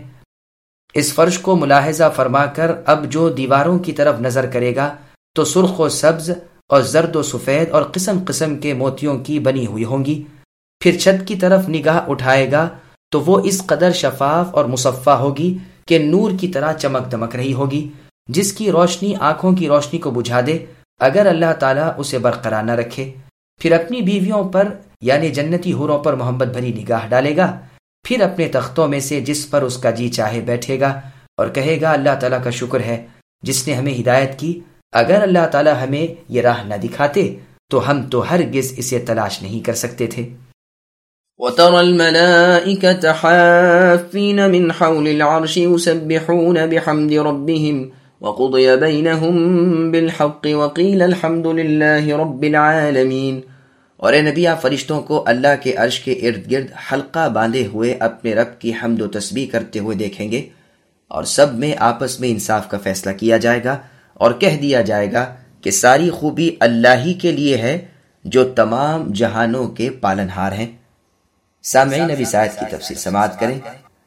اس فرش کو ملاحظہ فرما کر اب جو دیواروں کی طرف نظر کرے گا تو سرخ و سبز اور زرد و سفید اور قسم قسم کے موتیوں کی بنی ہوئی ہوں گی۔ پھر چھت کی طرف نگاہ اٹھائے گا تو وہ اس قدر شفاف اور مصفا ہوگی کہ نور کی طرح چمک دمک رہی ہوگی، جس کی روشنی آنکھوں کی روشنی کو بجھا دے اگر اللہ تعالیٰ اسے برقرار نہ رکھے۔ پھر اپنی بیویوں پر یعنی جنتی حوروں پر محبت بھری نگاہ ڈالے گا، پھر اپنے تختوں میں سے جس پر اس کا جی چاہے بیٹھے گا اور کہے گا اللہ تعالیٰ کا شکر ہے جس نے ہمیں ہدایت کی، اگر اللہ تعالیٰ ہمیں یہ راہ نہ دکھاتے تو ہم تو ہرگز اسے تلاش نہیں کر سکتے تھے۔ وَتَرَى الْمَلَائِكَةَ حَافِّينَ مِنْ حَوْلِ الْعَرْشِ يُسَبِّحُونَ بِحَمْدِ رَبِّهِمْ وَقُضِيَ بَيْنَهُمْ بِالْحَقِّ وَقِيلَ الْحَمْدُ لِلَّهِ رَبِّ الْعَالَمِينَ۔ اور اے نبی آپ فرشتوں کو اللہ کے عرش کے ارد گرد حلقہ باندھے ہوئے اپنے رب کی حمد و تسبیح کرتے ہوئے دیکھیں گے، اور سب میں آپس میں انصاف کا فیصلہ کیا جائے گا اور کہہ دیا جائے گا کہ ساری خوبی اللہ ہی کے لیے ہے جو تمام جہانوں کے پالنہار ہیں۔ سامعین ابھی آیت کی تفسیر سماعت کریں۔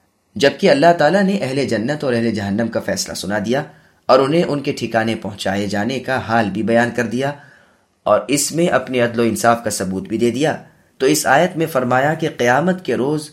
جبکہ اللہ تعالیٰ نے اہل جنت اور اہل جہنم کا فیصلہ سنا دیا اور انہیں ان کے ٹھکانے پہنچائے جانے کا حال بھی بیان کر دیا اور اس میں اپنے عدل و انصاف کا ثبوت بھی دے دیا، تو اس آیت میں فرمایا کہ قیامت کے روز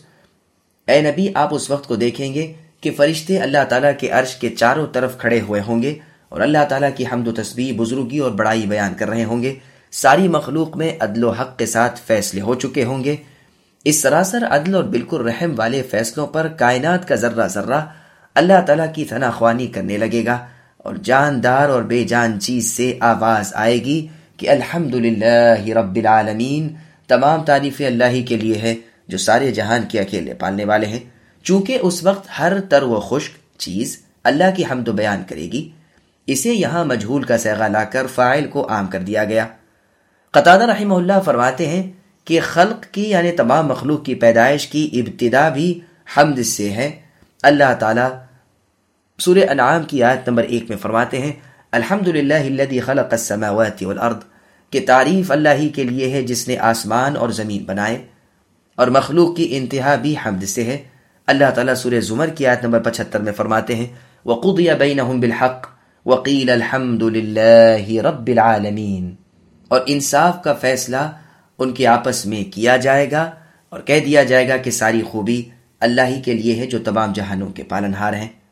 اے نبی آپ اس وقت کو دیکھیں گے کہ فرشتے اللہ تعالیٰ کے عرش کے چاروں طرف کھڑے ہوئے ہوں گے اور اللہ تعالیٰ کی حمد و تسبیح، بزرگی اور بڑائی بیان کر رہے ہوں گے۔ ساری مخلوق میں عدل و حق کے ساتھ فیصلے ہو چکے ہوں گے۔ اس سراسر عدل اور بالکل رحم والے فیصلوں پر کائنات کا ذرہ ذرہ اللہ تعالیٰ کی ثنا خوانی کرنے لگے گا اور جاندار اور بے جان چیز سے آواز آئے گی کہ الحمدللہ رب العالمین، تمام تعریفیں اللہ ہی کے لیے ہے جو سارے جہان کے اکیلے پالنے والے ہیں۔ چونکہ اس وقت ہر تر و خشک چیز اللہ کی حمد و بیان کرے گی، اسے یہاں مجہول کا صیغہ لا کر فاعل کو عام کر دیا گیا۔ قتادہ رحمہ اللہ فرماتے ہیں کہ خلق کی یعنی تمام مخلوق کی پیدائش کی ابتدا بھی حمد سے ہے۔ اللہ تعالیٰ سورہ انعام کی آیت نمبر ایک میں فرماتے ہیں الحمدللہ الذی خلق السماوات والارض، کہ تعریف اللہ ہی کے لیے ہے جس نے آسمان اور زمین بنائے، اور مخلوق کی انتہا بھی حمد سے ہے۔ اللہ تعالیٰ سورہ زمر کی آیت نمبر پچہتر میں فرماتے ہیں وَقُضِيَ بَيْنَهُمْ بِالْحَقِّ وَقِيلَ الْحَمْدُ لِلَّهِ رَبِّ الْعَالَمِينَ، اور انصاف کا فیصلہ ان کے آپس میں کیا جائے گا اور کہہ دیا جائے گا کہ ساری خوبی اللہ ہی کے لیے ہے جو تمام جہانوں کے پالنہار ہیں۔